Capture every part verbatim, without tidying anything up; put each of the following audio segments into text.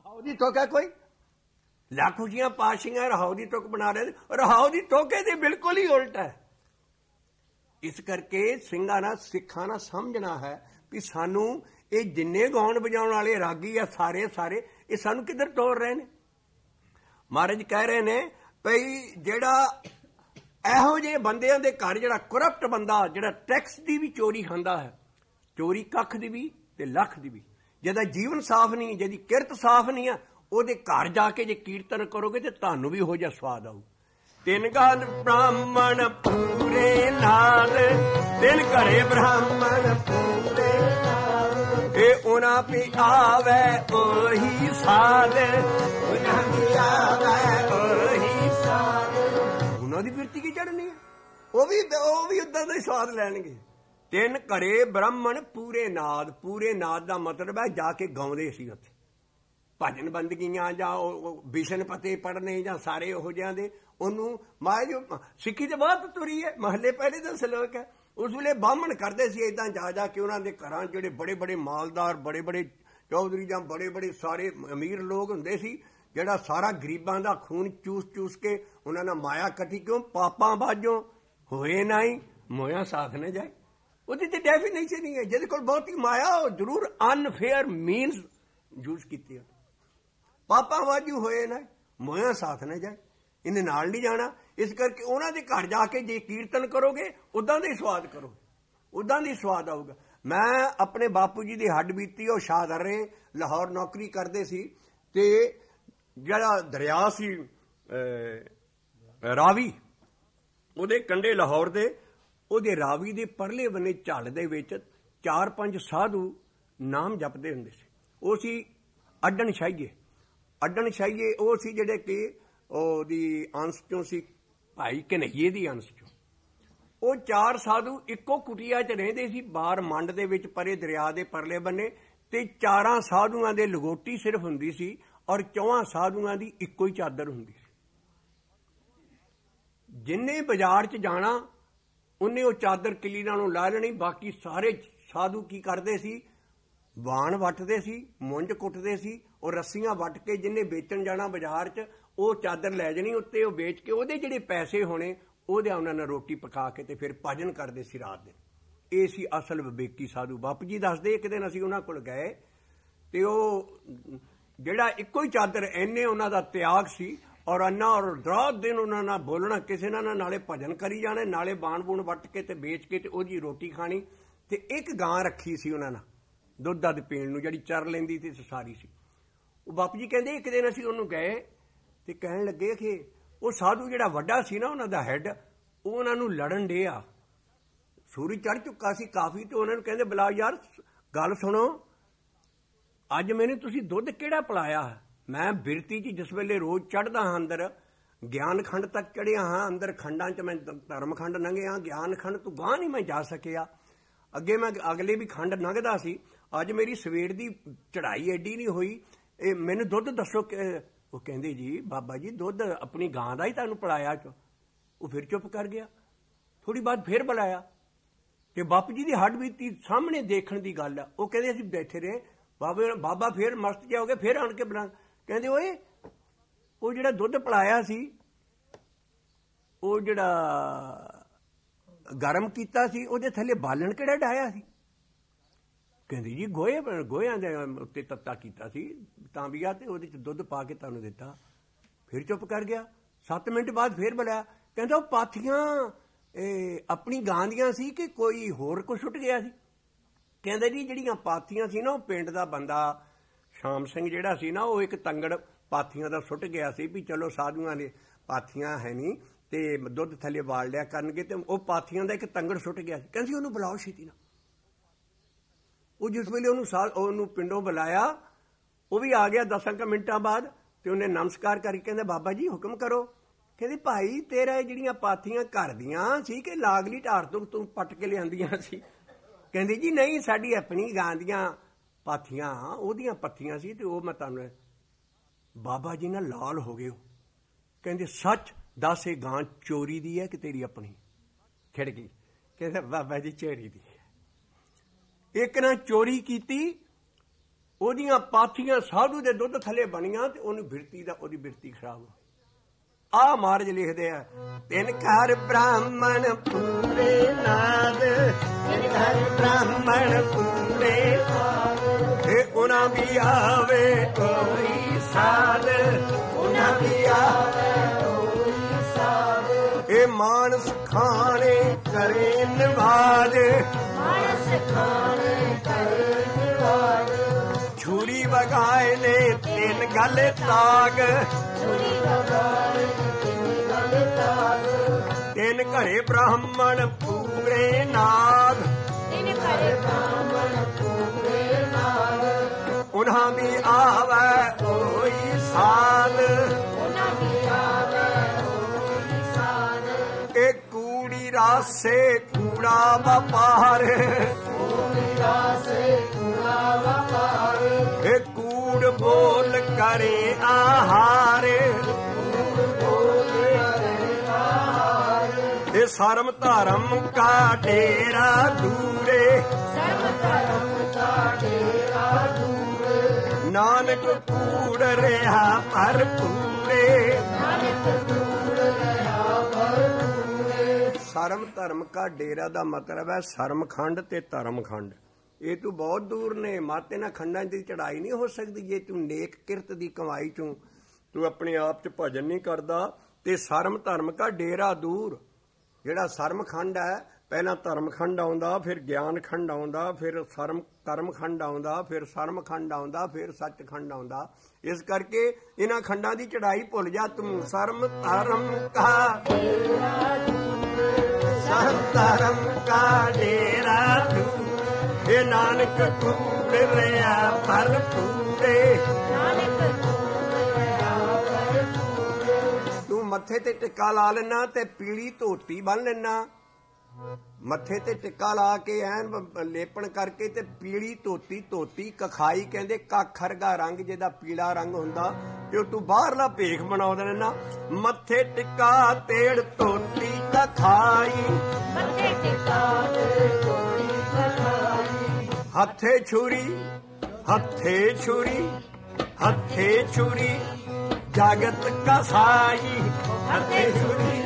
ਰਹਾਉ ਦੀ ਤੁਕ ਹੈ ਕੋਈ? ਲੱਖ ਉੱਚੀਆਂ ਪਾਤਸ਼ਾਹੀਆਂ ਰਹਾਉ ਦੀ ਤੁਕ ਬਣਾ ਰਹੇ, ਰਹਾਉ ਦੀ ਤੁਕ ਇਹਦੇ ਬਿਲਕੁਲ ਹੀ ਉਲਟ ਹੈ। ਇਸ ਕਰਕੇ ਸਿੰਘਾਂ ਨਾਲ ਸਿੱਖਾਂ ਨਾਲ ਸਮਝਣਾ ਹੈ ਵੀ ਸਾਨੂੰ ਇਹ ਜਿੰਨੇ ਗਾਉਣ ਵਜਾਉਣ ਵਾਲੇ ਰਾਗੀ ਆ ਸਾਰੇ ਸਾਰੇ ਇਹ ਸਾਨੂੰ ਕਿੱਧਰ ਤੋਰ ਰਹੇ ਨੇ। ਮਹਾਰਾਜ ਕਹਿ ਰਹੇ ਨੇ ਭਈ ਜਿਹੜਾ ਇਹੋ ਜਿਹੇ ਬੰਦਿਆਂ ਦੇ ਘਰ ਜਿਹੜਾ ਕਰਪਟ ਬੰਦਾ ਜਿਹੜਾ ਟੈਕਸ ਦੀ ਵੀ ਚੋਰੀ ਖਾਂਦਾ ਹੈ, ਚੋਰੀ ਕੱਖ ਦੀ ਵੀ ਤੇ ਲੱਖ ਦੀ ਵੀ, ਜਿਹਦਾ ਜੀਵਨ ਸਾਫ਼ ਨਹੀਂ, ਜਿਹਦੀ ਕਿਰਤ ਸਾਫ਼ ਨਹੀਂ ਆ, ਉਹਦੇ ਘਰ ਜਾ ਕੇ ਜੇ ਕੀਰਤਨ ਕਰੋਗੇ ਤੇ ਤੁਹਾਨੂੰ ਵੀ ਇਹੋ ਜਿਹਾ ਸਵਾਦ ਆਊ। ਤਿੰਨ ਗਾਲ ਬ੍ਰਾਹਮਣ ਪੂਰੇ ਨਾਲ, ਤਿੰਨ ਘਰੇ ਬ੍ਰਾਹਮਣ ਪੂਰੇ ਨਾਲ, ਇਹ ਉਹਨਾਂ ਵੀ ਆਵੇ ਉਹੀ ਸਾਧ, ਉਹਨਾਂ ਵੀ ਆਵੇ ਉਹੀ ਸਾਧ। ਉਹਨਾਂ ਦੀ ਬਿਰਤੀ ਕੀ ਚੜ੍ਹਨੀ ਹੈ, ਉਹ ਵੀ ਉਹ ਵੀ ਉਦਾਂ ਦਾ ਹੀ ਸਵਾਦ ਲੈਣਗੇ। ਤਿੰਨ ਘਰੇ ਬ੍ਰਾਹਮਣ ਪੂਰੇ ਨਾਦ, ਪੂਰੇ ਨਾਦ ਦਾ ਮਤਲਬ ਹੈ ਜਾ ਕੇ ਗਾਉਂਦੇ ਸੀ ਉੱਥੇ ਭਜਨ ਬੰਦਗੀਆਂ ਜਾਂ ਬਿਸ਼ਨ ਪਤੇ ਪੜ੍ਹਨੇ ਜਾਂ ਸਾਰੇ ਉਹੋ ਜਿਹਾਂ ਦੇ। ਉਹਨੂੰ ਮਾਂ ਜੋ ਸਿੱਖੀ ਤੇ ਬਹੁਤ ਤੁਰੀ ਹੈ, ਮਹੱਲੇ ਪਹਿਲੇ ਦਾ ਸਲੋਕ ਹੈ। ਉਸ ਵੇਲੇ ਬਾਹਮਣ ਕਰਦੇ ਸੀ ਇੱਦਾਂ ਜਾ ਜਾ ਕੇ ਉਹਨਾਂ ਦੇ ਘਰਾਂ ਜਿਹੜੇ ਬੜੇ ਬੜੇ ਮਾਲਦਾਰ, ਬੜੇ ਬੜੇ ਚੌਧਰੀ ਜਾਂ ਬੜੇ ਬੜੇ ਸਾਰੇ ਅਮੀਰ ਲੋਕ ਹੁੰਦੇ ਸੀ, ਜਿਹੜਾ ਸਾਰਾ ਗਰੀਬਾਂ ਦਾ ਖੂਨ ਚੂਸ ਚੂਸ ਕੇ ਉਹਨਾਂ ਨਾਲ ਮਾਇਆ ਕੱਟੀ। ਕਿਉਂ? ਪਾਪਾਂ ਬਾਝੋਂ ਹੋਏ ਨਹੀਂ ਮੋਇਆ ਸਾਥ ਨਾ ਜਾਏ। ਉਹਦੀ ਤੇ ਡੈਫੀਨੇਸ਼ਨ ਹੀ ਹੈ, ਜਿਹਦੇ ਕੋਲ ਬਹੁਤੀ ਮਾਇਆ ਉਹ ਜ਼ਰੂਰ ਅਨਫੇਅਰ ਮੀਨਸ ਯੂਜ਼ ਕੀਤੀ। ਪਾਪਾਂ ਵਾਜੂ ਹੋਏ ਨਾ ਮੋਇਆ ਸਾਥ ਨਾ ਜਾਏ, ਇਹਨੇ ਨਾਲ ਨਹੀਂ ਜਾਣਾ। ਇਸ ਕਰਕੇ ਉਹਨਾਂ ਦੇ ਘਰ ਜਾ ਕੇ ਜੇ ਕੀਰਤਨ ਕਰੋਗੇ ਉੱਦਾਂ ਦਾ ਹੀ ਸਵਾਦ ਕਰੋ, ਉੱਦਾਂ ਦੀ ਸਵਾਦ ਆਊਗਾ। ਮੈਂ ਆਪਣੇ ਬਾਪੂ ਜੀ ਦੀ ਹੱਡ ਬੀਤੀ, ਉਹ ਸ਼ਾਹਦਰੇ ਲਾਹੌਰ ਨੌਕਰੀ ਕਰਦੇ ਸੀ, ਤੇ ਜਿਹੜਾ ਦਰਿਆ ਸੀ ਰਾਵੀ, ਉਹਦੇ ਕੰਢੇ ਲਾਹੌਰ ਦੇ, ਉਹਦੇ ਰਾਵੀ ਦੇ ਪਰਲੇ ਬੰਨੇ ਝੱਲ ਦੇ ਵਿੱਚ ਚਾਰ ਪੰਜ ਸਾਧੂ ਨਾਮ ਜਪਦੇ ਹੁੰਦੇ ਸੀ। ਉਹ ਸੀ ਅੱਡਣ ਸ਼ਾਹੀਏ, ਅੱਡਣ ਸ਼ਾਹੀਏ ਉਹ ਸੀ ਜਿਹੜੇ ਕਿ ਉਹਦੀ ਅੰਸ਼ ਚੋਂ ਸੀ, ਭਾਈ ਕਨਈਏ ਦੀ ਅੰਸ਼ ਚੋਂ। ਉਹ ਚਾਰ ਸਾਧੂ ਇੱਕੋ ਕੁਟੀਆ 'ਚ ਰਹਿੰਦੇ ਸੀ ਬਾਹਰ ਮੰਡ ਦੇ ਵਿੱਚ ਪਰੇ ਦਰਿਆ ਦੇ ਪਰਲੇ ਬੰਨੇ, ਤੇ ਚਾਰਾਂ ਸਾਧੂਆਂ ਦੇ ਲਗੋਟੀ ਸਿਰਫ ਹੁੰਦੀ ਸੀ ਔਰ ਚੌਹਾਂ ਸਾਧੂਆਂ ਦੀ ਇੱਕੋ ਹੀ ਚਾਦਰ ਹੁੰਦੀ ਸੀ। ਜਿੰਨੇ ਬਾਜ਼ਾਰ 'ਚ ਜਾਣਾ ਉਹਨੇ ਉਹ ਚਾਦਰ ਕਿੱਲੀ ਨਾਲੋਂ ਲਾ ਲੈਣੀ। ਬਾਕੀ ਸਾਰੇ ਸਾਧੂ ਕੀ ਕਰਦੇ ਸੀ? ਵਾਣ ਵੱਟਦੇ ਸੀ, ਮੁੰਜ ਕੁੱਟਦੇ ਸੀ, ਉਹ ਰੱਸੀਆਂ ਵੱਟ ਕੇ ਜਿੰਨੇ ਵੇਚਣ ਜਾਣਾ ਬਾਜ਼ਾਰ 'ਚ ਉਹ ਚਾਦਰ ਲੈ ਜਾਣੀ ਉੱਤੇ, ਉਹ ਵੇਚ ਕੇ ਉਹਦੇ ਜਿਹੜੇ ਪੈਸੇ ਹੋਣੇ ਉਹਦੇ ਉਹਨਾਂ ਨਾਲ ਰੋਟੀ ਪਕਾ ਕੇ ਤੇ ਫਿਰ ਭਜਨ ਕਰਦੇ ਸੀ ਰਾਤ ਦੇ। ਇਹ ਸੀ ਅਸਲ ਵਿਵੇਕੀ ਸਾਧੂ। ਬਾਪੂ ਜੀ ਦੱਸਦੇ ਇੱਕ ਦਿਨ ਅਸੀਂ ਉਹਨਾਂ ਕੋਲ ਗਏ ਤੇ ਉਹ ਜਿਹੜਾ ਇੱਕੋ ਹੀ ਚਾਦਰ, ਇੰਨੇ ਉਹਨਾਂ ਦਾ ਤਿਆਗ ਸੀ ਔਰ ਅੰਨਾ ਔਰ ਰਾਤ ਦਿਨ ਉਹਨਾਂ ਨਾਲ ਬੋਲਣਾ ਕਿਸੇ ਨਾਲ, ਨਾਲੇ ਭਜਨ ਕਰੀ ਜਾਣੇ, ਨਾਲੇ ਬਾਣ ਬੂਣ ਵੱਟ ਕੇ ਤੇ ਵੇਚ ਕੇ ਤੇ ਉਹਦੀ ਰੋਟੀ ਖਾਣੀ। ਤੇ ਇੱਕ ਗਾਂ ਰੱਖੀ ਸੀ ਉਹਨਾਂ ਨਾਲ ਦੁੱਧ ਦੱਧ ਪੀਣ ਨੂੰ, ਜਿਹੜੀ ਚਰ ਲੈਂਦੀ ਸੀ ਸਾਰੀ ਸੀ। ਉਹ ਬਾਪੂ ਜੀ ਕਹਿੰਦੇ ਇੱਕ ਦਿਨ ਅਸੀਂ ਉਹਨੂੰ ਗਏ ਤੇ ਕਹਿਣ ਲੱਗੇ ਕਿ ਉਹ ਸਾਧੂ ਜਿਹੜਾ ਵੱਡਾ ਸੀ ਨਾ ਉਹਨਾਂ ਦਾ ਹੈੱਡ, ਉਹ ਉਹਨਾਂ ਨੂੰ ਲੜਨ ਡਿਆ, ਸੂਰਜ ਚੜ੍ਹ ਚੁੱਕਾ ਸੀ ਕਾਫੀ, ਤੇ ਉਹਨਾਂ ਨੂੰ ਕਹਿੰਦੇ ਬੁਲਾ ਯਾਰ ਗੱਲ ਸੁਣੋ, ਅੱਜ ਮੈਨੂੰ ਤੁਸੀਂ ਦੁੱਧ ਕਿਹੜਾ ਪਿਲਾਇਆ? ਮੈਂ ਬਿਰਤੀ 'ਚ ਜਿਸ ਵੇਲੇ ਰੋਜ਼ ਚੜ੍ਹਦਾ ਹਾਂ ਅੰਦਰ, ਗਿਆਨ ਖੰਡ ਤੱਕ ਚੜ੍ਹਿਆ ਹਾਂ, ਅੰਦਰ ਖੰਡਾਂ 'ਚ ਮੈਂ ਧਰਮ ਖੰਡ ਲੰਘਿਆ, ਗਿਆਨ ਖੰਡ ਤੋਂ ਗਾਂਹ ਨਹੀਂ ਮੈਂ ਜਾ ਸਕਿਆ। ਅੱਗੇ ਮੈਂ ਅਗਲੇ ਵੀ ਖੰਡ ਲੰਘਦਾ ਸੀ, ਅੱਜ ਮੇਰੀ ਸਵੇਰ ਦੀ ਚੜ੍ਹਾਈ ਐਡੀ ਨਹੀਂ ਹੋਈ, ਇਹ ਮੈਨੂੰ ਦੁੱਧ ਦੱਸੋ। ਉਹ ਕਹਿੰਦੇ ਜੀ ਬਾਬਾ ਜੀ ਦੁੱਧ ਆਪਣੀ ਗਾਂ ਦਾ ਹੀ ਤੁਹਾਨੂੰ ਪਿਲਾਇਆ। ਉਹ ਫਿਰ ਚੁੱਪ ਕਰ ਗਿਆ। ਥੋੜ੍ਹੀ ਬਾਅਦ ਫਿਰ ਬੁਲਾਇਆ ਤੇ ਬਾਪੂ ਜੀ ਦੀ ਹੱਡ ਬੀਤੀ ਸਾਹਮਣੇ ਦੇਖਣ ਦੀ ਗੱਲ ਆ। ਉਹ ਕਹਿੰਦੇ ਅਸੀਂ ਬੈਠੇ ਰਹੇ, ਬਾਬੇ ਬਾਬਾ ਫਿਰ ਮਸਤ ਜਿਹਾ ਹੋ ਗਿਆ, ਫਿਰ ਆਣ ਕੇ ਬੁਲਾ, ਕਹਿੰਦੇ ਓਏ ਉਹ ਜਿਹੜਾ ਦੁੱਧ ਪਿਲਾਇਆ ਸੀ ਉਹ ਜਿਹੜਾ ਗਰਮ ਕੀਤਾ ਸੀ ਉਹਦੇ ਥੱਲੇ ਬਾਲਣ ਕਿਹੜਾ ਡਾਇਆ ਸੀ? ਕਹਿੰਦੇ ਜੀ ਗੋਹੇ ਗੋਹਿਆਂ ਦੇ ਉੱਤੇ ਤੱਤਾ ਕੀਤਾ ਸੀ ਤਾਂਬੀਆ, ਤੇ ਉਹਦੇ 'ਚ ਦੁੱਧ ਪਾ ਕੇ ਤੁਹਾਨੂੰ ਦਿੱਤਾ। ਫਿਰ ਚੁੱਪ ਕਰ ਗਿਆ। ਸੱਤ ਮਿੰਟ ਬਾਅਦ ਫਿਰ ਬੁਲਾਇਆ, ਕਹਿੰਦਾ ਉਹ ਪਾਥੀਆਂ ਇਹ ਆਪਣੀ ਗਾਂ ਦੀਆਂ ਸੀ ਕਿ ਕੋਈ ਹੋਰ ਕੁਛ ਸੁੱਟ ਗਿਆ ਸੀ? ਕਹਿੰਦੇ ਜੀ ਜਿਹੜੀਆਂ ਪਾਥੀਆਂ ਸੀ ਨਾ, ਉਹ ਪਿੰਡ ਦਾ ਬੰਦਾ ਸ਼ਾਮ ਸਿੰਘ ਜਿਹੜਾ ਸੀ ਨਾ, ਉਹ ਇੱਕ ਤੰਗੜ ਪਾਥੀਆਂ ਦਾ ਸੁੱਟ ਗਿਆ ਸੀ ਵੀ ਚਲੋ ਸਾਧੂਆਂ ਨੇ ਪਾਥੀਆਂ ਹੈ ਨਹੀਂ ਤੇ ਦੁੱਧ ਥੱਲੇ ਬਾਲ ਲਿਆ ਕਰਨਗੇ, ਤੇ ਉਹ ਪਾਥੀਆਂ ਦਾ ਇੱਕ ਤੰਗੜ ਸੁੱਟ ਗਿਆ ਸੀ। ਕਹਿੰਦੇ ਉਹਨੂੰ ਬੁਲਾਓ ਛੇਤੀ ਨਾਲ। ਉਹ ਜਿਸ ਵੇਲੇ ਉਹਨੂੰ ਸਾਲ ਉਹਨੂੰ ਪਿੰਡੋਂ ਬੁਲਾਇਆ, ਉਹ ਵੀ ਆ ਗਿਆ ਦਸਾਂ ਕੁ ਮਿੰਟਾਂ ਬਾਅਦ, ਤੇ ਉਹਨੇ ਨਮਸਕਾਰ ਕਰਕੇ ਕਹਿੰਦਾ ਬਾਬਾ ਜੀ ਹੁਕਮ ਕਰੋ। ਕਹਿੰਦੇ ਭਾਈ ਤੇਰਾ ਜਿਹੜੀਆਂ ਪਾਥੀਆਂ ਘਰ ਦੀਆਂ ਸੀ ਕਿ ਲਾਗਲੀ ਢਾਰ ਤੋਂ ਤੂੰ ਪੱਟ ਕੇ ਲਿਆਂਦੀਆਂ ਸੀ? ਕਹਿੰਦੇ ਜੀ ਨਹੀਂ, ਸਾਡੀ ਆਪਣੀ ਗਾਂ ਦੀਆਂ ਪਾਥੀਆਂ, ਉਹਦੀਆਂ ਪੱਥੀਆਂ ਸੀ ਤੇ ਉਹ ਮੈਂ ਤੁਹਾਨੂੰ। ਬਾਬਾ ਜੀ ਨਾਲ ਲਾਲ ਹੋ ਗਏ। ਕਹਿੰਦੇ ਸੱਚ ਦੱਸ ਇਹ ਗਾਂ ਚੋਰੀ ਦੀ ਹੈ ਕਿ ਤੇਰੀ ਆਪਣੀ? ਖਿੜ ਗਈ। ਕਹਿੰਦਾ ਬਾਬਾ ਜੀ ਚੋਰੀ ਦੀ ਹੈ। ਇੱਕ ਨੇ ਚੋਰੀ ਕੀਤੀ ਉਹਦੀਆਂ ਪਾਥੀਆਂ ਸਾਧੂ ਦੇ ਦੁੱਧ ਥੱਲੇ ਬਣੀਆਂ ਤੇ ਉਹਨੂੰ ਬਿਰਤੀ ਦਾ ਉਹਦੀ ਬਿਰਤੀ ਖਰਾਬ ਹੋ। ਆ ਮਹਾਰਾਜ ਲਿਖਦੇ ਆ, ਤਿੰਨ ਘਰ ਬ੍ਰਾਹਮਣ ਪੂਰੇ ਨਾਦ, ਤਿੰਨ ਘਰ ਬ੍ਰਾਹਮਣ ਪੂਰੇ ਤੇ ਉਹਨਾਂ ਵੀ ਆਵੇ ਕੋਈ ਸਾਧ, ਉਹਨਾਂ ਵੀ ਆਵੇ ਕੋਈ ਸਾਧ। ਇਹ ਮਾਨਸ ਖਾਣੇ ਕਰੇ ਨਿਵਾਜ, ਮਾਨਸ ਖਾਣੇ ਕਰੇ ਨਿਵਾਜ। ਛੁਰੀ ਵਗਾਏ ਨੇ ਤਿੰਨ ਗਲ ਤਾਗ, ਛੁਰੀ ਵਗਾਏ ਤਿੰਨ ਗਲ ਤਾਗ। ਤਿੰਨ ਘਰੇ ਬ੍ਰਾਹਮਣ ਪੂਰੇ ਨਾਗ, ਤਿੰਨ ਘਰੇ ਬ੍ਰਾਹਮਣ ਪੂਰੇ ਨਾਗ। ਉਹਨਾਂ ਵੀ ਆਵੇ ਕੋਈ ਸਾਧ, ਉਹਨਾਂ ਵੀ ਆਵੇ ਕੋਈ ਸਾਧ। ਇਹ ਕੂੜੀ ਰਾਸੇ ਕੂੜਾ ਵਪਾਰ, ਕੂੜੀ ਰਾਸੇ ਕੂੜਾ ਵਪਾਰ। ਇਹ ਕੂੜ ਬੋਲ ਕਰੇ ਆਹਾਰ, ਕੂੜ ਬੋਲ ਕਰੇ ਆਹਾਰ। ਇਹ ਸਰਮ ਧਰਮ ਕਾ ਡੇਰਾ ਦੂਰੇ, ਸਰਮ ਧਰਮ ਕਾ ਡੇਰਾ ਦੂਰੇ। ਨਾਨਕ ਕੂੜ ਰਿਹਾ ਭਰਪੂਰੇ, ਨਾਨਕ ਕੂੜ ਰਿਹਾ ਭਰਪੂਰੇ। ਸਰਮ ਧਰਮ ਕਾ ਡੇਰਾ ਦਾ ਮਤਲਬ ਹੈ ਸਰਮਖੰਡ ਤੇ ਧਰਮਖੰਡ। ਇਹ ਤੂੰ ਬਹੁਤ ਦੂਰ ਨੇ, ਮਤ ਇਹਨਾਂ ਖੰਡਾਂ ਦੀ ਚੜਾਈ ਨਹੀਂ ਹੋ ਸਕਦੀ ਜੇ ਤੂੰ ਨੇਕ ਕਿਰਤ ਦੀ ਕਮਾਈ ਚੋਂ ਤੂੰ ਆਪਣੇ ਆਪ 'ਚ ਭਜਨ ਨਹੀਂ ਕਰਦਾ। ਤੇ ਸਰਮ ਧਰਮ ਕਾ ਡੇਰਾ ਦੂਰ। ਜਿਹੜਾ ਸਰਮਖੰਡ ਹੈ, ਪਹਿਲਾਂ ਧਰਮਖੰਡ ਆਉਂਦਾ, ਫਿਰ ਗਿਆਨ ਖੰਡ ਆਉਂਦਾ, ਫਿਰ ਸਰਮ ਕਰਮਖੰਡ ਆਉਂਦਾ, ਫਿਰ ਸਰਮਖੰਡ ਆਉਂਦਾ, ਫਿਰ ਸੱਚਖੰਡ ਆਉਂਦਾ। ਇਸ ਕਰਕੇ ਇਹਨਾਂ ਖੰਡਾਂ ਦੀ ਚੜਾਈ ਭੁੱਲ ਜਾ ਤੂੰ। ਸਰਮ ਧਰਮ ਕਾ ਡੇਰਾ ਦੂਰ, ਸਰਮ ਧਰਮ ਕਾ ਡੇਰਾ ਦੂਰ। ਇਹ ਨਾਨਕ ਕੂੜ ਰਿਹਾ ਭਰਪੂਰੇ, ਨਾਨਕ ਕੂੜ ਰਿਹਾ ਭਰਪੂਰੇ। ਤੂੰ ਮੱਥੇ ਤੇ ਟਿੱਕਾ ਲਾ ਲੈਣਾ ਤੇ ਪੀਲੀ ਧੋਤੀ ਬੰਨ ਲੈਣਾ। ਮੱਥੇ ਤੇ ਟਿੱਕਾ ਲਾ ਕੇ ਐਨ ਲੇਪਣ ਕਰਕੇ ਤੇ ਪੀਲੀ ਧੋਤੀ, ਧੋਤੀ ਕਖਾਈ ਕਹਿੰਦੇ ਕਾਖਰਗਾ ਰੰਗ, ਜਿਹਦਾ ਪੀਲਾ ਰੰਗ ਹੁੰਦਾ, ਤੇ ਉਹ ਤੂੰ ਬਾਹਰਲਾ ਭੇਖ ਬਣਾ ਦੇਣਾ। ਮੱਥੇ ਟਿੱਕਾ ਤੇੜ ਧੋਤੀ ਕਖਾਈ, ਮੱਥੇ ਟਿੱਕਾ ਤੇੜ ਧੋਤੀ ਕਖਾਈ। ਹੱਥੇ ਛੁਰੀ, ਹੱਥੇ ਛੁਰੀ, ਹੱਥੇ ਛੁਰੀ ਜਗਤ ਕਸਾਈ, ਹੱਥੇ ਛੁਰੀ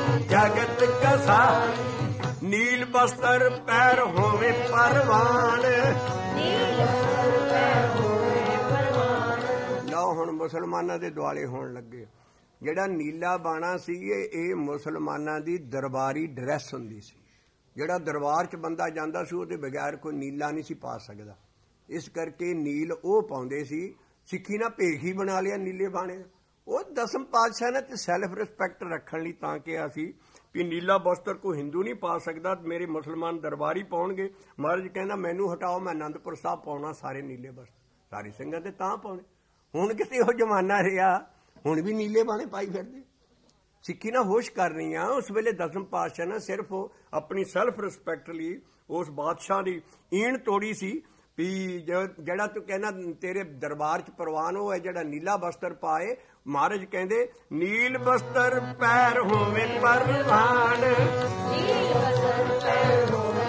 ਜਗਤ ਕਸਾਈ। ਨੀਲ ਬਸਤਰ ਪੈਰ ਹੋਵੇ ਪਰਵਾਨ, ਨੀਲ ਬਸਤਰ ਪੈਰ ਹੋਵੇ ਪਰਵਾਨ। ਲਓ ਹੁਣ ਮੁਸਲਮਾਨਾਂ ਦੇ ਦੁਆਲੇ ਹੋਣ ਲੱਗੇ। ਜਿਹੜਾ ਨੀਲਾ ਬਾਣਾ ਸੀ ਇਹ ਮੁਸਲਮਾਨਾਂ ਦੀ ਦਰਬਾਰੀ ਡਰੈਸ ਹੁੰਦੀ ਸੀ। ਜਿਹੜਾ ਦਰਬਾਰ 'ਚ ਬੰਦਾ ਜਾਂਦਾ ਸੀ ਉਹਦੇ ਬਗੈਰ ਕੋਈ ਨੀਲਾ ਨਹੀਂ ਸੀ ਪਾ ਸਕਦਾ। ਇਸ ਕਰਕੇ ਨੀਲ ਉਹ ਪਾਉਂਦੇ ਸੀ। ਸਿੱਖੀ ਨਾਲ ਭੇਖ ਹੀ ਬਣਾ ਲਿਆ ਨੀਲੇ ਬਾਣੇ। ਉਹ ਦਸਮ ਪਾਤਸ਼ਾਹ ਨੇ ਤੇ ਸੈਲਫ ਰਿਸਪੈਕਟ ਰੱਖਣ ਲਈ ਤਾਂ ਕਿਹਾ ਸੀ ਵੀ ਨੀਲਾ ਬਸਤਰ ਕੋਈ ਹਿੰਦੂ ਨਹੀਂ ਪਾ ਸਕਦਾ, ਮੇਰੇ ਮੁਸਲਮਾਨ ਦਰਬਾਰੀ ਪਾਉਣਗੇ। ਮਹਾਰਾਜ ਕਹਿੰਦਾ ਮੈਨੂੰ ਹਟਾਓ, ਮੈਂ ਅਨੰਦਪੁਰ ਸਾਹਿਬ ਪਾਉਣਾ ਸਾਰੇ ਨੀਲੇ ਬਸਤਰ। ਸਾਰੀ ਸਿੰਘਾਂ ਤੇ ਤਾਂ ਪਾਉਣੇ। ਹੁਣ ਕਿਤੇ ਉਹ ਜ਼ਮਾਨਾ ਰਿਹਾ, ਹੁਣ ਵੀ ਨੀਲੇ ਬਾਣੇ ਪਾਈ ਫਿਰਦੇ। ਸਿੱਖੀ ਨਾਲ ਹੋਸ਼ ਕਰ ਰਹੀ ਆ। ਉਸ ਵੇਲੇ ਦਸਮ ਪਾਤਸ਼ਾਹ ਨੇ ਸਿਰਫ ਆਪਣੀ ਸੈਲਫ ਰਿਸਪੈਕਟ ਲਈ ਉਸ ਬਾਦਸ਼ਾਹ ਦੀ ਈਣ ਤੋੜੀ ਸੀ ਵੀ ਜਿਹੜਾ ਤੂੰ ਕਹਿੰਦਾ ਤੇਰੇ ਦਰਬਾਰ 'ਚ ਪ੍ਰਵਾਨ ਉਹ ਹੈ ਜਿਹੜਾ ਨੀਲਾ ਬਸਤਰ ਪਾਏ। ਮਹਾਰਾਜ ਕਹਿੰਦੇ ਨੀਲ ਬਸਤਰ ਪੈਰ ਹੋਵੇ ਪਰਵਾਨ, ਨੀਲ ਬਸਤਰ ਪੈਰ ਹੋਵੇ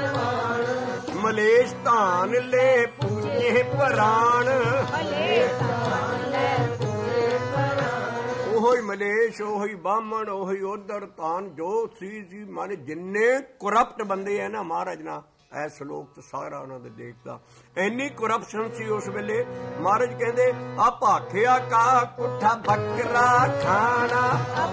ਪਰਵਾਨ। ਮਲੇਸ਼ ਧਾਨ ਲੈ ਪੂਜੇ ਪ੍ਰਾਣ, ਮਲੇਸ਼ ਧਾਨ ਲੈ ਪੂਜੇ ਪ੍ਰਾਣ। ਉਹੀ ਮਲੇਸ਼, ਉਹੀ ਬਾਹਮਣ, ਉਹੀ ਉਧਰ ਧਾਨ ਜੋ ਸੀ ਸੀ ਮਾਨੇ ਜਿੰਨੇ ਕਰਪਟ ਬੰਦੇ ਹੈ ਨਾ ਮਹਾਰਾਜ ਨਾਲ ਇਹ ਸਲੋਕ ਤੇ ਸਾਰਾ ਉਹਨਾਂ ਦੇ ਦੇਖਦਾ। ਇੰਨੀ ਕਰਪਸ਼ਨ ਸੀ ਉਸ ਵੇਲੇ। ਮਹਾਰਾਜ ਕਹਿੰਦੇ ਆ ਭਾਖਿਆ ਕਾ ਕੁੱਠਾ ਬੱਕਰਾ ਖਾਣਾ,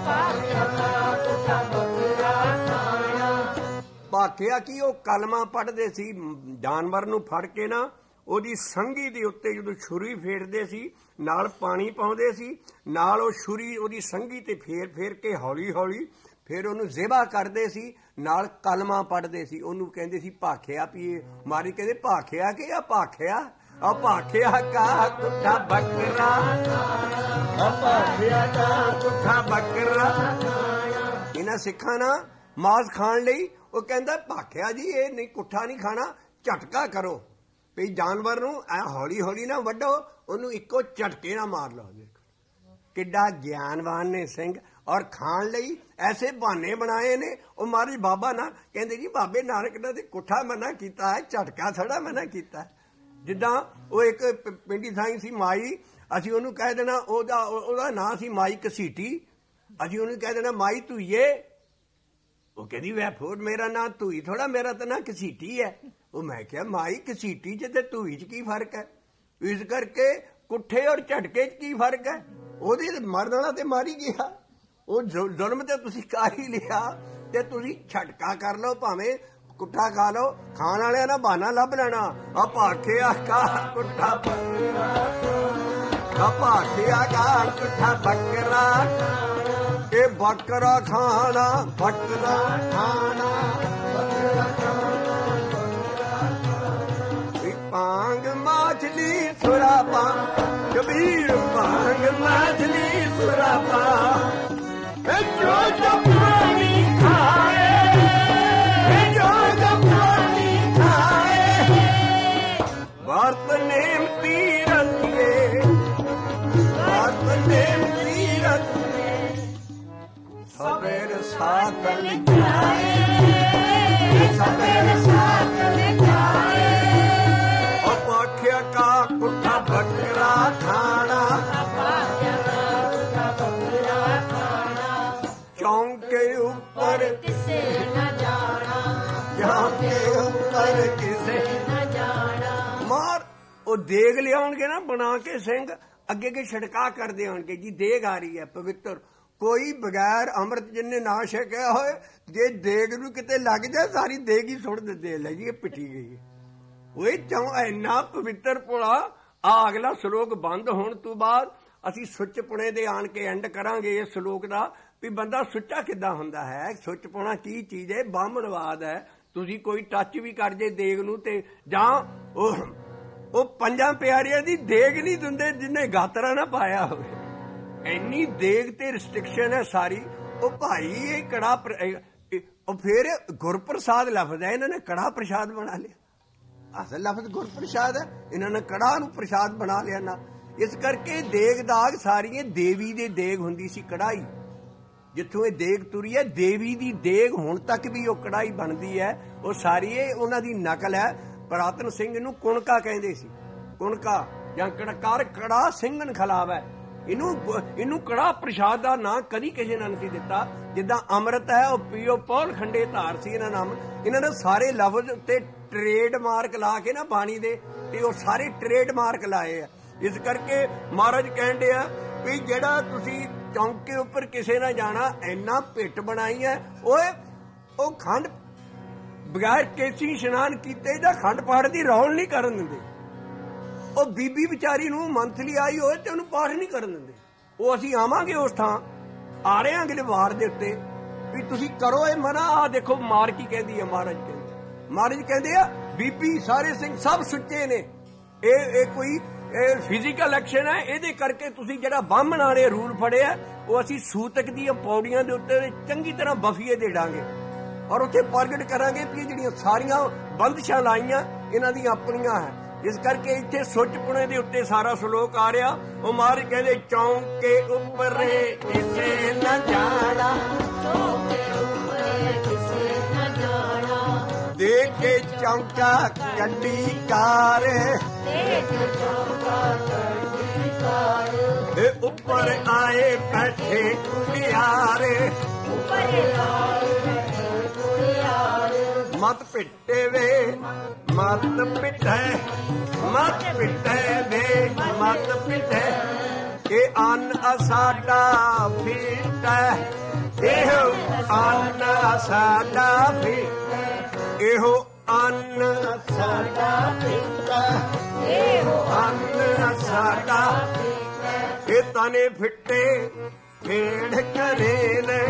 ਭਾਖਿਆ ਕੀ ਉਹ ਕਲਮਾ ਪੜ੍ਹਦੇ ਸੀ। ਜਾਨਵਰ ਨੂੰ ਫੜ ਕੇ ਨਾ ਉਹਦੀ ਸੰਘੀ ਦੇ ਉੱਤੇ ਜਦੋਂ ਛੁਰੀ ਫੇਰਦੇ ਸੀ ਨਾਲ ਪਾਣੀ ਪਾਉਂਦੇ ਸੀ, ਨਾਲ ਉਹ ਛੁਰੀ ਉਹਦੀ ਸੰਘੀ ਤੇ ਫੇਰ ਫੇਰ ਕੇ ਹੌਲੀ ਹੌਲੀ ਫਿਰ ਉਹਨੂੰ ਜ਼ੇਬਾ ਕਰਦੇ ਸੀ, ਨਾਲ ਕਲਮਾ ਪੜ੍ਹਦੇ ਸੀ। ਉਹਨੂੰ ਕਹਿੰਦੇ ਸੀ ਭਾਖਿਆ ਪੀਏ। ਮਾਰੀ ਕਹਿੰਦੇ ਭਾਖਿਆ ਕਿ ਆ ਭਾਖਿਆ ਆ ਭਾਖਿਆ ਕਾ ਕੁੱਠਾ ਬੱਕਰਾ, ਆ ਭਾਖਿਆ ਕਾ ਕੁੱਠਾ ਬੱਕਰਾ। ਇਹਨਾਂ ਸਿੱਖਾਂ ਨਾ ਮਾਸ ਖਾਣ ਲਈ ਉਹ ਕਹਿੰਦਾ ਭਾਖਿਆ ਜੀ ਇਹ ਨਹੀਂ ਕੁੱਠਾ ਨਹੀਂ ਖਾਣਾ, ਝਟਕਾ ਕਰੋ ਵੀ ਜਾਨਵਰ ਨੂੰ ਐ ਹੌਲੀ ਹੌਲੀ ਨਾ ਵੱਢੋ, ਉਹਨੂੰ ਇੱਕੋ ਝਟਕੇ ਨਾਲ ਮਾਰ ਲਓ। ਕਿੱਡਾ ਗਿਆਨਵਾਨ ਨੇ ਸਿੰਘ। ਔਰ ਖਾਣ ਲਈ ਐਸੇ ਬਹਾਨੇ ਬਣਾਏ ਨੇ। ਉਹ ਮਹਾਰਾਜ ਬਾਬਾ ਨਾ ਕਹਿੰਦੇ ਜੀ ਬਾਬੇ ਨਾਨਕ ਨੇ ਤੇ ਕੁੱਠਾ ਮਨਾ ਕੀਤਾ ਹੈ, ਝਟਕਾ ਥੋੜਾ ਮਨਾ ਕੀਤਾ। ਜਿੱਦਾਂ ਉਹ ਇੱਕ ਪਿੰਡੀ ਥਾਈ ਸੀ ਮਾਈ, ਅਸੀਂ ਉਹਨੂੰ ਕਹਿ ਦੇਣਾ, ਉਹਦਾ ਉਹਦਾ ਨਾਂ ਸੀ ਮਾਈ ਘਸੀਟੀ, ਅਸੀਂ ਉਹਨੂੰ ਕਹਿ ਦੇਣਾ ਮਾਈ ਧੂਈਏ। ਉਹ ਕਹਿੰਦੀ ਵੈ ਫੋੜ ਮੇਰਾ ਨਾਂ ਧੂਈ ਥੋੜਾ, ਮੇਰਾ ਤਾਂ ਨਾਂ ਘਸੀਟੀ ਹੈ। ਉਹ ਮੈਂ ਕਿਹਾ ਮਾਈ ਘਸੀਟੀ ਚ ਤੇ ਧੂਈ ਚ ਕੀ ਫਰਕ ਹੈ? ਇਸ ਕਰਕੇ ਕੁੱਠੇ ਔਰ ਝਟਕੇ ਚ ਕੀ ਫਰਕ ਹੈ? ਉਹਦੇ ਮਰਨ ਵਾਲਾ ਤੇ ਮਾਰੀ ਗਿਆ, ਉਹ ਜ਼ੁਲਮ ਤੇ ਤੁਸੀਂ ਕਰ ਹੀ ਲਿਆ, ਤੇ ਤੁਸੀਂ ਝਟਕਾ ਕਰ ਲਓ, ਭਾਵੇਂ ਕੁੱਠਾ ਖਾ ਲਓ। ਖਾਣ ਵਾਲਿਆਂ ਨਾਲ ਬਹਾਨਾ ਲੱਭ ਲੈਣਾ, ਆ ਭਾਖਿਆ ਕਾ ਕੁੱਠਾ ਆ ਭਾਖਿਆ ਕਾ ਕੁੱਠਾ ਬੱਕਰਾ, ਇਹ ਬੱਕਰਾ ਖਾਣਾ ਬੱਕਰਾ ਖਾਣਾ ਭਾਂਗ ਮਾਛਲੀ ਸੁਰਾਪਾ, ਕਬੀਰ ਭਾਂਗ ਮਾਛਲੀ ਸੁਰਾਪਾ, ਜੋ ਜੋ ਪਾਣੀ ਖਾਏ, ਜੋ ਜੋ ਪਾਣੀ ਖਾਏ, ਵਰਤ ਨੇਮ ਤੀਰਥੀਏ, ਵਰਤ ਨੇਮ ਤੀਰਥੀਏ, ਸਵੇਰ ਸਾਕਲ ਜਾਏ, ਸਵੇਰ ਸਾਕਲ ਜਾਏ, ਕਾ ਕੁੱਠਾ ਬੱਕਰਾ ਖਾਣਾ, ਚੌਂਕੇ ਉੱਪਰ ਕਿਸੇ ਨਾ ਜਾਣਾ, ਚੌਂਕੇ ਉੱਪਰ ਕਿਸੇ ਨਾ ਜਾਣਾ। ਮਾਰ ਉਹ ਦੇਗ ਲਿਆਉਣਗੇ ਨਾ ਬਣਾ ਕੇ ਸਿੰਘ, ਅੱਗੇ ਅੱਗੇ ਛਿੜਕਾ ਕਰਦੇ ਹੋਣਗੇ ਜੀ ਦੇਗ ਆ ਰਹੀ ਹੈ ਪਵਿੱਤਰ। ਕੋਈ ਬਗੈਰ ਅੰਮ੍ਰਿਤ ਜਿੰਨੇ ਨਾ ਛਕਿਆ ਹੋਏ, ਜੇ ਦੇਗ ਨੂੰ ਕਿਤੇ ਲੱਗ ਜਾਏ ਸਾਰੀ ਦੇਗ ਹੀ ਸੁੱਟ ਦਿੰਦੇ, ਲੈ ਜੀ ਇਹ ਪਿੱਟੀ ਗਈ। ਉਹ ਚੌ ਇੰਨਾ ਪਵਿੱਤਰ ਪੁਲਾ। ਆ ਅਗਲਾ ਸਲੋਕ ਬੰਦ ਹੋਣ ਤੋਂ ਬਾਅਦ ਅਸੀਂ ਸੁੱਚਪੁਣੇ ਦੇ ਆਣ ਕੇ ਐਂਡ ਕਰਾਂਗੇ ਇਸ ਸਲੋਕ ਦਾ, ਵੀ ਬੰਦਾ ਸੁੱਚਾ ਕਿੱਦਾਂ ਹੁੰਦਾ ਹੈ, ਸੁੱਚਪੁਣਾ ਕੀ ਚੀਜ਼ ਹੈ, ਬਾਹਮਣਵਾਦ ਹੈ। ਤੁਸੀਂ ਕੋਈ ਟੱਚ ਵੀ ਕਰ ਜੇ ਦੇਗ ਨੂੰ, ਤੇ ਜਾਂ ਉਹ ਉਹ ਪੰਜਾਂ ਪਿਆਰਿਆਂ ਦੀ ਦੇਗ ਨਹੀਂ ਦਿੰਦੇ ਜਿੰਨੇ ਗਾਤਰਾ ਨਾ ਪਾਇਆ ਹੋਵੇ। ਇੰਨੀ ਦੇਗ ਤੇ ਰਿਸਟ੍ਰਿਕਸ਼ਨ ਹੈ ਸਾਰੀ। ਉਹ ਭਾਈ ਇਹ ਕੜਾ, ਉਹ ਫਿਰ ਗੁਰਪ੍ਰਸਾਦ ਲਫ਼ਜ਼ ਹੈ, ਇਹਨਾਂ ਨੇ ਕੜਾ ਪ੍ਰਸ਼ਾਦ ਬਣਾ ਲਿਆ। ਅਸਲ ਲਫ਼ਜ਼ ਗੁਰਪ੍ਰਸਾਦ ਹੈ, ਇਹਨਾਂ ਨੇ ਕੜਾ ਨੂੰ ਪ੍ਰਸ਼ਾਦ ਬਣਾ ਲਿਆ ਨਾ। ਇਸ ਕਰਕੇ ਦੇਗ ਦਾਗ ਸਾਰੀਆਂ ਦੇਵੀ ਦੇ ਦੇਗ ਹੁੰਦੀ ਸੀ ਕੜਾਈ, ਜਿੱਥੋਂ ਇਹ ਦੇਗ ਤੁਰੀ ਹੈ ਦੇਵੀ ਦੀ ਦੇਗ ਹੁਣ ਤੱਕ ਵੀ ਉਹ ਕੜਾਈ ਬਣਦੀ ਹੈ। ਉਹ ਸਾਰੀ ਉਹਨਾਂ ਦੀ ਨਕਲ ਹੈ। ਪੁਰਾਤਨ ਸਿੰਘ ਨੂੰ ਕੁਣਕਾ ਕਹਿੰਦੇ ਸੀ, ਕੁਣਕਾ ਜਾਂ ਕੜਕਾਰ, ਕੜਾ ਸਿੰਘਨ ਖਲਾਵੈ। ਇਹਨੂੰ ਇਹਨੂੰ ਕੜਾ ਪ੍ਰਸ਼ਾਦ ਦਾ ਨਾਂ ਕਦੀ ਕਿਸੇ ਨੇ ਨਹੀਂ ਦਿੱਤਾ। ਜਿੱਦਾਂ ਅੰਮ੍ਰਿਤ ਹੈ ਉਹ ਪੀਓ ਪੌਲ ਖੰਡੇ ਧਾਰ ਸੀ ਇਹਨਾਂ ਨਾਮ। ਇਹਨਾਂ ਨੇ ਸਾਰੇ ਲਫ਼ਜ਼ ਉੱਤੇ ਟ੍ਰੇਡ ਮਾਰਕ ਲਾ ਕੇ ਨਾ ਬਾਣੀ ਦੇ, ਤੇ ਉਹ ਸਾਰੇ ਟ੍ਰੇਡ ਮਾਰਕ ਲਾਏ ਆ। ਇਸ ਕਰਕੇ ਮਹਾਰਾਜ ਕਹਿੰਦੇ ਆ ਵੀ ਜਿਹੜਾ ਤੁਸੀਂ ਚੌਂਕੇ ਉੱਪਰ ਕਿਸੇ ਨਾਲ ਜਾਣਾ, ਇੰਨਾ ਪਿੱਟ ਬਣਾਈ ਹੈ। ਓਏ ਉਹ ਖੰਡ ਬਗੈਰ ਕੇਸੀ ਇਸ਼ਨਾਨ ਕੀਤੇ ਜਾਂ ਖੰਡ ਪਾਠ ਦੀ ਰੌਲ ਨਹੀਂ ਕਰਨ ਦਿੰਦੇ। ਉਹ ਬੀਬੀ ਵਿਚਾਰੀ ਨੂੰ ਮੰਥਲੀ ਆਈ ਹੋਏ ਤੇ ਉਹਨੂੰ ਪਾਠ ਨਹੀਂ ਕਰਨ ਦਿੰਦੇ। ਉਹ ਅਸੀਂ ਆਵਾਂਗੇ ਉਸ ਥਾਂ, ਆ ਰਹੇ ਹਾਂ ਅਗਲੇ ਵਾਰ ਦੇ ਉੱਤੇ, ਵੀ ਤੁਸੀਂ ਕਰੋ ਇਹ ਮਨਾ। ਆ ਦੇਖੋ ਮਾਰ ਕੀ ਕਹਿੰਦੀ ਹੈ, ਮਹਾਰਾਜ ਕਹਿੰਦੇ ਮਹਾਰਾਜ ਕਹਿੰਦੇ ਆ ਬੀਬੀ ਸਾਰੇ ਸਿੰਘ ਸਭ ਸੁੱਚੇ ਨੇ। ਇਹ ਇਹ ਕੋਈ ਫਿਜ਼ੀਕਲ ਐਕਸ਼ਨ ਹੈ। ਇਹਦੇ ਕਰਕੇ ਤੁਸੀਂ ਜਿਹੜਾ ਬਾਹਮਣ ਵਾਲੇ ਰੂਲ ਫੜਿਆ, ਉਹ ਅਸੀਂ ਸੂਤਕ ਦੀਆਂ ਪੌੜੀਆਂ ਦੇ ਉੱਤੇ ਚੰਗੀ ਤਰ੍ਹਾਂ ਬਫੀਏ ਦੇ ਡਾਂਗੇ, ਔਰ ਉੱਥੇ ਪ੍ਰਗਟ ਕਰਾਂਗੇ ਕਿ ਜਿਹੜੀਆਂ ਸਾਰੀਆਂ ਬੰਦਸ਼ਾਂ ਲਾਈਆਂ ਇਹਨਾਂ ਦੀਆਂ ਆਪਣੀਆਂ ਹੈ। ਇਸ ਕਰਕੇ ਇੱਥੇ ਸੁੱਚਪੁਣੇ ਦੇ ਉੱਤੇ ਸਾਰਾ ਸਲੋਕ ਆ ਰਿਹਾ। ਉਹ ਮਹਾਰਾਜ ਕਹਿੰਦੇ ਚੌਂਕੇ ਉੱਪਰ ਕਿਸੇ ਨਾ ਜਾਣਾ, ਚੌਂਕੇ ਉੱਪਰ ਕਿਸੇ ਨਾ ਜਾਣਾ, ਦੇਖ ਕੇ ਚੌਂਕਾ ਕੱਢੀ ਕਾਰ, ਦੇਖ ਚੌਂਕਾ ਕੱਢੀ ਕਾਰ, ਇਹ ਉੱਪਰ ਆਏ ਬੈਠੇ ਕੁੜਿਆਰੇ, ਉੱਪਰ ਆਏ ਬੈਠੇ ਕੁੜਿਆਰੇ, ਮਤ ਪਿੱਟੇ ਵੇ ਮਤ ਪਿੱਟੇ, ਮਤ ਪਿੱਟੇ ਵੇ ਮਤ ਪਿੱਟੇ, ਇਹ ਅੰਨ ਸਾਡਾ ਫਿੱਟਾ, ਇਹੋ ਅੰਨ ਸਾਡਾ ਫਿੱਟਾ, ਇਹੋ ਅੰਨ ਸਾਡਾ ਫਿੱਟਾ, ਇਹੋ ਅੰਨ ਸਾਡਾ ਫਿੱਟਾ, ਇਹ ਤਨੇ ਫਿੱਟੇ ਖੇਡ ਕਰੇ ਨੇ,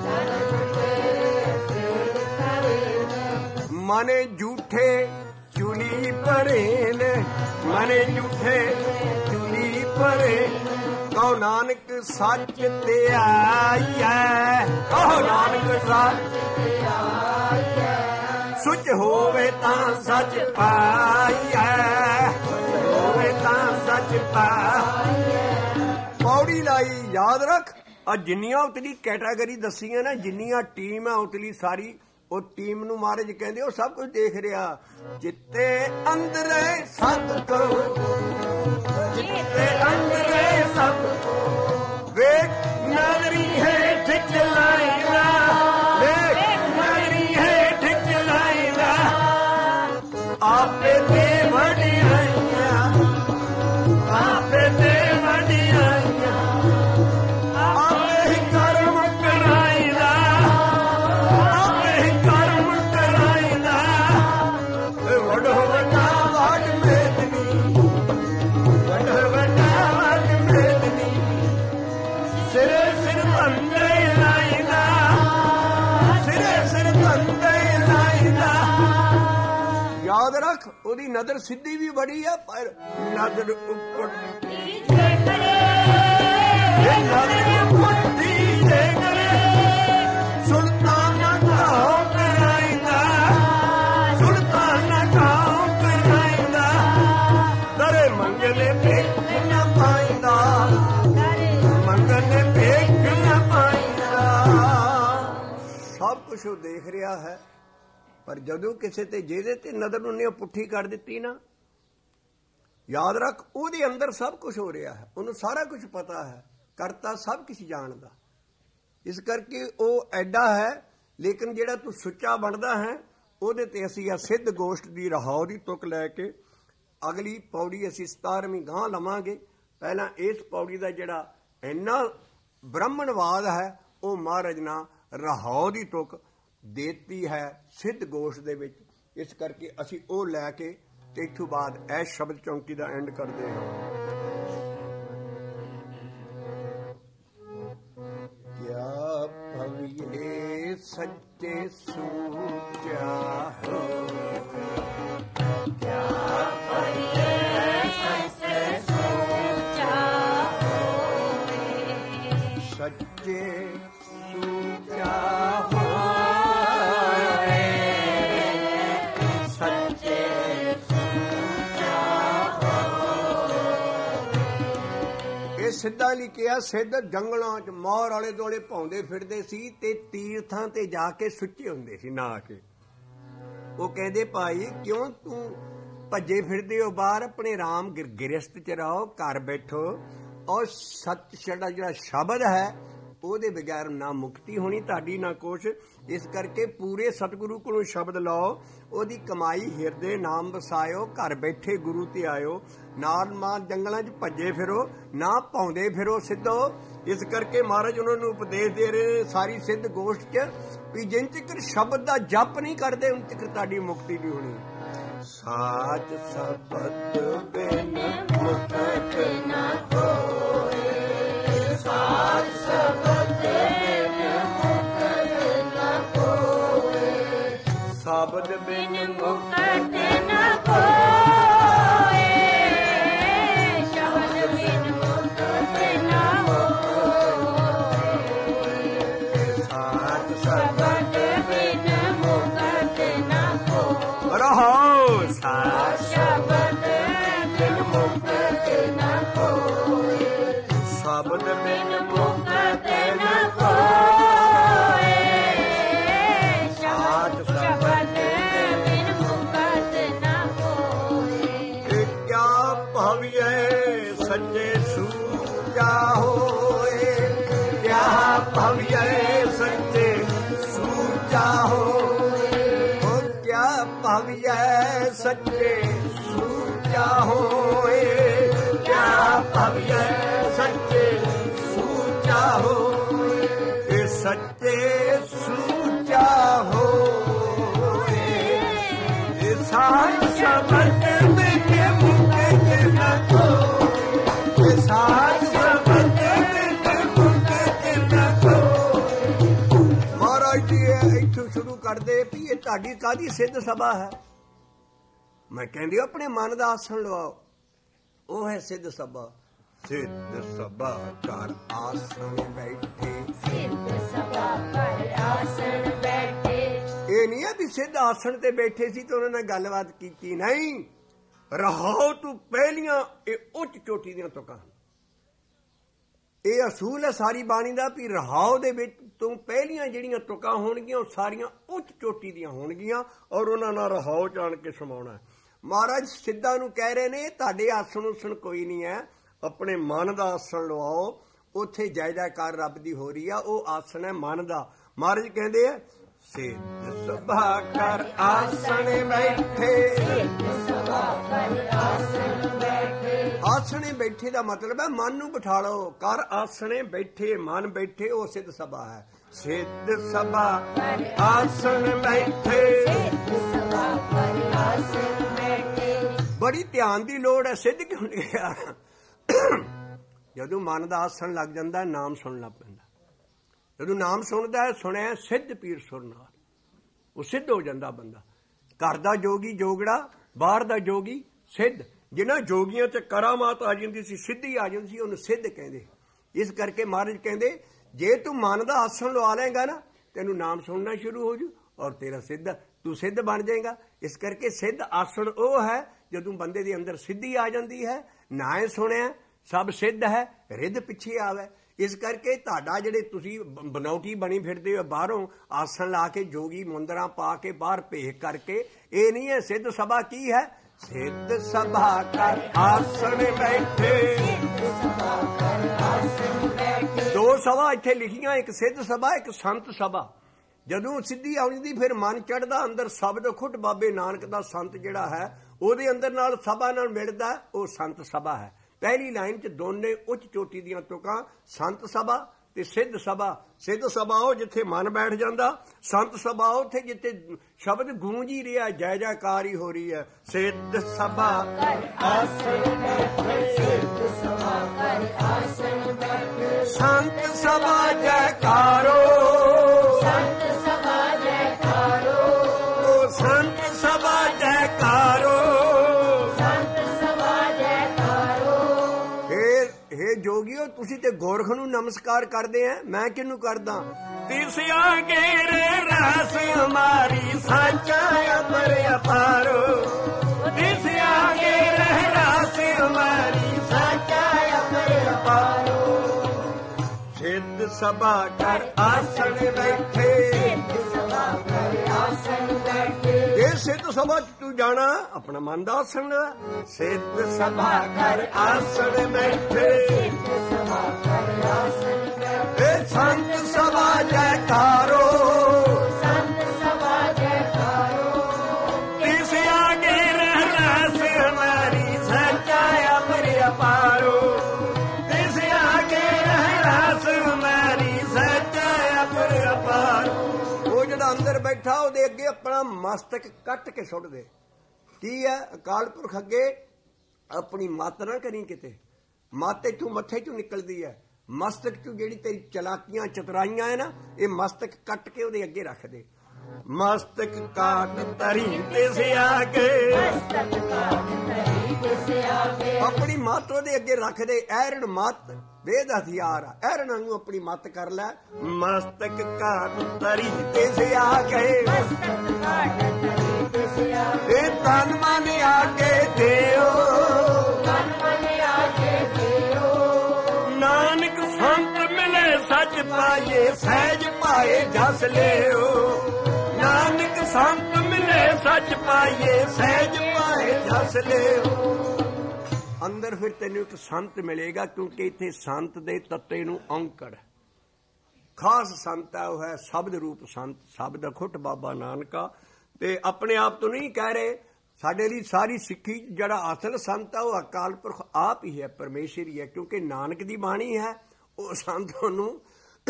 ਮਨੇ ਝੂਠੇ ਚੁਲੀ ਭਰੇ ਨੇ, ਮਨੇ ਝੂਠੇ ਚੁਲੀ ਭਰੇ, ਕਹੋ ਨਾਨਕ ਸੱਚ ਤੇ ਆਈਐ, ਕਹੋ ਨਾਨਕ ਸੱਚ ਤੇ ਆਈਐ, ਸੁਚ ਹੋਵੇ ਤਾਂ ਸੱਚ ਪਾਈਐ, ਹੋਵੇ ਤਾਂ ਸੱਚ ਪਾਈਐ। ਪੌੜੀ ਲਾਈ ਯਾਦ ਰੱਖ। ਆ ਜਿੰਨੀਆਂ ਉਤਲੀ ਕੈਟਾਗਰੀ ਦੱਸੀਆਂ ਨਾ, ਜਿੰਨੀਆਂ ਟੀਮ ਹੈ ਉਤਲੀ ਸਾਰੀ ਉਹ ਟੀਮ ਨੂੰ ਮਹਾਰਾਜ ਕਹਿੰਦੇ ਉਹ ਸਭ ਕੁਝ ਦੇਖ ਰਿਹਾ। ਜਿੱਤੇ ਅੰਦਰੇ ਸਭ ਕੋ, ਜਿੱਤੇ ਅੰਦਰੇ ਸਭ ਕੋ ਵੇਖ ਨਜ਼ਰੀ ਹੈ ਠਿਕ ਲਾਈਦਾ, ਵੇਖ ਨਜ਼ਰੀ ਹੈ ਠਿਕ ਲਾਈਦਾ। ਆਪੇ ਤੇ ਵਡਿਆਈਆਂ, ਆਪੇ ਤੇ ਵਡਿਆਈਆਂ, ਆਪੇ ਹੀ ਕਰਮ ਕਰਾਈਦਾ, ਆਪੇ ਹੀ ਕਰਮ ਕਰਾਈਦਾ। ਵਡੋ ਵੱਡਾ ਵਡ ਮੇਦਨੀ, ਵਡੋ ਵੱਡਾ ਵਡ ਮੇਦਨੀ, ਸਿਰੇ ਸਿਰ ਧੰਦੇ ਲਾਈਦਾ, ਸਿਰੇ ਸਿਰ ਧੰਦੇ ਲਾਈਦਾ। ਯਾਦ ਰੱਖ ਉਹਦੀ ਨਜ਼ਰ ਸਿੱਧੀ ਵੀ ਬੜੀ ਆ, ਪਰ ਨਜ਼ਰ ਉੱਪਰ ਸੁਲਤਾਨਾ ਕਾਉ ਕਰਾਈਦਾ, ਸੁਲਤਾਨਾ ਕਾਉ ਕਰਾਈਦਾ। ਦਰੇ ਮੰਗਲੇ ਭੇਖ ਨਾ ਪਾਈਦਾ, ਮੰਗਲੇ ਭੇਖ ਨਾ ਪਾਈਦਾ। ਸਭ ਕੁਛ ਉਹ ਦੇਖ ਰਿਹਾ ਹੈ, ਪਰ ਜਦੋਂ ਕਿਸੇ ਤੇ ਜਿਹਦੇ ਤੇ ਨਜ਼ਰ ਉਹਨੇ ਪੁੱਠੀ ਕਰ ਦਿੱਤੀ ਨਾ, ਯਾਦ ਰੱਖ ਉਹਦੇ ਅੰਦਰ ਸਭ ਕੁਝ ਹੋ ਰਿਹਾ ਹੈ, ਉਹਨੂੰ ਸਾਰਾ ਕੁਝ ਪਤਾ ਹੈ, ਕਰਤਾ ਸਭ ਕੁਝ ਜਾਣਦਾ। ਇਸ ਕਰਕੇ ਉਹ ਐਡਾ ਹੈ। ਲੇਕਿਨ ਜਿਹੜਾ ਤੂੰ ਸੁੱਚਾ ਬਣਦਾ ਹੈ, ਉਹਦੇ ਤੇ ਅਸੀਂ ਆ ਸਿੱਧ ਗੋਸ਼ਟ ਦੀ ਰਹਾਉ ਦੀ ਤੁਕ ਲੈ ਕੇ ਅਗਲੀ ਪੌੜੀ ਅਸੀਂ ਸਤਾਰਵੀਂ ਗਾਂ ਲਵਾਂਗੇ। ਪਹਿਲਾਂ ਇਸ ਪੌੜੀ ਦਾ ਜਿਹੜਾ ਇੰਨਾ ਬ੍ਰਾਹਮਣਵਾਦ ਹੈ, ਉਹ ਮਹਾਰਾਜ ਨਾਲ ਰਹਾਉ ਦੀ ਤੁਕ ਦੇਤੀ ਹੈ ਸਿੱਧ ਗੋਸ਼ਟ ਦੇ ਵਿੱਚ। ਇਸ ਕਰਕੇ ਅਸੀਂ ਉਹ ਲੈ ਕੇ ਤੇ ਇੱਥੋਂ ਬਾਅਦ ਇਹ ਸ਼ਬਦ ਚੌਂਕੀ ਦਾ ਐਂਡ ਕਰਦੇ ਹਾਂ। ਕਿਆ ਭਵਿਏ ਸੱਚੇ ਸੂਚਾ ਹੋਏ, ਕਿਆ ਭਵਿਏ ਸੱਚੇ ਸੂਚਾ ਹੋਏ, ਸੱਚੇ ਸੂਚਾ ਸਿੱਧਾ ਲਈ ਕਿਹਾ। ਸਿੱਧ ਜੰਗਲਾਂ ਚ ਮੌਰ ਵਾਲੇ ਦੁਆਲੇ ਭੌਂਦੇ ਫਿਰਦੇ ਸੀ ਤੇ ਤੀਰਥਾਂ ਤੇ ਜਾ ਕੇ ਸੁੱਚੇ ਹੁੰਦੇ ਸੀ ਨਾ ਕੇ। ਉਹ ਕਹਿੰਦੇ ਭਾਈ ਕਿਉਂ ਤੂੰ ਭੱਜੇ ਫਿਰਦੇ ਹੋ ਬਾਹਰ, ਆਪਣੇ ਰਾਮ ਗਿਰਸਤ ਚ ਰਹੋ, ਘਰ ਬੈਠੋ। ਔਰ ਸੱਚ ਛੜਾ ਜਿਹੜਾ ਸ਼ਬਦ ਹੈ ਉਹਦੇ ਬਗੈਰ ਨਾ ਮੁਕਤੀ ਹੋਣੀ ਤੁਹਾਡੀ ਨਾ ਕੁਛ। ਇਸ ਕਰਕੇ ਪੂਰੇ ਸਤਿਗੁਰੂ ਕੋਲੋਂ ਸ਼ਬਦ ਲਓ, ਉਹਦੀ ਕਮਾਈ ਹਿਰਦੇ ਨਾਮ ਵਸਾਇਓ, ਘਰ ਬੈਠੇ ਗੁਰੂ ਤੇ ਆਇਓ। ਨਾਲ ਮਾਰ ਜੰਗਲਾਂ 'ਚ ਭੱਜੇ ਫਿਰੋ, ਨਾ ਭੌਂਦੇ ਫਿਰੋ ਸਿੱਧੋ। ਇਸ ਕਰਕੇ ਮਹਾਰਾਜ ਉਹਨਾਂ ਨੂੰ ਉਪਦੇਸ਼ ਦੇ ਰਹੇ ਸਾਰੀ ਸਿੱਧ ਗੋਸ਼ਟ 'ਚ ਵੀ ਜਿੰਨ ਚਿਰ ਸ਼ਬਦ ਦਾ ਜਪ ਨਹੀਂ ਕਰਦੇ ਉਨ ਚਿਰ ਤੁਹਾਡੀ ਮੁਕਤੀ ਨਹੀਂ ਹੋਣੀ। ਸਾਚ ਸ਼ਬਦ ਬਿਨ ਮੁਕਤ ਨਾ ਹੋਏ, ਸਾਚ ਸ਼ਬਦ ਬਿਨ ਮੁਕਤ ਨਾ ਹੋਏ, ਸ਼ਬਦ ਬਿਨ ਮੁਕਤ ਨਾ ਹੋਏ, ਸ਼ਬਦ ਬਿਨ ਮੁਕਤ ਨਾ ਹੋਏ, ਸਾਚ ਸ਼ਬਦ ਬਿਨ ਮੁਕਤ ਨਾ ਹੋਏ। ਰਹੋ ਸਾਚ ਸ਼ਬਦ ਬਿਨ ਮੁਕਤ ਨਾ ਹੋਏ, ਸ਼ਬਦ ਬਿਨ ਮੁਕਤ ਨਾ ਹੋਏ, ਸਾਚ ਸ਼ਬਦ ਬਿਨ ਮੁਕਤ ਨਾ ਹੋਏ। ਕਿਆ ਭਵਿਏ ਸੱਚੇ ਸੂਚਾ ਹੋਏ, ਕਿਆ ਭਵਿਏ ਸੱਚੇ ਸੂਚਾ ਹੋਏ, ਕਿਆ ਭਵਿਏ ਸੱਚੇ ਸੂਚਾ ਹੋਏ, ਕਿਆ ਭਵਿਏ ਸੱਚੇ ਸੂਚਾ ਹੋਏ, ਇਹ ਸੱਚੇ ਸੂਚਾ ਹੋਏ, ਇਹ ਸਾਚ ਸ਼ਬਦ ਬਿਨ ਮੁਕਤ ਨਾ ਹੋਏ, ਇਹ ਸਾਚ ਸ਼ਬਦ ਬਿਨ ਮੁਕਤ ਨਾ ਹੋਏ। ਮਹਾਰਾਜ ਜੀ ਇੱਥੋਂ ਸ਼ੁਰੂ ਕਰਦੇ ਵੀ ਇਹ ਤੁਹਾਡੀ ਕਾਹਦੀ ਸਿੱਧ ਸਭਾ ਹੈ। ਮੈਂ ਕਹਿੰਦੀ ਆਪਣੇ ਮਨ ਦਾ ਆਸਣ ਲਵਾਓ, ਉਹ ਹੈ ਸਿੱਧ ਸਭਾ। ਸਿੱਧ ਸਭਾ ਕਰ ਆਸਣ ਬੈਠੇ, ਸਿੱਧ ਸਭਾ ਕਰ ਆਸਣ ਬੈਠੇ। ਇਹ ਨਹੀਂ ਹੈ ਵੀ ਸਿੱਧ ਆਸਣ ਤੇ ਬੈਠੇ ਸੀ ਤੇ ਉਹਨਾਂ ਨਾਲ ਗੱਲਬਾਤ ਕੀਤੀ, ਨਹੀਂ। ਰਹਾਉ ਤੂੰ ਪਹਿਲੀਆਂ ਇਹ ਉੱਚ ਚੋਟੀ ਦੀਆਂ ਤੁਕਾਂ। ਇਹ ਅਸੂਲ ਹੈ ਸਾਰੀ ਬਾਣੀ ਦਾ ਵੀ ਰਹਾਉ ਦੇ ਵਿੱਚ ਤੋਂ ਪਹਿਲੀਆਂ ਜਿਹੜੀਆਂ ਤੁਕਾਂ ਹੋਣਗੀਆਂ ਉਹ ਸਾਰੀਆਂ ਉੱਚ ਚੋਟੀ ਦੀਆਂ ਹੋਣਗੀਆਂ ਔਰ ਉਹਨਾਂ ਨਾਲ ਰਹਾਉ ਜਾਣ ਕੇ ਸਮਾਉਣਾ। ਮਹਾਰਾਜ ਸਿੱਧਾਂ ਨੂੰ ਕਹਿ ਰਹੇ ਨੇ ਤੁਹਾਡੇ ਆਸਣ ਉਸਣ ਕੋਈ ਨਹੀਂ ਹੈ, ਆਪਣੇ ਮਨ ਦਾ ਆਸਣ ਲਵਾਓ, ਉੱਥੇ ਜੈ ਜੈਕਾਰ ਰੱਬ ਦੀ ਹੋ ਰਹੀ ਆ, ਉਹ ਆਸਣ ਹੈ ਮਨ ਦਾ। ਮਹਾਰਾਜ ਕਹਿੰਦੇ ਆ ਸਿੱਧ ਸਭਾ ਕਰ ਆਸਣ ਬੈਠੇ, ਆਸਣੇ ਬੈਠੇ ਦਾ ਮਤਲਬ ਹੈ ਮਨ ਨੂੰ ਬਿਠਾ ਲਓ। ਕਰ ਆਸਣੇ ਬੈਠੇ, ਮਨ ਬੈਠੇ, ਉਹ ਸਿੱਧ ਸਭਾ ਹੈ। ਸਿੱਧ ਸਭਾ ਆਸਣ ਬੈਠੇ, ਬੜੀ ਧਿਆਨ ਦੀ ਲੋੜ ਹੈ। ਸਿੱਧ ਕਿਉਂ ਨਹੀਂ ਗਿਆ? ਜਦੋਂ ਮਨ ਦਾ ਆਸਣ ਲੱਗ ਜਾਂਦਾ ਨਾਮ ਸੁਣਨਾ ਪੈਂਦਾ। ਜਦੋਂ ਨਾਮ ਸੁਣਦਾ ਹੈ, ਸੁਣਿਆ ਸਿੱਧ ਪੀਰ ਸੁਰ ਨਾਲ, ਉਹ ਸਿੱਧ ਹੋ ਜਾਂਦਾ ਬੰਦਾ। ਘਰ ਦਾ ਜੋਗੀ ਜੋਗੜਾ, ਬਾਹਰ ਦਾ ਜੋਗੀ ਸਿੱਧ। ਜਿਹਨਾਂ ਜੋਗੀਆਂ ਤੇ ਕਰਾਮਾਤ ਆ ਜਾਂਦੀ ਸੀ, ਸਿੱਧੀ ਆ ਜਾਂਦੀ ਸੀ, ਉਹਨੂੰ ਸਿੱਧ ਕਹਿੰਦੇ। ਇਸ ਕਰਕੇ ਮਹਾਰਾਜ ਕਹਿੰਦੇ ਜੇ ਤੂੰ ਮਨ ਦਾ ਆਸਣ ਲਵਾ ਲਏਗਾ ਨਾ, ਤੈਨੂੰ ਨਾਮ ਸੁਣਨਾ ਸ਼ੁਰੂ ਹੋ ਜੂ ਔਰ ਤੇਰਾ ਸਿੱਧ ਤੂੰ ਸਿੱਧ ਬਣ ਜਾਏਗਾ। ਇਸ ਕਰਕੇ ਸਿੱਧ ਆਸਣ ਉਹ ਹੈ ਜਦੋਂ ਬੰਦੇ ਦੇ ਅੰਦਰ ਸਿੱਧੀ ਆ ਜਾਂਦੀ ਹੈ। ਨਾ ਸੁਣਿਆ ਸਭ ਸਿੱਧ ਹੈ, ਰਿੱਧ ਪਿੱਛੇ ਆਵੇ। ਇਸ ਕਰਕੇ ਤੁਹਾਡਾ ਜਿਹੜੇ ਤੁਸੀਂ ਬਨੌਟੀ ਬਣੀ ਫਿਰਦੇ ਹੋ ਬਾਹਰੋਂ ਆਸਣ ਲਾ ਕੇ, ਜੋਗੀ ਮੁੰਦਰਾਂ ਪਾ ਕੇ, ਬਾਹਰ ਭੇਖ ਕਰਕੇ, ਇਹ ਨਹੀਂ ਹੈ। ਸਿੱਧ ਸਭਾ ਕੀ ਹੈ? ਸਿੱਧ ਸਭਾ ਕਰ ਆਸਣ ਬੈਠੇ। ਦੋ ਸਭਾ ਇੱਥੇ ਲਿਖੀਆਂ, ਇੱਕ ਸਿੱਧ ਸਭਾ, ਇੱਕ ਸੰਤ ਸਭਾ। ਜਦੋਂ ਸਿੱਧੀ ਆਉਂਦੀ ਫਿਰ ਮਨ ਚੜ੍ਹਦਾ ਅੰਦਰ, ਸ਼ਬਦ ਖੁੱਟ ਬਾਬੇ ਨਾਨਕ ਦਾ ਸੰਤ ਜਿਹੜਾ ਹੈ ਉਹਦੇ ਅੰਦਰ ਨਾਲ ਸਭਾ ਨਾਲ ਮਿਲਦਾ, ਉਹ ਸੰਤ ਸਭਾ ਹੈ। ਪਹਿਲੀ ਲਾਈਨ 'ਚ ਦੋਨੇ ਉੱਚ ਚੋਟੀ ਦੀਆਂ ਤੁਕਾਂ, ਸੰਤ ਸਭਾ ਤੇ ਸਿੱਧ ਸਭਾ। ਸਿੱਧ ਸਭਾ ਉਹ ਜਿੱਥੇ ਮਨ ਬੈਠ ਜਾਂਦਾ, ਸੰਤ ਸਭਾ ਉੱਥੇ ਜਿੱਥੇ ਸ਼ਬਦ ਗੂੰਜ ਹੀ ਰਿਹਾ, ਜੈ ਜੈਕਾਰ ਹੀ ਹੋ ਰਹੀ ਹੈ। ਸਿੱਧ ਸਭਾ ਸੰਤ ਸਭਾ ਜੈਕਾਰੋ, ਸੰਤ ਸਭਾ ਜੈਕਾਰੋ, ਸੰਤ ਸਭਾ ਜੈਕਾਰੋ, ਸੰਤ ਸਭਾ ਜੈਕਾਰੋ। ਹੇ ਜੋਗੀਓ, ਤੁਸੀਂ ਤੇ ਗੋਰਖ ਨੂੰ ਨਮਸਕਾਰ ਕਰਦੇ ਆ, ਮੈਂ ਕਿਹਨੂੰ ਕਰਦਾ? ਤਿਸਿਆ ਗੇਰੇ ਰਸ ਹਮਾਰੀ ਸਾਚਾ ਅਮਰ ਅਪਾਰੋ, ਤਿਸਿਆ ਗੇਰੇ ਰਸ ਹਮਾਰੀ ਸਾਚਾ ਅਮਰ ਅਪਾਰੋ। ਸਿੱਧ ਸਭਾ ਕਰ ਆਸਣ ਬੈਠੇ, ਸਿੱਧ ਸਭਾ ਕਰ ਆਸਣ ਬੈਠੇ। ਇਹ ਸਿੱਧ ਸਭਾ ਚ ਤੂੰ ਜਾਣਾ ਆਪਣਾ ਮਨ ਦਾ ਆਸਣ। ਸਿੱਧ ਸਭਾ ਕਰ ਆਸਣ ਬੈਠੇ, ਸਿੱਧ ਸਭਾ ਕਰ ਆਸਣ ਬੈਠੇ। ਸੰਤ ਸਭਾ ਜੈਕਾਰੋ, ਸੰਤ ਸਭਾ ਜੈਕਾਰੋ। ਤਿਸ ਆਗੇ ਰਹਿ ਹਮਾਰੀ ਸੱਚਾ ਅਮਰ ਅਪਾਰੋ, ਤਿਸ ਆਗੇ ਰਹਿ ਹਮਾਰੀ ਸੱਚਾ ਅਮਰ ਅਪਾਰੋ। ਉਹ ਜਿਹੜਾ ਅੰਦਰ ਬੈਠਾ ਉਹਦੇ ਅੱਗੇ ਆਪਣਾ ਮਸਤਕ ਕੱਟ ਕੇ ਸੁੱਟ ਦੇ। ਕੀ ਹੈ? ਅਕਾਲ ਪੁਰਖ ਅੱਗੇ ਆਪਣੀ ਮੱਤ ਨਾ ਕਰੀ ਕਿਤੇ। ਮੱਤ ਇੱਥੋਂ ਮੱਥੇ ਚੋਂ ਨਿਕਲਦੀ ਹੈ, ਮਸਤਕ ਚੋਂ ਜਿਹੜੀ ਤੇਰੀ ਚਲਾਕੀਆਂ ਚਤਰਾਈਆਂ ਹੈ ਨਾ, ਇਹ ਮਸਤਕ ਕੱਟ ਕੇ ਉਹਦੇ ਅੱਗੇ ਰੱਖ ਦੇ। ਮਸਤਕ ਕਾਟ ਤਰੀ ਤੇ ਆਗੇ, ਮਸਤਕ ਕਾਟ ਤਰੀ ਤੇ ਆਗੇ। ਆਪਣੀ ਮੱਤ ਉਹਦੇ ਅੱਗੇ ਰੱਖ ਦੇ। ਐਰਣ ਮੱਤ ਵੇਦ ਹਥਿਆਰ ਆ, ਐਰਣ ਨੂੰ ਆਪਣੀ ਮੱਤ ਕਰ ਲੈ। ਮਸਤਕ ਕਾਟ ਤਰੀ ਤੇ ਆਗੇ, ਮਸਤਕ ਕਾਟ ਤਰੀ ਤੇ ਆਗੇ। ਇਹ ਤਨ ਮਨ ਆਗੇ ਦਿਓ, ਤਨ ਮਨ ਆਗੇ ਦਿਓ। ਨਾਨਕ ਸੰਤ ਮਿਲੇ ਸੱਚ ਪਾਈਏ, ਸਹਿਜ ਪਾਏ ਜਸ ਲਿਓ। ਨਾਨਕ ਸੰਤ ਮਿਲੇ ਸੱਚ ਪਾਈਏ, ਸਹਿਜ ਪਾਏ ਜਸ ਲਿਓ। ਅੰਦਰ ਫਿਰ ਤੈਨੂੰ ਇੱਕ ਸੰਤ ਮਿਲੇਗਾ, ਕਿਉਂਕਿ ਇੱਥੇ ਸੰਤ ਦੇ ਤੱਤੇ ਨੂੰ ਔਂਕੜ ਖਾਸ ਸੰਤ ਹੈ, ਉਹ ਹੈ ਸ਼ਬਦ ਰੂਪ ਸੰਤ, ਸ਼ਬਦ ਖੁੱਟ ਬਾਬਾ ਨਾਨਕਾ। ਤੇ ਆਪਣੇ ਆਪ ਤੋਂ ਨਹੀਂ ਕਹਿ ਰਹੇ, ਸਾਡੇ ਲਈ ਸਾਰੀ ਸਿੱਖੀ ਜਿਹੜਾ ਅਸਲ ਸੰਤ ਹੈ ਉਹ ਅਕਾਲ ਪੁਰਖ ਆਪ ਹੀ ਹੈ, ਪਰਮੇਸ਼ਰ ਹੀ ਹੈ। ਕਿਉਂਕਿ ਨਾਨਕ ਦੀ ਬਾਣੀ ਹੈ, ਉਹ ਸੰਤ ਨੂੰ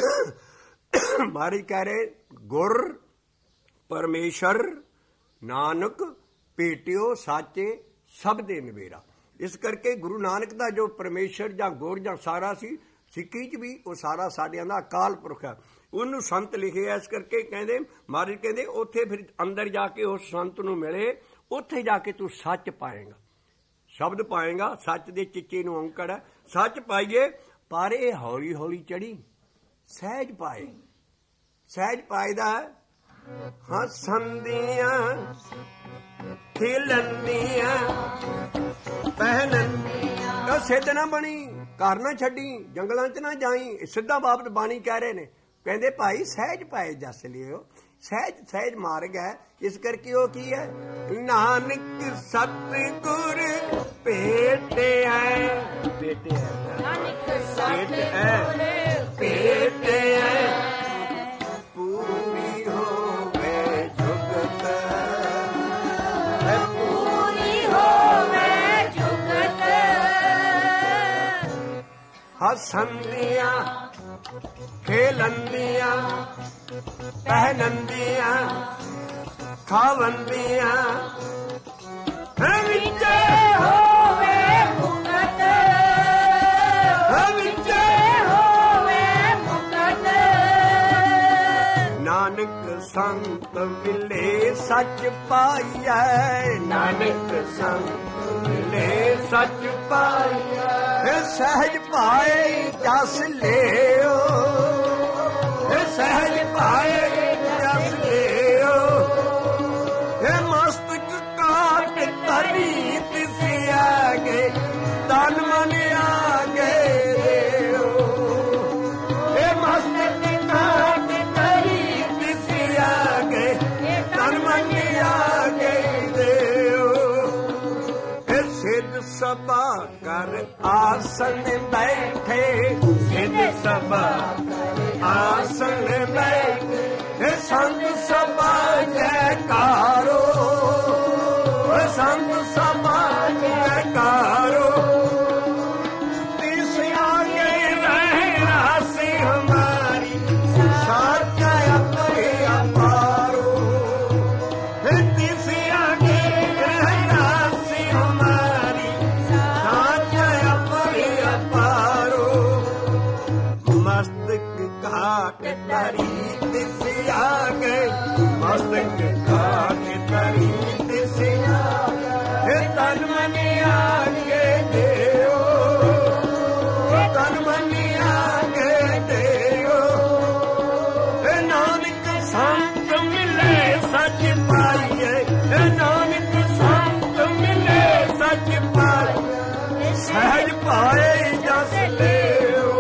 ਮਾਰੀ ਕਹਿ ਰਹੇ ਗੁਰ ਪਰਮੇਸ਼ਰ ਨਾਨਕ ਭੇਟਿਓ ਸਾਚੇ ਸਭ ਦੇ ਨਿਵੇਰਾ। ਇਸ ਕਰਕੇ ਗੁਰੂ ਨਾਨਕ ਦਾ ਜੋ ਪਰਮੇਸ਼ਰ ਜਾਂ ਗੁਰ ਜਾਂ ਸਾਰਾ ਸੀ, ਸਿੱਖੀ 'ਚ ਵੀ ਉਹ ਸਾਰਾ ਸਾਡਿਆਂ ਦਾ ਅਕਾਲ ਪੁਰਖ ਹੈ, ਉਹਨੂੰ ਸੰਤ ਲਿਖਿਆ। ਇਸ ਕਰਕੇ ਕਹਿੰਦੇ ਮਹਾਰਾਜ ਕਹਿੰਦੇ ਉੱਥੇ ਫਿਰ ਅੰਦਰ ਜਾ ਕੇ ਉਸ ਸੰਤ ਨੂੰ ਮਿਲੇ, ਉੱਥੇ ਜਾ ਕੇ ਤੂੰ ਸੱਚ ਪਾਏਗਾ, ਸ਼ਬਦ ਪਾਏਗਾ। ਸੱਚ ਦੇ ਚਿੱਚੇ ਨੂੰ ਔਂਕੜ ਹੈ, ਸੱਚ ਪਾਈਏ। ਪਰ ਇਹ ਹੌਲੀ ਹੌਲੀ ਚੜੀ, ਸਹਿਜ ਪਾਏ। ਸਹਿਜ ਪਾਏਦਾ ਹੱਸੰਦੀਆਂ ਖੇਲੰਦੀਆਂ ਪਹਿਨੰਦੀਆਂ। ਸਿੱਧ ਨਾ ਬਣੀ, ਘਰ ਨਾ ਛੱਡੀ, ਜੰਗਲਾਂ 'ਚ ਨਾ ਜਾਈ। ਸਿੱਧਾ ਬਾਬਤ ਬਾਣੀ ਕਹਿ ਰਹੇ ਨੇ, ਕਹਿੰਦੇ ਭਾਈ ਸਹਿਜ ਪਾਏ ਜਸ ਲਿਓ। ਸਹਿਜ ਸਹਿਜ ਮਾਰਗ ਹੈ, ਇਸ ਕਰਕੇ ਉਹ ਕੀ ਹੈ? ਨਾਨਕ ਸਤਿਗੁਰ ਭੇਟਿਆ, ਭੇਟਿਆ ਨਾਨਕ ਸਤਿਗੁਰ ਭੇਟਿਆ, ਪੂਰੀ ਹੋਵੇ ਜੁਗਤ, ਪੂਰੀ ਹੋਵੇ ਜੁਗਤ। ਹਸੰਦੀਆਂ ਖੇਲੰਦੀਆਂ ਪਹਿਨੰਦੀਆਂ ਖਾਵੰਦੀਆਂ, ਵਿਚੇ ਹੋਵੇ ਮੁਕਤ, ਵਿਚੇ ਹੋਵੇ ਮੁਕਤ। ਨਾਨਕ ਸੰਤ ਮਿਲੇ ਸੱਚ ਪਾਈਐ, ਨਾਨਕ ਸੰਤ ਮਿਲੇ ਸੱਚ ਪਾਈਐ। ਸਹਿਜ ਪਾਏ ਜਸ ਲਿਓ, ਸਹਿਜ ਪਾਏ ਜਸ ਲਿਓ। ਇਹ ਮਸਤਕ ਕਾਟ ਧਰੀ ਤਿਸ ਆਗੇ, ਤਨ ਮਨ ਆਗੇ ਦਿਓ। ਇਹ ਮਸਤਕ ਕਾਟ ਧਰੀ ਤਿਸ ਆਗੇ, ਤਨ ਮਨ ਆਗੇ ਦਿਓ। ਇਹ ਸਿੱਧ ਸਭਾ ਕਰ ਆਸਨ ਬੈਠੇ, ਸਿੱਧ ਸਭਾ ਆਸਨ ਬੈਠੇ। ਸੰਤ ਸਭਾ ਜੈਕਾਰੋ, ਸੰਤ ਸਭਾ ਜੈਕਾਰੋ। ਤਿਸ ਆਗੇ ਰਹਿ ਰਾਸੀ ਹਮਾਰੀ, ਸਾਚਾ ਆਪੇ ਅਪਾਰੋ। ਤਿਸ ਆਗੇ ਰਹਿ ਰਾਸੀ ਹਮਾਰੀ, ਸਾਚਾ ਆਪੇ ਅਪਾਰੋ। ਮਸਤਕ ਘਾਟ ਧਰੀ ਤਿਸ ਆਗੇ, ਮਸਤਕ ਘਾਟ ਧਰੀ ਤਿਸ ਆਗੇ। ਤਨ ਮਨ ਆਗੇ ਦਿਓ, ਤਨ ਮਨ ਆਗੇ ਦਿਓ। ਨਾਨਕ ਸੰਤ ਮਿਲੇ ਸੱਚ ਪਾਈਏ, ਨਾਨਕ ਸੰਤ ਮਿਲੇ ਸੱਚ ਪਾਈਏ। ਸਹਿਜ ਪਾਏ ਜਸ ਲਿਓ,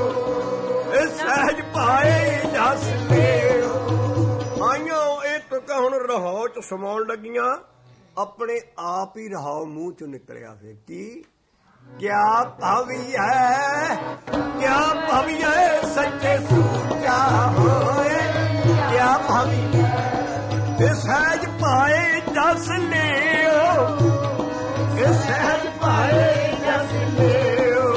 ਸਹਿਜ ਪਾਏ ਜਸ ਲਿਓ। ਆਈਓ ਇਹ ਤੁਕਾਂ ਹੁਣ ਰਹਾਉ ਚ ਸਮਾਉਣ ਲੱਗੀਆਂ, ਆਪਣੇ ਆਪ ਹੀ ਰਹਾਉ ਮੂੰਹ ਚੋਂ ਨਿਕਲਿਆ। ਫਿਰ ਕੀ? ਕਿਆ ਭਾਵੀਐ, ਕਿਆ ਭਾਵੀਐ ਸੱਚੇ ਸੂਚਾ ਹੋਏ। ਕਿਆ ਭਾਵੀਐ ਇਹ ਸਹਿਜ ਪਾਏ ਜਸ ਲਿਓ, ਇਹ ਸਹਿਜ ਪਾਏ ਜਸ ਲਿਓ।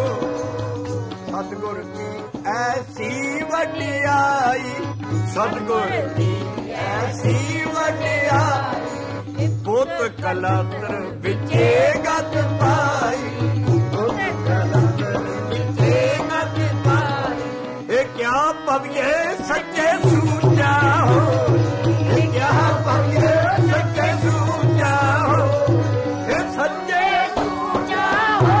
ਸਤਿਗੁਰ ਕੀ ਐਸੀ ਵਡਿਆਈ, ਸਤਿਗੁਰ ਦੀ ਐਸੀ ਵਡਿਆਈ। ਪੁੱਤ ਕਲੰਦਰ ਵਿਚੇ ਗਤ ਪਾਈ, ਪੁੱਤ ਕਲੰਦਰ ਵਿਚੇ ਗਤ ਪਾਈ। ਇਹ ਕਿਆ ਭਵਿਏ ਸੱਚੇ ਸੂਚਾ ਹੋ, ਇਹ ਕਿਆ ਭਵਿਏ ਸੱਚੇ ਸੂਚਾ ਹੋ। ਇਹ ਸੱਚੇ ਸੂਚਾ ਹੋ,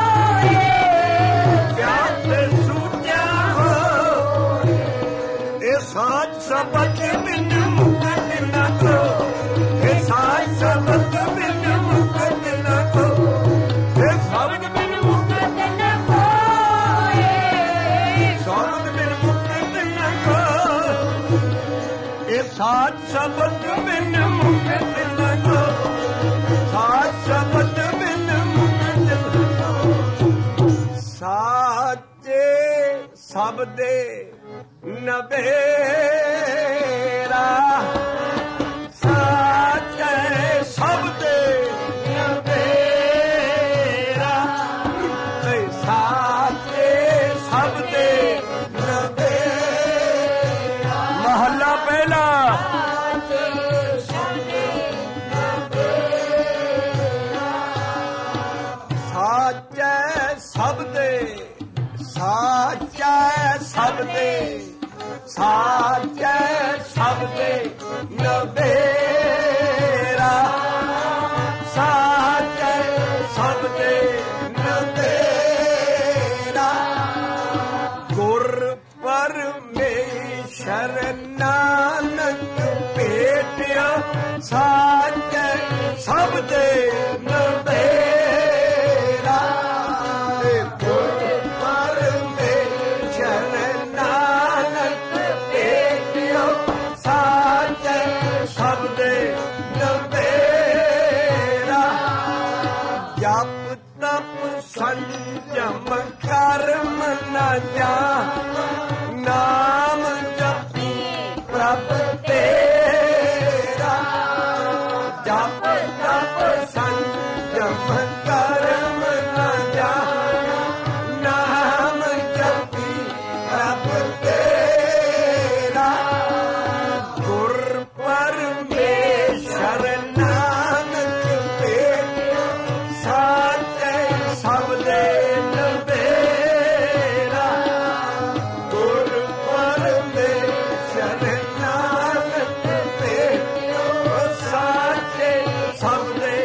ਸਾਚ ਸਬਦ ਬਿਨ ਮੁਕਤ ਨਾ ਕੋ, ਇਹ ਸਾਚ ਸਬਦ ਬਿਨ ਮੁਕਤ ਨਾ ਕੋ। ਇਹ ਸ਼ਬਦ ਬਿਨ ਮੁਕਤ ਨਾ ਕੋਏ, ਸ਼ਬਦ ਬਿਨ ਮੁਕਤ ਨਾ ਕੋ। ਇਹ ਸਾਚ ਸਬਦ ਬਿਨ ਮੁਕਤ ਨਾ ਕੋ, ਸਾਚ ਸਬਦ ਬਿਨ ਮੁਕਤ ਨਾ ਕੋ। ਸਾਚੇ ਸਬਦੇ ਨਬੇਰਾ, ਸਾਚੇ ਸਬਦੇ ਨਬੇਰਾ। ਸਾਚੇ ਸਬਦੇ ਨਬੇਰਾ। ਮਹੱਲਾ ਪਹਿਲਾ। ਸਾਚੇ ਸਬਦੇ ਨਬੇਰਾ। ਸਾਚੇ ਸਬਦੇ, ਸਾਚੇ ਸਬਦੇ, ਸਾਚੇ ਸਬਦੇ ਨਬੇਰਾ। ਸਾਚੇ ਸਬਦੇ ਨਬੇਰਾ। ਗੁਰ ਪਰਮੇਸ਼ਰ ਨਾਨਕ ਭੇਟਿਆ, ਸਾਚੇ ਸਬਦੇ ਨਬੇਰਾ। ਗੁਰ न जान, नाम जपी प्रभ तेरा, जप तप संयम कर्म न जान, नाम जपी प्रभ तेरा, गुर परमेश्वर नानक भेट, साचे सबदे नबेरा, गुर परमेश्वर नानक भेट, साचे सबदे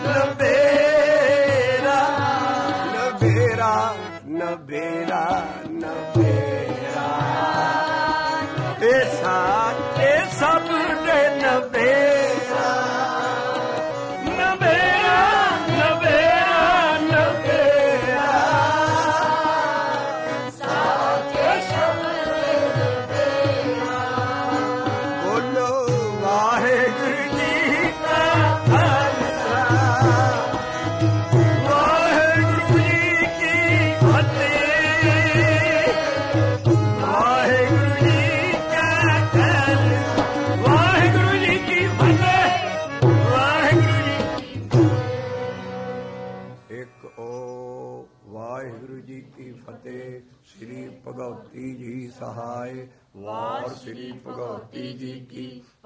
नबेरा, नबेरा नबेरा नबेरा, ए साचे सबदे नबेरा, नबेरा नबेरा नबेरा, साचे सबदे नबेरा। बोलो वाहेगुरु जी का खालसा, वाहेगुरु जी की फतेह, वाहेगुरु जी का खालसा, वाहेगुरु जी की फतेह, वाहेगुरु जी। ਇੱਕ ਓ ਵਾਹਿਗੁਰੂ ਜੀ ਕੀ ਫਤਿਹ। ਸ੍ਰੀ ਭਗਵਤੀ ਜੀ ਸਹਾਇ। ਵਾਰ ਸ੍ਰੀ ਭਗਵਤੀ ਜੀ ਕੀ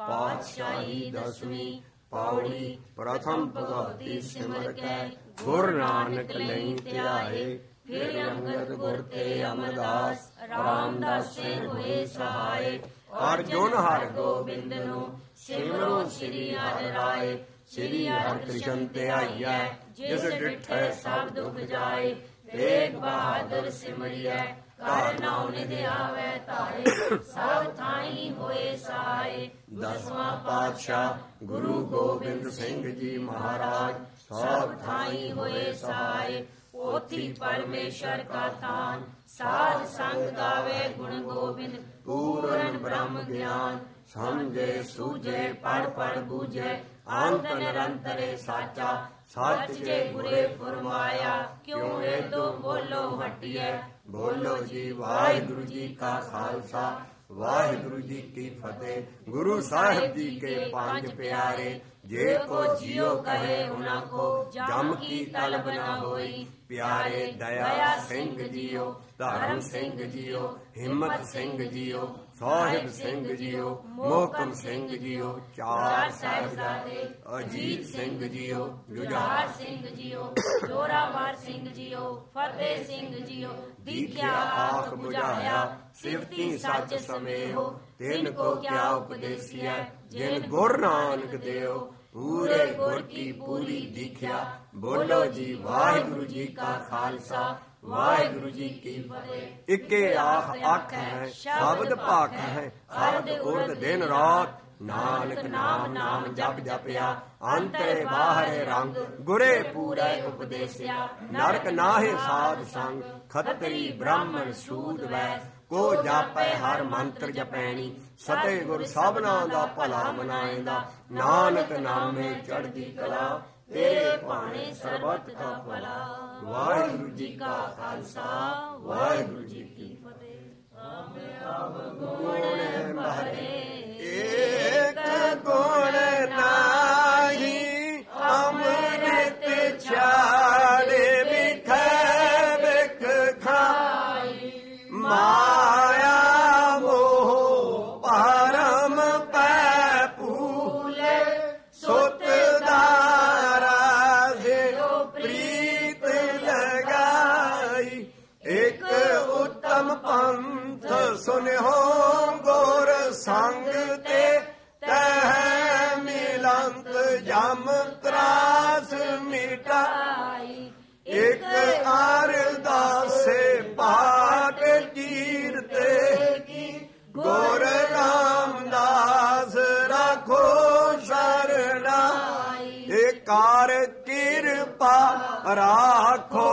ਪਾਤਸ਼ਾਹੀ ਦਸਵੀਂ ਪੌੜੀ। ਪ੍ਰਥਮ ਭਗਵਤੀ ਸਿਮਰ ਕੈ ਗੁਰ ਨਾਨਕ ਲਈ ਧਿਆਏ। ਫਿਰ ਅੰਗਦ ਗੁਰ ਤੇ ਅਮਰਦਾਸ ਰਾਮਦਾਸੇ ਹੋਏ ਸਹਾਏ। ਅਰਜੁਨ ਹਰਿ ਗੋਬਿੰਦ ਨੂੰ ਸਿਮਰੋ ਸ੍ਰੀ ਹਰਿ ਰਾਏ। ਸ੍ਰੀ ਹਰਿ ਕ੍ਰਿਸ਼ਨ ਧਿਆਈਐ ਜਿਸ ਡਿਠੈ ਸਭ ਦੁਖ ਜਾਏ। ਤੇਗ ਬਹਾਦਰ ਸਿਮਰਿਐ ਕਰ ਨਾਉ ਨਿਧ ਆਵੈ ਧਾਰੇ। ਸਭ ਥਾਈ ਹੋਏ ਸਹਾਏ। ਦਸਵਾਂ ਪਾਤਸ਼ਾਹ ਗੁਰੂ ਗੋਬਿੰਦ ਸਿੰਘ ਜੀ ਮਹਾਰਾਜ ਸਭ ਥਾਈ ਹੋਏ ਸਹਾਏ। ਪੋਥੀ ਪਰਮੇਸ਼ਰ ਕਾ ਤਾਨ ਸਾਧ ਸੰਗ ਗਾਵੇ ਗੁਣ ਗੋਬਿੰਦ। ਪੂਰਨ ਬ੍ਰਹਮ ਗਿਆਨ ਸਮਝੇ ਸੂਝੇ ਪੜ ਪੜ ਬੂਝੇ। ਅੰਤ ਨਿਰੰਤਰੇ ਸਾਚਾ ਸੱਚ ਜੇ ਗੁਰੇ ਫਰਮਾਇਆ। ਕਿਉ ਏਦੋ ਬੋਲੋ ਹਟਿਐ। ਬੋਲੋ ਜੀ ਵਾਹਿਗੁਰੂ ਜੀ ਕਾ ਖਾਲਸਾ ਵਾਹਿਗੁਰੂ ਜੀ ਕੀ ਫਤਿਹ। ਗੁਰੂ ਸਾਹਿਬ ਜੀ ਕੇ ਪੰਜ ਪਿਆਰੇ। ਜੇ ਕੋ ਜਿਉ ਕਹੇ ਉਨਾ ਕੋ ਜਮ ਕੀ ਤਲਬ ਨਾ ਹੋਈ। ਪਿਆਰੇ ਦਇਆ ਸਿੰਘ ਜੀਓ, ਧਰਮ ਸਿੰਘ ਜੀਓ, ਹਿੰਮਤ ਸਿੰਘ ਜੀਓ, ਸਾਹਿਬ ਸਿੰਘ ਜੀਓ, ਮੋਹਕਮ ਸਿੰਘ ਜੀਓ, ਚਾਰ ਸਾਹਿਬਜ਼ਾਦੇ, ਅਜੀਤ ਸਿੰਘ ਜੀਓ, ਜੁਝਾਰ ਸਿੰਘ ਜੀਓ, ਜੋਰਾਵਰ ਸਿੰਘ ਜੀਓ, ਫਤਿਹ ਸਿੰਘ ਜੀਓ। ਦੀਖਿਆ ਆਖ ਬੁਝਾਇਆ ਸਿਫਤੀ ਸੱਚ ਸਮੇਹੋ। ਤਿਨ ਕੋ ਕਿਆ ਉਪਦੇਸਿਆ ਜਿਨ ਗੁਰ ਨਾਨਕ ਦੇਓ। ਪੂਰੇ ਗੁਰ ਕੀ ਪੂਰੀ ਦੀਖਿਆ। ਬੋਲੋ ਜੀ ਵਾਹਿਗੁਰੂ ਜੀ ਕਾ ਖਾਲਸਾ ਵਾਹਿਗੁਰੂ ਜੀ ਕੀ ਫਤਿਹ। ਇੱਕੇ ਆਖ ਅੱਖ ਹੈ ਸ਼ਬਦ ਭਾਖ ਹੈ। ਅਰਧ ਉਰਧ ਦਿਨ ਰਾਤ ਨਾਨਕ ਨਾਮ ਨਾਮ ਜਪ ਜਪਿਆ। ਅੰਤਰੇ ਬਾਹਰੇ ਰੰਗ ਗੁਰੇ ਪੂਰੇ ਉਪਦੇਸਿਆ। ਨਰਕ ਨਾਹੇ ਸਾਧ ਸੰਗ ਖੱਤਰੀ ਬ੍ਰਾਹਮਣ ਸੂਦ ਵੈਸ। ਕੋ ਜਾਪੈ ਹਰ ਮੰਤਰ ਜਪੈਣੀ। ਸਤੇ ਗੁਰ ਸਭਨਾ ਦਾ ਭਲਾ ਮਨਾਏਂਦਾ। ਨਾਨਕ ਨਾਮੇ ਚੜ੍ਹਦੀ ਕਲਾ ਤੇਰੇ ਭਾਣੇ ਸਰਬਤ ਦਾ ਭਲਾ। ਵਾਹਿਗੁਰੂ ਜੀ ਕਾ ਖਾਲਸਾ ਵਾਹਿਗੁਰੂ ਜੀ ਕੀ ਫਤਿਹ। ਆਪ ਗੁਣ ਭਰੇ ਏਕ ਗੁਣ ਨਾਹੀ। ਅੰਮ੍ਰਿਤ ਛਾੜੇ ਵਿਖੇ ਵਿਖ ਖਾਈ। ਮਾਇਆ ਮੋਹ ਪਰਮ ਪੈ ਭੂਲੇ। ਸੁਤ ਦਾਰਾ ਸਿਓ ਪ੍ਰੀਤ ਲਗਾਈ। ਇੱਕ ਉੱਤਮ ਪੰਥ ਸੁਨਿਓ ਗੁਰ ਸੰਗ ਤੇ। ਤਹਿ ਮਿਲੰਤ ਜਮ ਤਰਾਸ ਮਿਟਾਈ। ਇੱਕ ਅਰਦਾਸੇ ਪਾਠ ਕੀਰਤੇ ਕੀ। ਗੁਰ ਰਾਮਦਾਸ ਰਾਖੋ ਸਰਣਾਈ। ਕਾਰ ਕਿਰਪਾ ਰਾਖੋ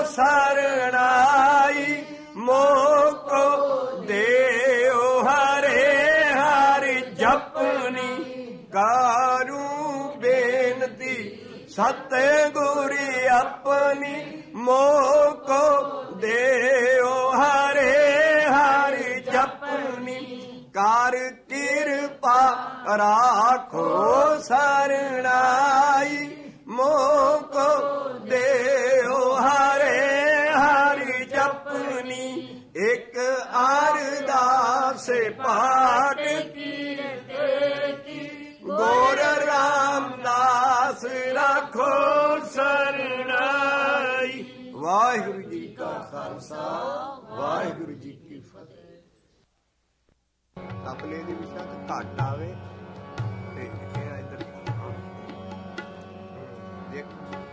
ਸਰਣਾਈ। ਮੋਕੋ ਦੇਉ ਹਰੇ ਹਰਿ ਜਪਨੀ। ਕਾਰੂ ਬੇਨਤੀ ਸਤਿਗੁਰ ਆਪਣੀ। ਮੋਕੋ ਦੇਉ राखो सरणाई मोको देओ हरे हरि जपनी एक अरदास पाठ गोर रामदास राखो सरणाई। वाहिगुरु जी का खालसा वाहिगुरु जी की फतेह। अपने ਦੇ ਵਿੱਚ ਘੱਟ ਆਵੇ ਤੇ ਇਹ ਇੱਧਰ ਦੇਖ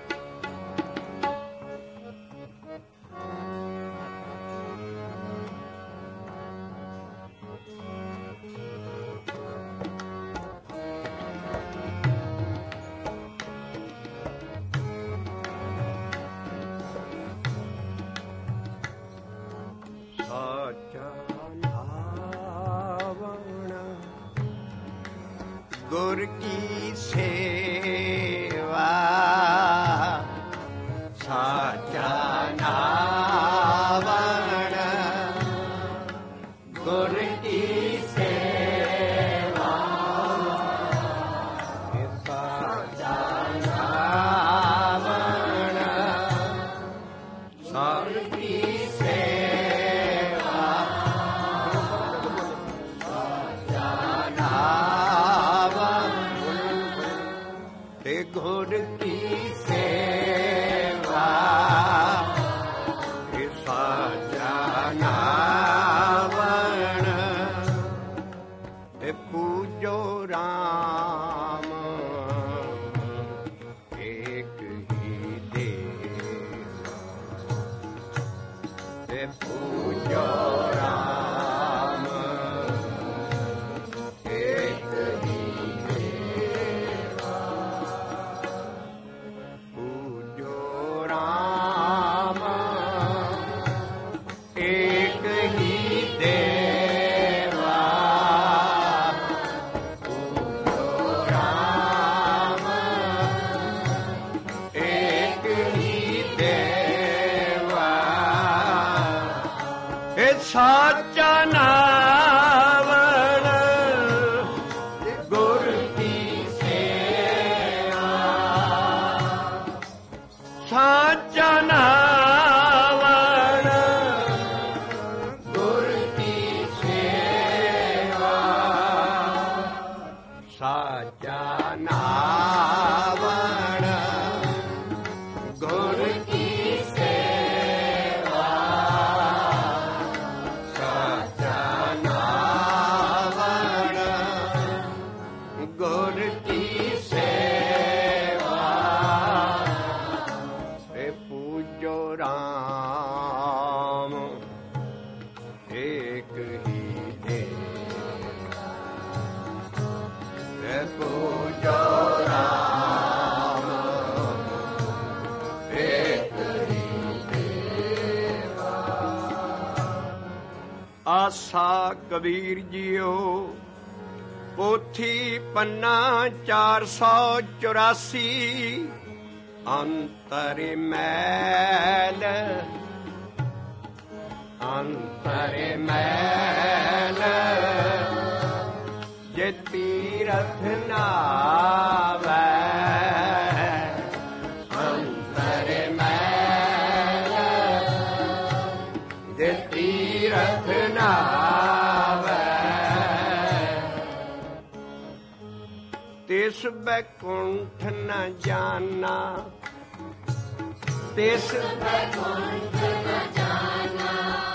गुर की सेवा साचा नावण गुर की सेवा साचा नावण सब की सेवा साचा गुर की सेवा साचा नावण पूजो राम एक ही देव पूजो राम एक ही साचा नावण गुर की सेवा साचा नावण गुर की सेवा साचा नावण गुर की राम एक ही देव पूजो राम एक ही देवा। आसा कबीर जियो पोथी पन्ना चार सौ चौरासी अंतर मैल अंतर मैल जे तीरथ नावै अंतर मैल जे तीरथ नावै तिस बैकुंठ न जाना तिस बैकुंठ न जाना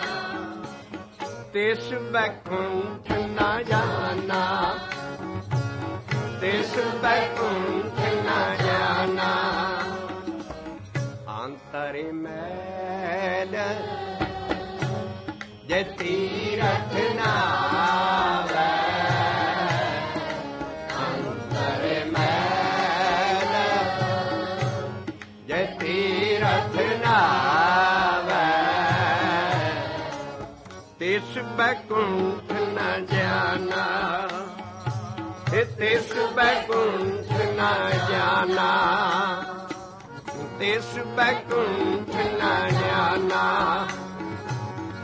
तिस बैकुंठ न जाना तिस बैकुंठ न जाना अंतर मैल जे तीरथ नावै तिस बैकुंठ न जाना तिस बैकुंठ न जाना तिस बैकुंठ न जाना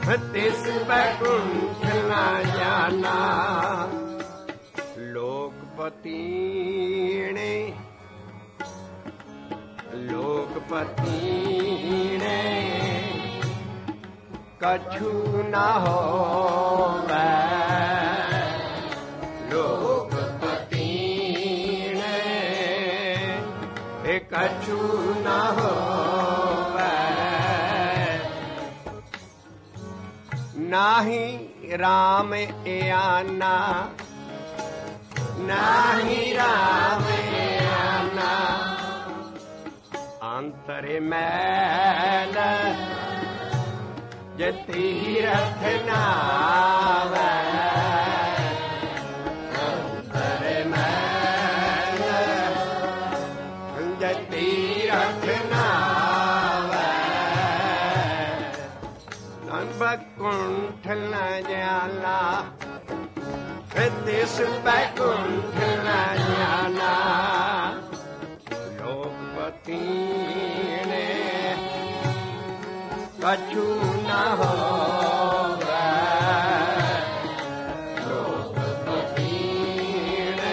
तिस बैकुंठ न जाना लोक पतीणे लोक पतीणे कछु न होवै लोक पतीणे कछु न होवै नाहि राम आना नाहि राम आना अंतर मैल जे तीरथ नावै अंतर मैल जे तीरथ नावै बकुंठ न जाला तिस बैकुंठ न जाना लोक पतीणे कछु न होवै लोक पतीणे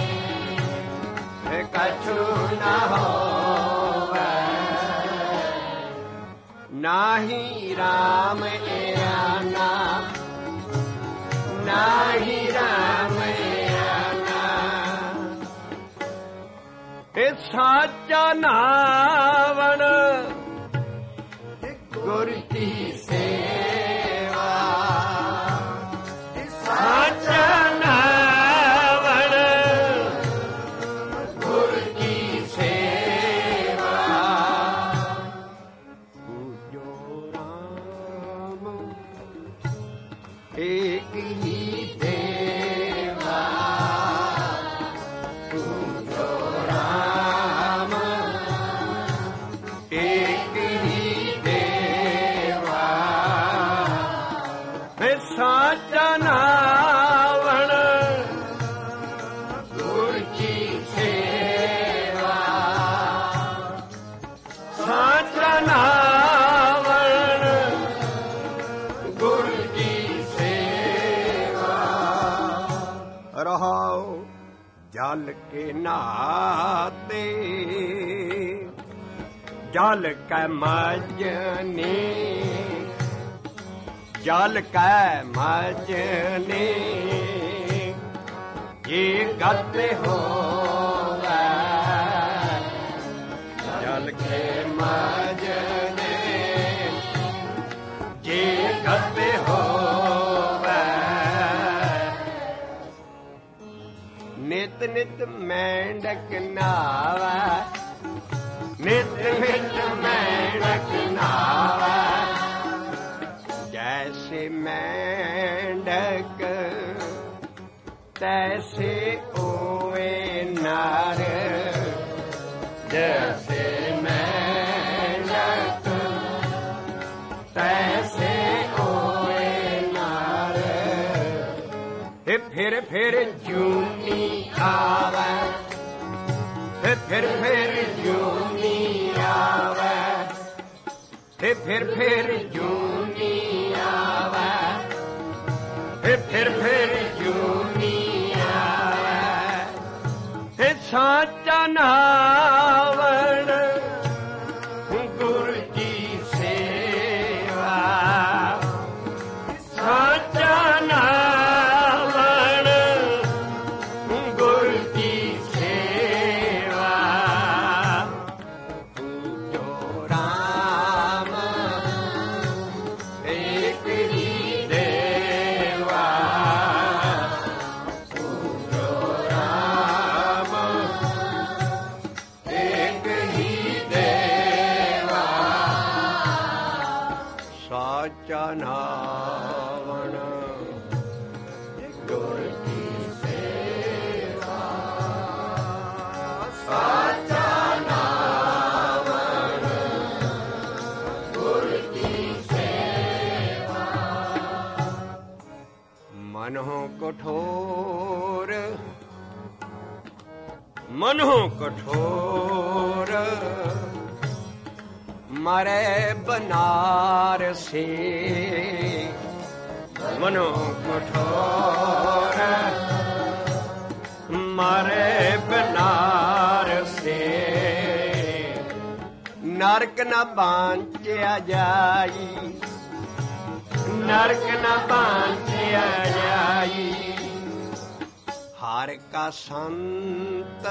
कछु न होवै नाहि राम आना नाहि राम आना ए साचा नावण गुर की सेवा साचा नावण गुर की सेवा पूजो राम एक ही देवा पूजो राम एक ही देवा साचा नावण गुर की सेवा साचा नावण गुर की सेवा रहाओ जल के नाते जल कै मजने जल कै मजने ये गत होवै जल के मजने ये गत होवै नित नित मेंढक नावै नित नित मेंढक नावै जैसे मेंढक तैसे ओए नार जैसे मेंढक तैसे ओए नार फिर फिर जूनी आवे फिर फिर जूनी आवे फिर फिर जूनी आवे फिर फिर जूनी आवे साचा नावण गुर की सेवा साचा नावण गुर की सेवा पूजो राम एक ही देवा पूजो राम एक ही देवा साचा नावण गुर की सेवा साचा नावण गुर की सेवा मनो कठोर मनो कठोर मरे बनारसी मनो कठोर ਮਰੇ ਬਨਾਰਸੇ ਨਰਕ ਨਾ ਬਾਂਚਿਆ ਜਾਈ, ਨਰਕ ਨਾ ਬਾਂਚਿਆ ਜਾਈ। ਹਰ ਕਾ ਸੰਤ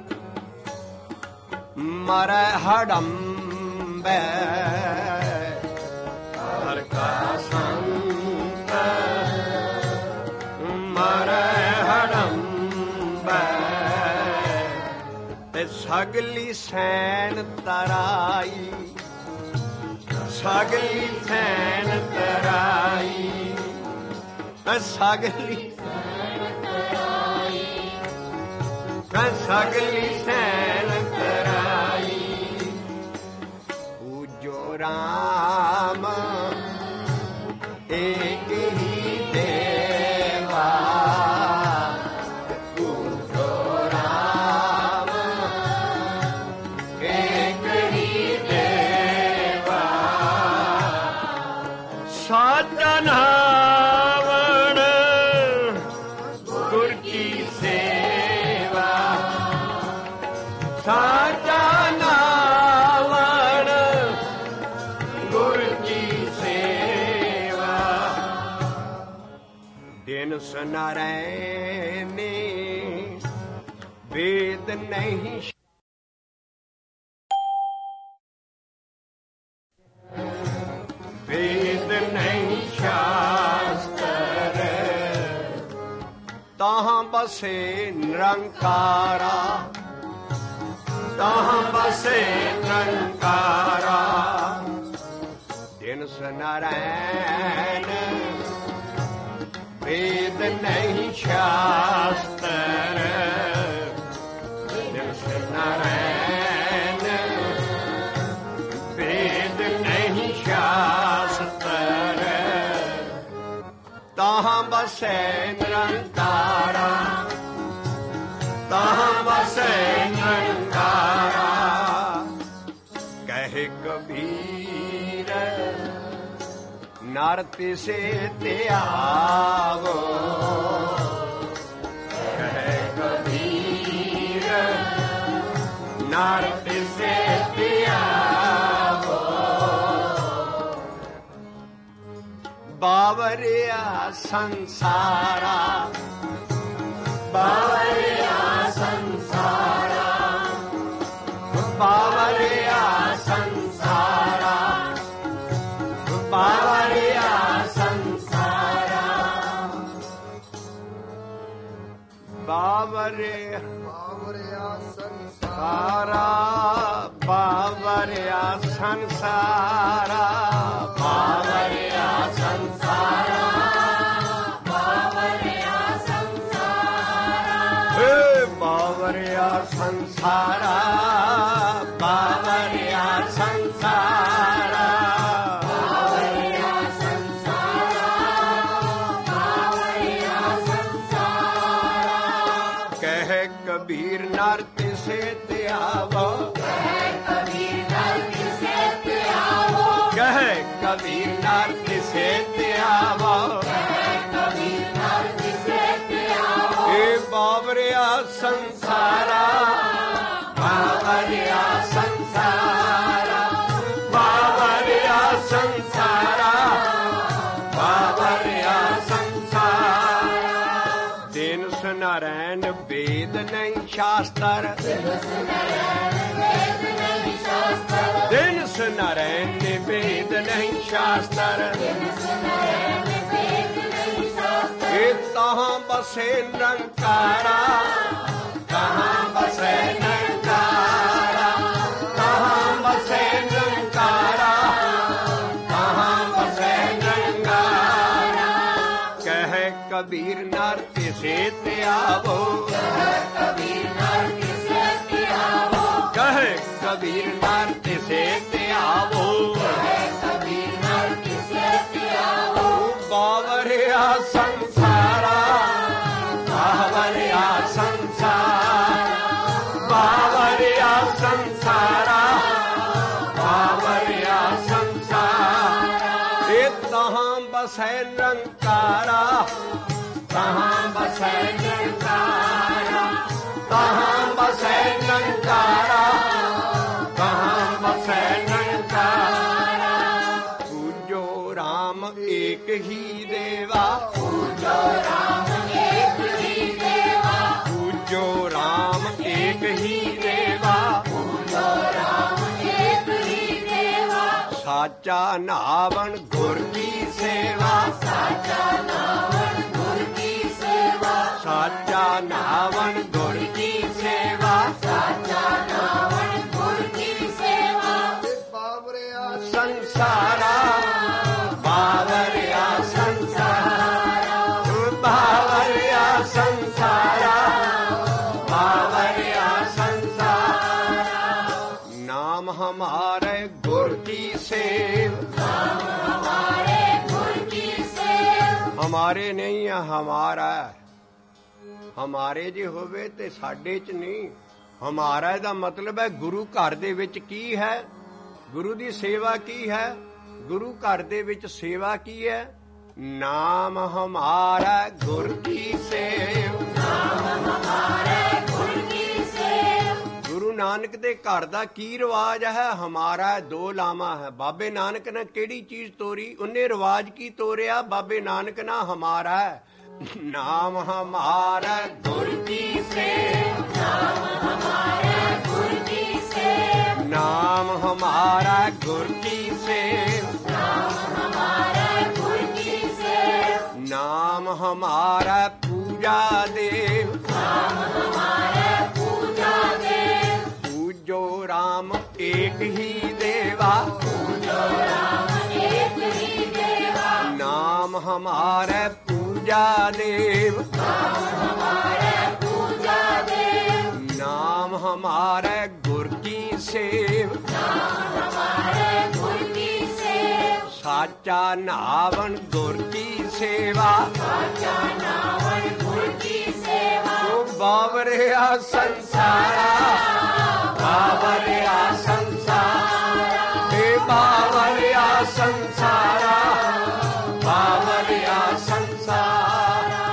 ਮਰੈ ਹੜੰਬੈ, ਹਰ ਕਾ ਸੰਤ ਮਰੈ ਹੜੰਬੈ। ਤੇ ਸਗਲੀ ਸੈਨ ਤਰਾਈ, ਸਗਲੀ ਸੈਨ ਤਰਾਈ, ਸਗਲੀ ਸਗਲੀ ਸੈਨ ਤਰਾਈ। ਪੂਜੋ ਰਾਮ ਏਕ ਹੀ ਦੇਵਾ, ਪੂਜੋ ਰਾਮ ਏਕ ਹੀ ਦੇਵਾ। ਸਾਚਾ ਨਾਵਣ ਗੁਰ ਕੀ ਸੇਵਾ, ਸਾਚਾ ਨਾਵਣ ਗੁਰ ਕੀ ਸੇਵਾ। ਦਿਨ ਸੁਨਾਰੈਣੇ ਵੇਦ ਨਹੀਂ, ਵੇਦ ਨਹੀਂ ਸ਼ਾਸਤਰ। ਤਾਹਾਂ ਬਸੇ ਨਿਰੰਕਾਰਾ, ਤਾਹਾਂ ਬਸੇ ਨਿਰੰਕਾਰਾ। ਦਿਨ ਸੁਨਾਰੈਣ ਵੇਦ ਨਹੀਂ ਸ਼ਾਸਤਰ। ਦਿਨ ਸੁਨਾਰੈਣ ਵੇਦ ਨਹੀਂ ਸ਼ਾਸਤਰ। ਤਾਹਾਂ ਬਸੈ ਨਿਰੰਕਾਰਾ, ਤਾਹਾਂ ਬਸੈ ਨਿਰੰਕਾਰਾ। ਕਹਿ ਕਬੀਰ ਨਰ ਤਿਸੇ ਤੇ ਆਵੋ, ਕਹਿ ਕਬੀਰ ਨਰ ਤਿਸੇ ਤੇ ਆਵੋ। ਬਾਵਰਿਆ ਸੰਸਾਰਾ, ਬਾਵਰਿਆ ਸੰਸਾਰਾ, ਬਾਵਰਿਆ ਸੰਸਾਰਾ, ਬਾਵਰਿਆ ਸੰਸਾਰਾ। ਬਾਵਰਿਆ ਬਾਵਰਿਆ ਸੰਸਾਰਾ, ਬਾਵਰਿਆ ਸੰਸਾਰਾ, ਬਾਵਰਿਆ ਸੰਸਾਰਾ, ਬਾਵਰਿਆ ਸੰਸਾਰਾ। ਏ ਬਾਵਰਿਆ ਸੰਸਾਰਾ, ਬਾਵਰਿਆ ਸੰਸਾਰਾ, ਬਾਵਰਿਆ ਸੰਸਾਰਾ, ਬਾਵਰਿਆ ਸੰਸਾਰਾ। ਕਹਿ ਕਬੀਰ ਨਰ ਤਿਸੇ ਤੇ ਆਵੋ, ਕਹਿ ਕਬੀਰ ਨਰ ਤਿਸੇ ਤੇ ਆਵੋ, ਕਹਿ ਕਬੀਰ ਨਰ ਤਿਸੇ ਤੇ ਆਵੋ। ਕਹਿ ਕਬੀਰ ਨਰ ਤਿਸੇ ਤੇ ਆਵੋ। ਏ ਬਾਵਰਿਆ ਸੰਸਾਰਾ, ਬਾਵਰਿਆ ਸੰਸਾਰਾ, ਬਾਵਰਿਆ ਸੰਸਾਰਾ, ਬਾਵਰਿਆ ਸੰਸਾਰਾ। ਦਿਨ ਸੁਨਾਰੈਣ ਵੇਦ ਨਹੀਂ ਸ਼ਾਸਤਰ, ਦਿਨ ਸੁਨਾਰੈਣ ਵੇਦ ਨਹੀਂ ਸ਼ਾਸਤਰ, ਦਿਨ ਸੁਨਾਰੈਣ ਵੇਦ ਨਹੀਂ ਸ਼ਾਸਤਰ। ਦਿਨ ਸੁਨਾਰੈਣ ਵੇਦ ਨਹੀਂ ਸ਼ਾਸਤਰ। ਇਹ ਤਾਹਾਂ ਬਸੇ ਨਿਰੰਕਾਰਾ, ਤਾਹਾਂ ਬਸੇ ਨਿਰੰਕਾਰਾ, ਤਾਹਾਂ ਬਸੇ ਨਿਰੰਕਾਰਾ, ਤਾਹਾਂ ਬਸੇ ਨਿਰੰਕਾਰਾ। ਕਹਿ ਕਬੀਰ ਨਰ ਤਿਸੇ ਤੇ ਆਵੋ, ਕਹਿ ਕਬੀਰ ਨਰ ਤਿਸੇ ਤੇ ਆਵੋ, ਕਹਿ ਕਬੀਰ ਨਰ ਤਿਸੇ ਤੇ ਆਵੋ। ਕਹਿ ਕਬੀਰ ਨਰ ਤਿਸੇ ਤੇ ਆਵੋ। ਬਾਵਰਿਆ ਸੰਸਾਰਾ, ਬਾਵਰਿਆ ਸੰਸਾਰਾ, ਬਾਵਰਿਆ ਸੰਸਾਰਾ, ਬਾਵਰਿਆ ਸੰਸਾਰਾ। ਇਹ ਤਾਹਾਂ ਬਸੈ ਨਿਰੰਕਾਰਾ, तहाँ बसै निरंकारा, तहाँ बसै निरंकारा, तहाँ बसै निरंकारा। पूजो राम एक ही देवा, पूजो राम एक ही देवा, पूजो राम एक ही देवा, पूजो राम एक ही देवा। साचा नावन गुर की सेवा, साचा नावन गुर की सेवा, साचा नावन गुर की सेवा, साचा नावन गुर की सेवा। बावरिया संसारा, बावरिया संसारा, बावरिया संसारा, बावरिया संसारा। नाम हमारे गुर की सेव, हमारे गुर की सेव, हमारे नहीं है हमारा है। हमारे जे होवे ते साडे च नहीं। हमारा ਦਾ ਮਤਲਬ ਹੈ ਗੁਰੂ ਘਰ ਦੇ ਵਿੱਚ ਕੀ ਹੈ, ਗੁਰੂ ਦੀ ਸੇਵਾ ਕੀ ਹੈ। ਗੁਰੂ ਘਰ ਦੇ ਵਿੱਚ ਸੇਵਾ ਕੀ ਹੈ? ਨਾਮ ਹਮਾਰਾ ਗੁਰ ਕੀ ਸੇਵ, नाम हमारे गुर की सेव। ਗੁਰੂ ਨਾਨਕ ਦੇ ਘਰ ਦਾ ਕੀ ਰਿਵਾਜ ਹੈ? ਹਮਾਰਾ ਦੋ ਲਾਮਾ ਹੈ। ਬਾਬੇ ਨਾਨਕ ਨੇ ਕਿਹੜੀ ਚੀਜ਼ ਤੋਰੀ? ਉਹਨੇ ਰਿਵਾਜ ਕੀ ਤੋਰਿਆ? ਬਾਬੇ ਨਾਨਕ ਨਾ ਹਮਾਰਾ ਹੈ। ਨਾਮ ਹਮਾਰਾ ਗੁਰ ਕੀ ਸੇਵ, नाम हमारे गुर की सेव, ਨਾਮ ਹਮਾਰਾ ਗੁਰ ਕੀ ਸੇਵ, नाम हमारे गुर की सेव, ਨਾਮ ਹਮਾਰਾ ਪੂਜਾ ਦੇਵ, नाम हमारे पूजा देव। ਪੂਜੋ ਰਾਮ ਏਕ ਹੀ ਦੇਵਾ, पूजो राम एक ही देवा, ਨਾਮ ਹਮਾਰਾ ਪੂਜਾ ਦੇਵ, नाम हमारे पूजा देव, ਨਾਮ ਹਮਾਰਾ ਗੁਰ ਕੀ ਸੇਵ, नाम हमारे गुर की सेव। ਸਾਚਾ ਨਾਵਨ ਗੁਰ ਕੀ ਸੇਵਾ, साचा नावन गुर की सेवा, ਉਹ ਬਾਵਰਿਆ ਸੰਸਾਰਾ, ਬਾਵਰਿਆ ਸੰਸਾਰਾ, ਇਹ ਬਾਵਰਿਆ ਸੰਸਾਰਾ, ਬਾਵਰਿਆ ਸੰਸਾਰਾ।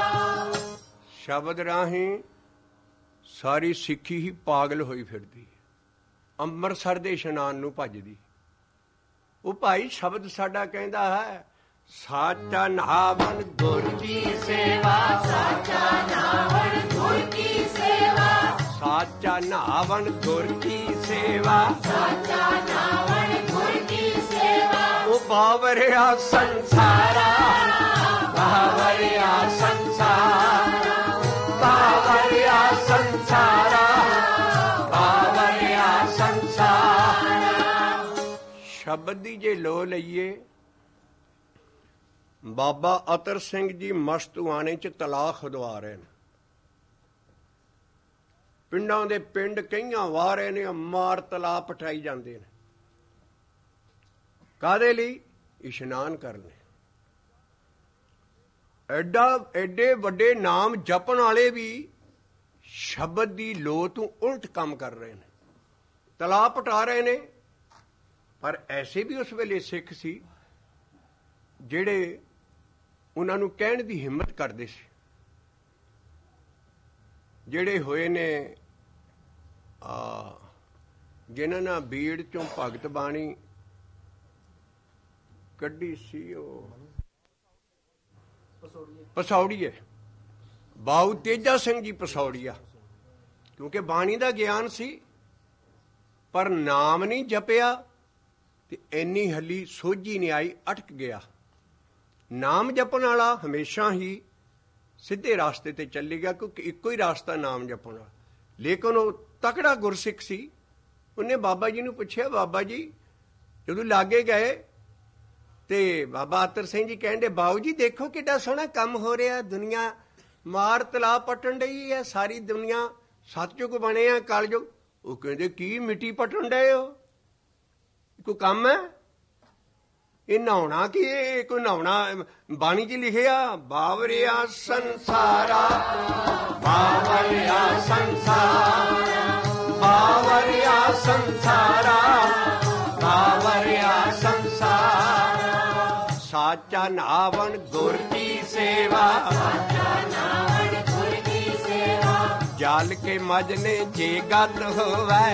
ਸ਼ਬਦ ਰਾਹੀਂ ਸਾਰੀ ਸਿੱਖੀ ਹੀ ਪਾਗਲ ਹੋਈ ਫਿਰਦੀ, ਅੰਮ੍ਰਿਤਸਰ ਦੇ ਇਸ਼ਨਾਨ ਨੂੰ ਭੱਜਦੀ। ਉਹ ਭਾਈ ਸ਼ਬਦ ਸਾਡਾ ਕਹਿੰਦਾ ਹੈ ਸਾਚਾ ਨਾਵਨ ਗੁਰ ਕੀ ਸੇਵਾ, साचा नावन गुर की सेवा, ਸਾਚਾ ਨਾਵਨ ਗੁਰ ਕੀ ਸੇਵਾ, साचा नावन गुर की सेवा। ਉਹ ਬਾਵਰਿਆ ਸੰਸਾਰਾ, ਬਾਵਰਿਆ ਸੰਸਾਰਾ, ਬਾਵਰਿਆ ਸੰਸਾਰਾ, ਬਾਵਰਿਆ ਸੰਸਾਰਾ। ਸ਼ਬਦ ਦੀ ਜੇ ਲੋ ਲਈਏ, ਬਾਬਾ ਅਤਰ ਸਿੰਘ ਜੀ ਮਸਤੂਆਣੇ ਚ ਤਲਾਅ ਖੁਦਵਾ ਰਹੇ ਨੇ। ਪਿੰਡਾਂ ਦੇ ਪਿੰਡ ਕਈਆਂ ਵਾਹ ਰਹੇ ਨੇ, ਮਾਰ ਤਲਾਅ ਪਟਾਈ ਜਾਂਦੇ ਨੇ। ਕਾਹਦੇ ਲਈ? ਇਸ਼ਨਾਨ ਕਰਨੇ। ਐਡਾ ਐਡੇ ਵੱਡੇ ਨਾਮ ਜਪਣ ਵਾਲੇ ਵੀ ਸ਼ਬਦ ਦੀ ਲੋ ਤੋਂ ਉਲਟ ਕੰਮ ਕਰ ਰਹੇ ਨੇ, ਤਲਾਅ ਪਟਾ ਰਹੇ ਨੇ। ਪਰ ਐਸੇ ਵੀ ਉਸ ਵੇਲੇ ਸਿੱਖ ਸੀ ਜਿਹੜੇ ਉਹਨਾਂ ਨੂੰ ਕਹਿਣ ਦੀ ਹਿੰਮਤ ਕਰਦੇ ਸੀ। ਜਿਹੜੇ ਹੋਏ ਨੇ ਆ ਜਿਨ੍ਹਾਂ ਨੇ ਬੀੜ ਚੋਂ ਭਗਤ ਬਾਣੀ ਕੱਢੀ ਸੀ, ਉਹ ਪਸੌੜੀਏ, ਬਾਊ ਤੇਜਾ ਸਿੰਘ ਜੀ ਪਸੌੜੀਆ। ਕਿਉਂਕਿ ਬਾਣੀ ਦਾ ਗਿਆਨ ਸੀ ਪਰ ਨਾਮ ਨਹੀਂ ਜਪਿਆ ਤੇ ਇੰਨੀ ਹੱਲੀ ਸੋਝੀ ਨਹੀਂ ਆਈ, ਅਟਕ ਗਿਆ। ਨਾਮ ਜਪਣ ਵਾਲਾ ਹਮੇਸ਼ਾ ਹੀ ਸਿੱਧੇ ਰਾਸਤੇ ਤੇ ਚੱਲੇਗਾ, ਕਿਉਂਕਿ ਇੱਕੋ ਹੀ ਰਾਸਤਾ ਨਾਮ ਜਪਣ ਵਾਲਾ। ਲੇਕਿਨ ਉਹ ਤਕੜਾ ਗੁਰਸਿੱਖ ਸੀ। ਉਹਨੇ ਬਾਬਾ ਜੀ ਨੂੰ ਪੁੱਛਿਆ, ਬਾਬਾ ਜੀ ਜਦੋਂ ਲਾਗੇ ਗਏ ਤੇ ਬਾਬਾ ਅਤਰ ਸਿੰਘ ਜੀ ਕਹਿੰਦੇ, ਬਾਊ ਜੀ ਦੇਖੋ ਕਿੱਡਾ ਸੋਹਣਾ ਕੰਮ ਹੋ ਰਿਹਾ, ਦੁਨੀਆ ਮਾਰ ਤਲਾਅ ਪਟਣ ਡਈ ਹੈ, ਸਾਰੀ ਦੁਨੀਆ ਸਤਜੁਗ ਬਣੇ ਆ, ਕਲਯੁਗ। ਉਹ ਕਹਿੰਦੇ ਕੀ ਮਿੱਟੀ ਪਟਣ ਡਏ ਹੋ, ਕੋਈ ਕੰਮ ਹੈ ਇਹ? ਨਹਾਉਣਾ ਕੀ? ਇਹ ਕੋਈ ਨਹਾਉਣਾ? ਬਾਣੀ 'ਚ ਲਿਖਿਆ ਬਾਵਰਿਆ ਸੰਸਾਰਾ, ਬਾਵਰਿਆ ਸੰਸਾਰਾ, ਬਾਵਰਿਆ ਸੰਸਾਰਾ, ਬਾਵਰਿਆ ਸੰਸਾਰਾ। ਸਾਚਾ ਨਾਵਨ ਗੁਰ ਕੀ ਸੇਵਾ, ਮਜਨੇ ਜੇ ਗਤ ਹੋਵੇ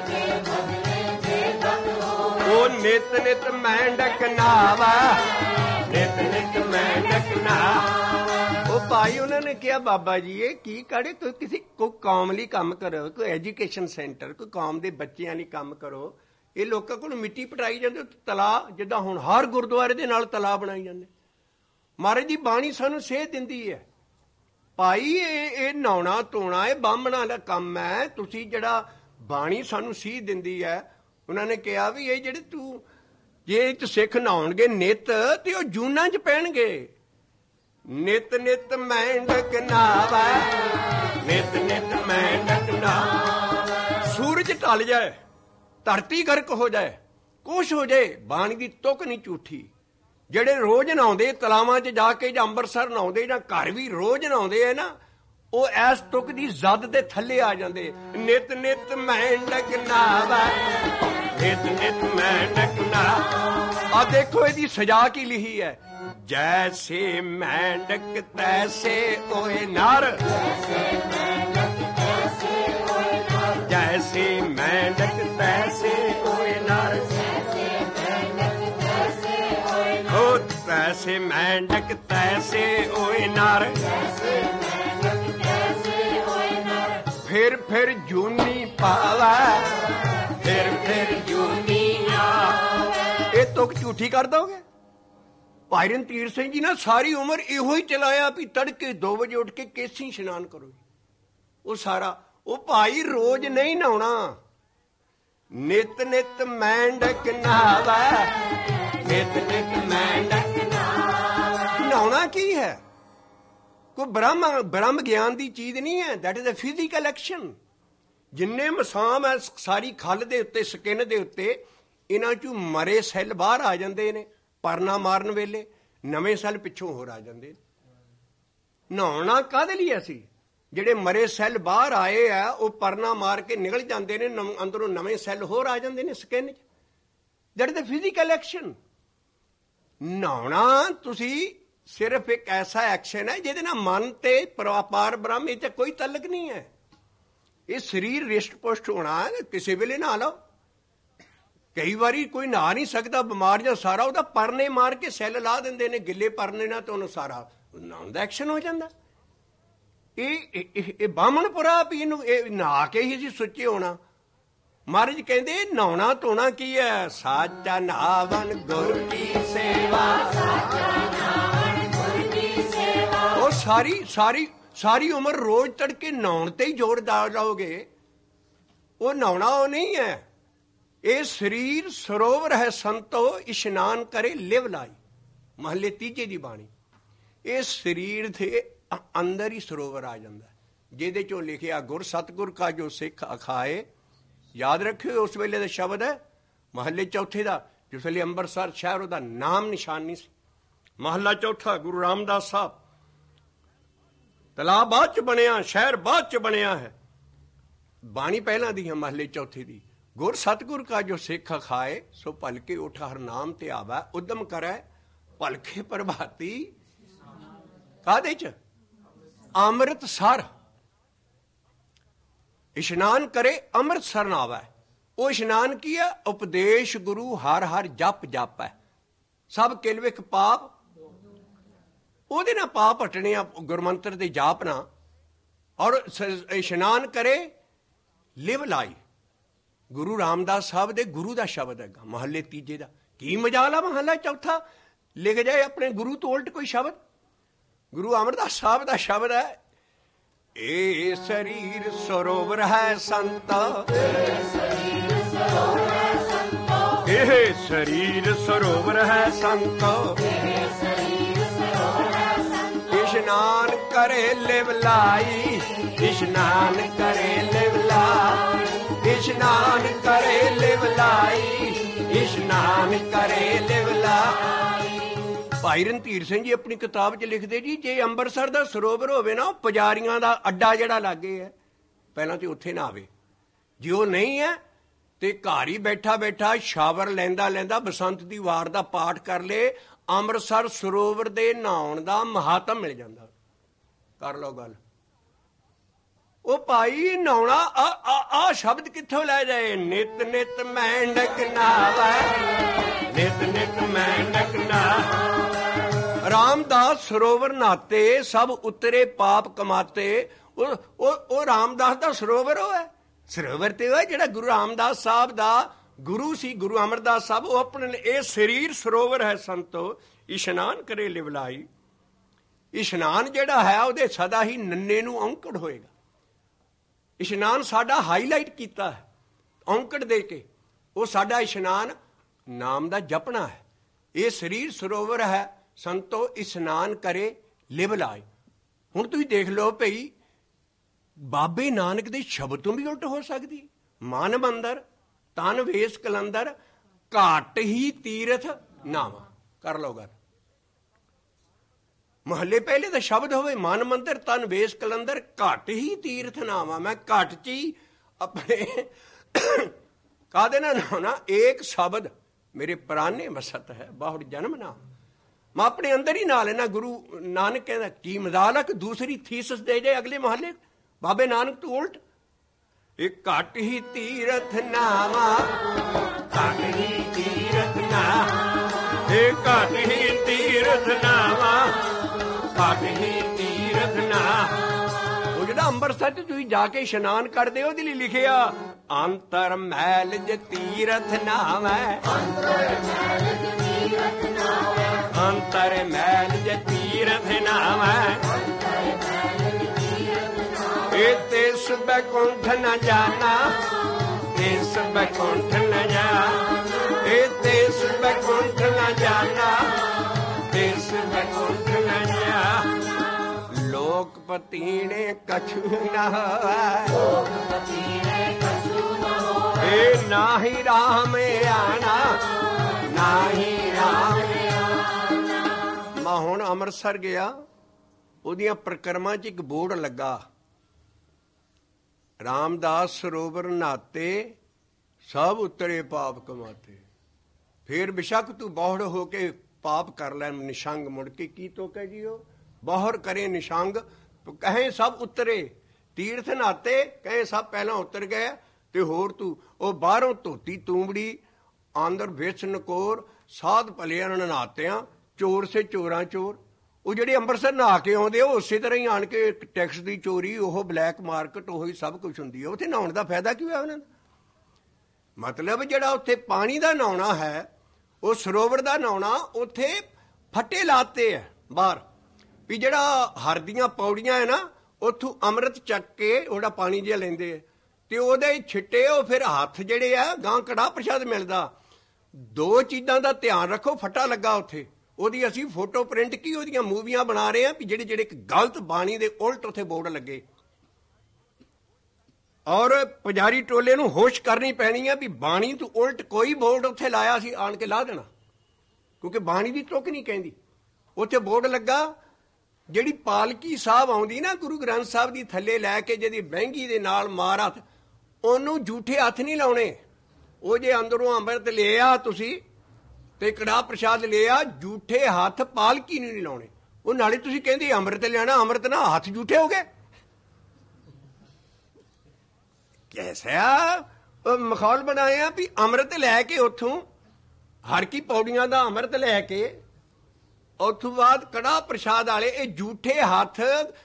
ਉਹ ਨਿਤ ਨਿਤ ਮੈਂਡਕ ਨਾਵਾ ਨਿਤ ਨਿਤ ਮੈਂਡਕ ਨਾਵਾ। ਉਹ ਭਾਈ ਉਹਨਾਂ ਨੇ ਕਿਹਾ ਬਾਬਾ ਜੀ ਇਹ ਕੀ ਕਰੇ ਤੂੰ ਕਿਸੇ ਕੋਈ ਕੌਮ ਲਈ ਕੰਮ ਕਰੋ, ਕੋਈ ਐਜੂਕੇਸ਼ਨ ਸੈਂਟਰ, ਕੋਈ ਕੌਮ ਦੇ ਬੱਚਿਆਂ ਲਈ ਕੰਮ ਕਰੋ। ਇਹ ਲੋਕਾਂ ਕੋਲ ਮਿੱਟੀ ਪਟਾਈ ਜਾਂਦੇ ਤਲਾਅ, ਜਿੱਦਾਂ ਹੁਣ ਹਰ ਗੁਰਦੁਆਰੇ ਦੇ ਨਾਲ ਤਲਾਅ ਬਣਾਈ ਜਾਂਦੇ। ਮਹਾਰਾਜ ਦੀ ਬਾਣੀ ਸਾਨੂੰ ਸੇਧ ਦਿੰਦੀ ਹੈ ਭਾਈ ਇਹ ਇਹ ਨਹਾਉਣਾ ਧੋਣਾ ਇਹ ਬਾਹਮਣਾਂ ਦਾ ਕੰਮ ਹੈ। ਤੁਸੀਂ ਜਿਹੜਾ ਬਾਣੀ ਸਾਨੂੰ ਸੀਧ ਦਿੰਦੀ ਹੈ, ਉਹਨਾਂ ਨੇ ਕਿਹਾ ਵੀ ਇਹ ਜਿਹੜੇ ਤੂੰ ਜੇ ਚ ਸਿੱਖ ਨਹਾਉਣਗੇ ਨਿਤ ਤੇ ਉਹ ਜੂਨਾਂ ਚ ਪੈਣਗੇ। ਨਿਤ ਨਿਤ ਮੈਂਡਕ ਨਾਵਾ ਨਿਤ ਨਿਤ ਮੈਂਡਕ ਨਾਵਾ। ਸੂਰਜ ਢਲ ਜਾਏ, ਧਰਤੀ ਗਰਕ ਹੋ ਜਾਏ, ਕੁਛ ਹੋ ਜਾਏ, ਬਾਣੀ ਦੀ ਤੁਕ ਨਹੀਂ ਝੂਠੀ। ਜਿਹੜੇ ਰੋਜ਼ ਨਹਾਉਂਦੇ ਤਲਾਵਾਂ 'ਚ ਜਾ ਕੇ ਜਾਂ ਅੰਮ੍ਰਿਤਸਰ ਨਹਾਉਂਦੇ ਜਾਂ ਘਰ ਵੀ ਰੋਜ਼ ਨਹਾਉਂਦੇ ਆ ਨਾ, ਉਹ ਐਸ ਤੁਕ ਦੀ ਜ਼ਦ ਦੇ ਥੱਲੇ ਆ ਜਾਂਦੇ। ਨਿਤ ਨਿਤ ਮੈਂਡਕ ਨਾਵਾ ਨਿਤ ਨਿਤ ਮੈਂਡਕ ਨਾਵਾ। ਆ ਦੇਖੋ ਇਹਦੀ ਸਜ਼ਾ ਕੀ ਲਿਖੀ ਹੈ, ਜੈਸੇ ਮੈਂਡਕ ਤੈਸੇ ਓਏ ਨਰ ਜੈਸੇ ਮੈਂਡਕ ਤੈਸੇ ਓਏ ਨਰ ਉਹ ਤੈਸੇ ਮੈਂਡਕ ਤੈਸੇ ਓਏ ਨਰ ਫਿਰ ਫਿਰ ਜੂਨੀ ਪਾਵਾ ਫਿਰ ਫਿਰ ਜੂਨੀ ਆਵੇ। ਇਹ ਤੁਕ ਝੂਠੀ ਕਰ ਦੋਗੇ। ਭਾਈ ਰਣਧੀਰ ਸਿੰਘ ਜੀ ਨੇ ਸਾਰੀ ਉਮਰ ਇਹੋ ਹੀ ਚਲਾਇਆ ਵੀ ਤੜਕੇ ਦੋ ਵਜੇ ਉੱਠ ਕੇ ਕੇਸੀ ਇਸ਼ਨਾਨ ਕਰੋ। ਉਹ ਸਾਰਾ ਉਹ ਭਾਈ ਰੋਜ਼ ਨਹੀਂ ਨਹਾਉਣਾ। ਨਿਤ ਨਿਤ ਮੈਂਡਕ ਨਹਾਵਾ ਨਿਤ ਨਿਤ ਮੈਂਡਕ ਨਹਾਵਾ। ਨਹਾਉਣਾ ਕੀ ਹੈ? ਕੋਈ ਬ੍ਰਹਮ ਬ੍ਰਹਮ ਗਿਆਨ ਦੀ ਚੀਜ਼ ਨਹੀਂ ਹੈ। That is a physical action. ਜਿੰਨੇ ਮਸਾਮ ਹੈ ਸਾਰੀ ਖੱਲ ਦੇ ਉੱਤੇ ਸਕਿਨ ਦੇ ਉੱਤੇ, ਇਹਨਾਂ 'ਚੋਂ ਮਰੇ ਸੈੱਲ ਬਾਹਰ ਆ ਜਾਂਦੇ ਨੇ। ਪਰਨਾ ਮਾਰਨ ਵੇਲੇ ਨਵੇਂ ਸੈੱਲ ਪਿੱਛੋਂ ਹੋਰ ਆ ਜਾਂਦੇ। ਨਹਾਉਣਾ ਕਾਹਦੇ ਲਈ ਅਸੀਂ? ਜਿਹੜੇ ਮਰੇ ਸੈੱਲ ਬਾਹਰ ਆਏ ਆ ਉਹ ਪਰਨਾ ਮਾਰ ਕੇ ਨਿਕਲ ਜਾਂਦੇ ਨੇ, ਅੰਦਰੋਂ ਨਵੇਂ ਸੈੱਲ ਹੋਰ ਆ ਜਾਂਦੇ ਨੇ ਸਕਿਨ 'ਚ। That is a physical action. ਨਹਾਉਣਾ ਤੁਸੀਂ ਸਿਰਫ ਇੱਕ ਐਸਾ ਐਕਸ਼ਨ ਹੈ ਜਿਹਦੇ ਨਾਲ ਮਨ ਤੇ ਪਰਵਾਰ ਬ੍ਰਹਮ ਇਹ ਤੇ ਕੋਈ ਤਲਕ ਨਹੀਂ ਹੈ। ਇਹ ਸਰੀਰ ਰਿਸ਼ਟ ਪੁਸ਼ਟ ਹੋਣਾ ਕਿਸੇ ਵੇਲੇ ਨਹਾ ਲਓ। ਕਈ ਵਾਰੀ ਕੋਈ ਨਹਾ ਨਹੀਂ ਸਕਦਾ, ਬਿਮਾਰ ਜਾਂ ਸਾਰਾ ਉਹਦਾ ਪਰਨੇ ਮਾਰ ਕੇ ਸੈੱਲ ਲਾ ਦਿੰਦੇ ਨੇ, ਗਿੱਲੇ ਪਰਨੇ ਨਾਲ ਤੇ ਉਹਨੂੰ ਸਾਰਾ ਨਹਾਉਣ ਦਾ ਐਕਸ਼ਨ ਹੋ ਜਾਂਦਾ। ਇਹ ਇਹ ਬਾਹਮਣਪੁਰਾ ਵੀ ਇਹਨੂੰ ਇਹ ਨਹਾ ਕੇ ਹੀ ਅਸੀਂ ਸੁੱਚੇ ਹੋਣਾ। ਮਹਾਰਾਜ ਕਹਿੰਦੇ ਨਹਾਉਣਾ ਧੋਣਾ ਕੀ ਹੈ? ਸਾਚਾ ਨਹਾਵਨ ਗੁਰ ਕੀ ਸੇਵਾ ਉਹ ਸਾਰੀ ਸਾਰੀ ਸਾਰੀ ਉਮਰ ਰੋਜ਼ ਤੜਕੇ ਨਹਾਉਣ ਤੇ ਹੀ ਜ਼ੋਰ ਲਾ ਲਾਓਗੇ। ਉਹ ਨਹਾਉਣਾ ਉਹ ਨਹੀਂ ਹੈ। ਇਹ ਸਰੀਰ ਸਰੋਵਰ ਹੈ ਸੰਤੋ ਇਸ਼ਨਾਨ ਕਰੇ ਲਿਵ ਲਾਈ। ਮਹੱਲੇ ਤੀਜੇ ਦੀ ਬਾਣੀ। ਇਹ ਸਰੀਰ ਦੇ ਅੰਦਰ ਹੀ ਸਰੋਵਰ ਆ ਜਾਂਦਾ ਜਿਹਦੇ ਚੋਂ ਲਿਖਿਆ ਗੁਰ ਸਤਿਗੁਰ ਕਾ ਜੋ ਸਿੱਖ ਅਖਾਏ। ਯਾਦ ਰੱਖਿਓ ਉਸ ਵੇਲੇ ਦਾ ਸ਼ਬਦ ਹੈ ਮਹੱਲੇ ਚੌਥੇ ਦਾ, ਜਿਸ ਵੇਲੇ ਅੰਮ੍ਰਿਤਸਰ ਸ਼ਹਿਰ ਉਹਦਾ ਨਾਮ ਨਿਸ਼ਾਨ ਨਹੀਂ ਸੀ। ਮਹੱਲਾ ਚੌਥਾ ਗੁਰੂ ਰਾਮਦਾਸ ਸਾਹਿਬ। ਤਲਾਬ ਬਾਅਦ ਚ ਬਣਿਆ, ਸ਼ਹਿਰ ਬਾਅਦ ਚ ਬਣਿਆ ਹੈ। ਬਾਣੀ ਪਹਿਲਾਂ ਦੀ ਹੈ ਮਹੱਲੇ ਚੌਥੇ ਦੀ। ਗੁਰ ਸਤਿਗੁਰ ਕਾ ਜੋ ਸਿੱਖ ਖਾਏ ਸੋ ਭਲਕੇ ਉਠ ਹਰ ਨਾਮ ਤੇ ਆਵੈ ਉਦਮ ਕਰੈ ਭਲਕੇ ਪ੍ਰਭਾਤੀ। ਕਾਹਦੇ ਚ? ਅੰਮ੍ਰਿਤਸਰ। ਇਸ਼ਨਾਨ ਕਰੇ ਅੰਮ੍ਰਿਤਸਰ ਨਾ ਆਵੈ। ਉਹ ਇਸ਼ਨਾਨ ਕੀ ਹੈ? ਉਪਦੇਸ਼ ਗੁਰੂ ਹਰ ਹਰ ਜਪ ਜਪ ਹੈ। ਸਭ ਕਿਲਵਿਕ ਪਾਪ ਉਹਦੇ ਨਾਲ ਪਾਪ ਹਟਣੇ ਆ ਗੁਰਮੰਤਰ ਦੇ ਜਾਪ ਨਾਲ। ਔਰ ਇਸ਼ਨਾਨ ਕਰੇ ਲਿਵ ਲਾਈ। ਗੁਰੂ ਰਾਮਦਾਸ ਸਾਹਿਬ ਦੇ ਗੁਰੂ ਦਾ ਸ਼ਬਦ ਹੈਗਾ ਮਹੱਲੇ ਤੀਜੇ ਦਾ। ਕੀ ਮਜਾਲ ਆ ਮਹੱਲਾ ਚੌਥਾ ਲਿਖ ਜਾਏ ਆਪਣੇ ਗੁਰੂ ਤੋਂ ਉਲਟ ਕੋਈ ਸ਼ਬਦ। ਗੁਰੂ ਅਮਰਦਾਸ ਸਾਹਿਬ ਦਾ ਸ਼ਬਦ ਹੈ, ਇਹ ਸਰੀਰ ਸਰੋਵਰ ਹੈ ਸੰਤ ਇਹ ਸਰੀਰ ਸਰੋਵਰ ਹੈ ਸੰਤ ਇਸ਼ਨਾਨ ਕਰੇ ਲਿਵ ਲਾਈ ਇਸ਼ਨਾਨ ਕਰੇ ਲਿਵ ਲਾਈ ਇਸ਼ਨਾਨ ਕਰੇ ਲਿਵ ਲਾਈ ਇਸ਼ਨਾਨ ਕਰੇ ਲਿਵ ਲਾਈ। ਭਾਈ ਰਣਧੀਰ ਸਿੰਘ ਜੀ ਆਪਣੀ ਕਿਤਾਬ 'ਚ ਲਿਖਦੇ ਜੀ, ਜੇ ਅੰਮ੍ਰਿਤਸਰ ਦਾ ਸਰੋਵਰ ਹੋਵੇ ਨਾ, ਪੁਜਾਰੀਆਂ ਦਾ ਅੱਡਾ ਜਿਹੜਾ ਲਾਗੇ ਹੈ, ਪਹਿਲਾਂ ਤੇ ਉੱਥੇ ਨਾ ਆਵੇ। ਜੇ ਉਹ ਨਹੀਂ ਹੈ ਤੇ ਘਰ ਹੀ ਬੈਠਾ ਬੈਠਾ ਸ਼ਾਵਰ ਲੈਂਦਾ ਲੈਂਦਾ ਬਸੰਤ ਦੀ ਵਾਰ ਦਾ ਪਾਠ ਕਰ ਲੇ, ਅੰਮ੍ਰਿਤਸਰ ਸਰੋਵਰ ਦੇ ਨਹਾਉਣ ਦਾ ਮਹਾਤਮ ਮਿਲ ਜਾਂਦਾ। ਕਰ ਲਓ ਗੱਲ। ਉਹ ਭਾਈ ਨਹਾਉਣਾ ਆ ਆ ਸ਼ਬਦ ਕਿੱਥੋਂ ਲੈ ਜਾਏ? ਨਿਤ ਨਿਤ ਮੈਂਡਕ ਨਾਵੈ, ਨਿਤ ਨਿਤ ਮੈਂਡਕ ਨਾਵੈ। ਰਾਮਦਾਸ ਸਰੋਵਰ ਨਾਤੇ ਸਭ ਉਤਰੇ ਪਾਪ ਕਮਾਤੇ। ਉਹ ਉਹ ਰਾਮਦਾਸ ਦਾ ਸਰੋਵਰ ਉਹ ਹੈ, ਸਰੋਵਰ ਤੇ ਉਹ ਜਿਹੜਾ ਗੁਰੂ ਰਾਮਦਾਸ ਸਾਹਿਬ ਦਾ ਗੁਰੂ ਸੀ, ਗੁਰੂ ਅਮਰਦਾਸ ਸਾਹਿਬ। ਉਹ ਆਪਣੇ ਇਹ ਸਰੀਰ ਸਰੋਵਰ ਹੈ ਸੰਤੋ, ਇਸ਼ਨਾਨ ਕਰੇ ਲਿਵਲਾਈ। ਇਸ਼ਨਾਨ ਜਿਹੜਾ ਹੈ ਉਹਦੇ ਸਦਾ ਹੀ ਨੰਨੇ ਨੂੰ ਔਂਕੜ ਹੋਏਗਾ। ਇਸ਼ਨਾਨ ਸਾਡਾ ਹਾਈਲਾਈਟ ਕੀਤਾ ਹੈ ਔਂਕੜ ਦੇ ਕੇ। ਉਹ ਸਾਡਾ ਇਸ਼ਨਾਨ ਨਾਮ ਦਾ ਜਪਣਾ ਹੈ। ਇਹ ਸਰੀਰ ਸਰੋਵਰ ਹੈ ਸੰਤੋ, ਇਸ਼ਨਾਨ ਕਰੇ ਲਿਵਲਾਈ। ਹੁਣ ਤੁਸੀਂ ਦੇਖ ਲਓ ਭਈ, ਬਾਬੇ ਨਾਨਕ ਦੇ ਸ਼ਬਦ ਤੋਂ ਵੀ ਉਲਟ ਹੋ ਸਕਦੀ। ਮਨ ਮੰਦਰ ਤਨ ਵੇਸ ਕਲੰਦਰ, ਘਾਟ ਹੀ ਤੀਰਥ ਨਾਵਾ। ਕਰ ਲਓ ਗੱਲ। ਮਹੱਲੇ ਪਹਿਲੇ ਦਾ ਸ਼ਬਦ ਹੋਵੇ ਮਨ ਮੰਦਰ ਤਨ ਵੇਸ ਕਲੰਦਰ, ਘਟ ਹੀ ਤੀਰਥ ਨਾਵਾ। ਮੈਂ ਘਟ ਚ ਹੀ ਆਪਣੇ ਕਾਹਦੇ ਨਾਲ ਨਾਉਣਾ? ਏਕ ਸ਼ਬਦ ਮੇਰੇ ਪ੍ਰਾਨੇ ਵਸਤ ਹੈ, ਬਾਹੁੜ ਜਨਮ ਨਾਮ। ਮੈਂ ਆਪਣੇ ਅੰਦਰ ਹੀ ਨਾ ਲੈਣਾ। ਗੁਰੂ ਨਾਨਕ ਕਹਿੰਦਾ ਕੀ ਮਜ਼ਾਲਕ ਦੂਸਰੀ ਥੀਸਸ ਦੇ ਜਾਏ ਅਗਲੇ ਮਹੱਲੇ ਬਾਬੇ ਨਾਨਕ ਤੋਂ ਉਲਟ। ਇਹ ਘਟ ਹੀ ਤੀਰਥ ਨਾਵਾ, ਘਟ ਹੀ ਤੀਰਥ ਨਾਵਾ, ਇਹ ਘਟ ਹੀ ਤੀਰਥ ਨਾਵਾ, ਘਟ ਹੀ ਤੀਰਥ ਨਾਵਾ। ਉਹ ਜਿਹੜਾ ਅੰਮ੍ਰਿਤਸਰ ਚ ਤੁਸੀਂ ਜਾ ਕੇ ਇਸ਼ਨਾਨ ਕਰਦੇ ਹੋ, ਉਹਦੇ ਲਈ ਲਿਖਿਆ ਅੰਤਰ ਮਹਿਲ ਜ ਤੀਰਥ ਨਾਵੈ, ਅੰਤਰ ਮਹਿਲ ਜ ਤੀਰਥ ਨਾਵੈ, ਅੰਤਰ ਮਹਿਲ ਜ ਤੀਰਥ ਨਾਵੈ। ਇਹ ਤਿਸ ਬੈਕੁੰਠ ਨ ਜਾਣਾ, ਤਿਸ ਬੈਕੁੰਠ ਨ ਜਾ, ਇਹ ਤਿਸ ਬੈਕੁੰਠ ਨ ਜਾਣਾ, ਤਿਸ ਬੈਕੁੰਠ ਨ ਜਾ। ਲੋਕ ਪਤੀਣੇ ਕਛੂ ਨ ਹੋਵੈ, ਲੋਕ ਪਤੀਣੇ ਕਛੂ ਨ ਹੋਵੈ। ਇਹ ਨਾਹੀ ਰਾਮ ਆਣਾ, ਨਾਹੀ ਰਾਮ ਆਣਾ। ਮੈਂ ਹੁਣ ਅੰਮ੍ਰਿਤਸਰ ਗਿਆ, ਉਹਦੀਆਂ ਪ੍ਰਕਰਮਾਂ 'ਚ ਇੱਕ ਬੋਰਡ ਲੱਗਾ, ਰਾਮਦਾਸ ਸਰੋਵਰ ਨਾਤੇ ਸਭ ਉਤਰੇ ਪਾਪ ਕਮਾਤੇ। ਫੇਰ ਬਿਸ਼ੱਕ ਤੂੰ ਬਾਹੜ ਹੋ ਕੇ ਪਾਪ ਕਰ ਲੈ ਨਿਸ਼ੰਗ, ਮੁੜ ਕੇ ਕੀ ਤੋਕੇ ਜੀ ਉਹ ਬਾਹਰ ਕਰੇ ਨਿਸ਼ੰਗ। ਕਹੇ ਸਭ ਉਤਰੇ ਤੀਰਥ ਨਾਤੇ, ਕਹੇ ਸਭ ਪਹਿਲਾਂ ਉਤਰ ਗਏ। ਤੇ ਹੋਰ ਤੂੰ ਉਹ ਬਾਹਰੋਂ ਧੋਤੀ ਤੂੰਬੜੀ, ਆਂਦਰ ਵਿੱਚ ਨਕੋਰ, ਸਾਧ ਭਲਿਆਂ ਨਾਤਿਆਂ, ਚੋਰ ਸੇ ਚੋਰਾਂ ਚੋਰ। ਉਹ ਜਿਹੜੇ ਅੰਮ੍ਰਿਤਸਰ ਨਹਾ ਕੇ ਆਉਂਦੇ ਉਹ ਉਸੇ ਤਰ੍ਹਾਂ ਹੀ ਆਣ ਕੇ ਟੈਕਸ ਦੀ ਚੋਰੀ, ਉਹ ਬਲੈਕ ਮਾਰਕੀਟ, ਉਹੀ ਸਭ ਕੁਝ ਹੁੰਦੀ ਹੈ। ਉੱਥੇ ਨਹਾਉਣ ਦਾ ਫਾਇਦਾ ਕੀ ਹੋਇਆ ਉਹਨਾਂ ਦਾ? ਮਤਲਬ ਜਿਹੜਾ ਉੱਥੇ ਪਾਣੀ ਦਾ ਨਹਾਉਣਾ ਹੈ, ਉਹ ਸਰੋਵਰ ਦਾ ਨਹਾਉਣਾ, ਉੱਥੇ ਫੱਟੇ ਲਾਤੇ ਹੈ ਬਾਹਰ ਵੀ ਜਿਹੜਾ ਹਰ ਦੀਆਂ ਪੌੜੀਆਂ ਹੈ ਨਾ, ਉੱਥੋਂ ਅੰਮ੍ਰਿਤ ਚੱਕ ਕੇ ਉਹਦਾ ਪਾਣੀ ਜਿਹਾ ਲੈਂਦੇ ਆ ਤੇ ਉਹਦੇ ਛਿੱਟੇ, ਉਹ ਫਿਰ ਹੱਥ ਜਿਹੜੇ ਆ ਗਾਂ ਕੜਾਹ ਪ੍ਰਸ਼ਾਦ ਮਿਲਦਾ। ਦੋ ਚੀਜ਼ਾਂ ਦਾ ਧਿਆਨ ਰੱਖੋ, ਫੱਟਾ ਲੱਗਾ ਉੱਥੇ, ਉਹਦੀ ਅਸੀਂ ਫੋਟੋ ਪ੍ਰਿੰਟ ਕੀ ਉਹਦੀਆਂ ਮੂਵੀਆਂ ਬਣਾ ਰਹੇ ਹਾਂ ਵੀ ਜਿਹੜੇ ਜਿਹੜੇ ਗਲਤ ਬਾਣੀ ਦੇ ਉਲਟ ਉੱਥੇ ਬੋਰਡ ਲੱਗੇ। ਔਰ ਪੁਜਾਰੀ ਟੋਲੇ ਨੂੰ ਹੋਸ਼ ਕਰਨੀ ਪੈਣੀ ਹੈ ਵੀ ਬਾਣੀ ਤੋਂ ਉਲਟ ਕੋਈ ਬੋਰਡ ਉੱਥੇ ਲਾਇਆ ਸੀ ਆਣ ਕੇ ਲਾ ਦੇਣਾ, ਕਿਉਂਕਿ ਬਾਣੀ ਦੀ ਤੁਕ ਨਹੀਂ ਕਹਿੰਦੀ। ਉੱਥੇ ਬੋਰਡ ਲੱਗਾ, ਜਿਹੜੀ ਪਾਲਕੀ ਸਾਹਿਬ ਆਉਂਦੀ ਨਾ ਗੁਰੂ ਗ੍ਰੰਥ ਸਾਹਿਬ ਦੀ ਥੱਲੇ ਲੈ ਕੇ, ਜਿਹਦੀ ਬਹਿੰਗੀ ਦੇ ਨਾਲ ਮਾਰ ਹੱਥ, ਉਹਨੂੰ ਝੂਠੇ ਹੱਥ ਨਹੀਂ ਲਾਉਣੇ। ਉਹ ਜੇ ਅੰਦਰੋਂ ਅੰਮ੍ਰਿਤ ਲਿਆ ਤੁਸੀਂ ਤੇ ਕੜਾਹ ਪ੍ਰਸ਼ਾਦ ਲਿਆ, ਝੂਠੇ ਹੱਥ ਪਾਲਕੀ ਨੂੰ ਨਹੀਂ ਲਾਉਣੇ। ਉਹ ਨਾਲੇ ਤੁਸੀਂ ਕਹਿੰਦੇ ਅੰਮ੍ਰਿਤ ਲਿਆਣਾ, ਅੰਮ੍ਰਿਤ ਨਾਲ ਹੱਥ ਝੂਠੇ ਹੋ ਗਏ। ਕੈਸਾ ਮਖੌਲ ਬਣਾਇਆ ਵੀ ਅੰਮ੍ਰਿਤ ਲੈ ਕੇ ਉੱਥੋਂ ਹਰ ਕੀ ਪੌੜੀਆਂ ਦਾ ਅੰਮ੍ਰਿਤ ਲੈ ਕੇ ਉੱਥੋਂ ਬਾਅਦ ਕੜਾਹ ਪ੍ਰਸ਼ਾਦ ਵਾਲੇ ਇਹ ਝੂਠੇ ਹੱਥ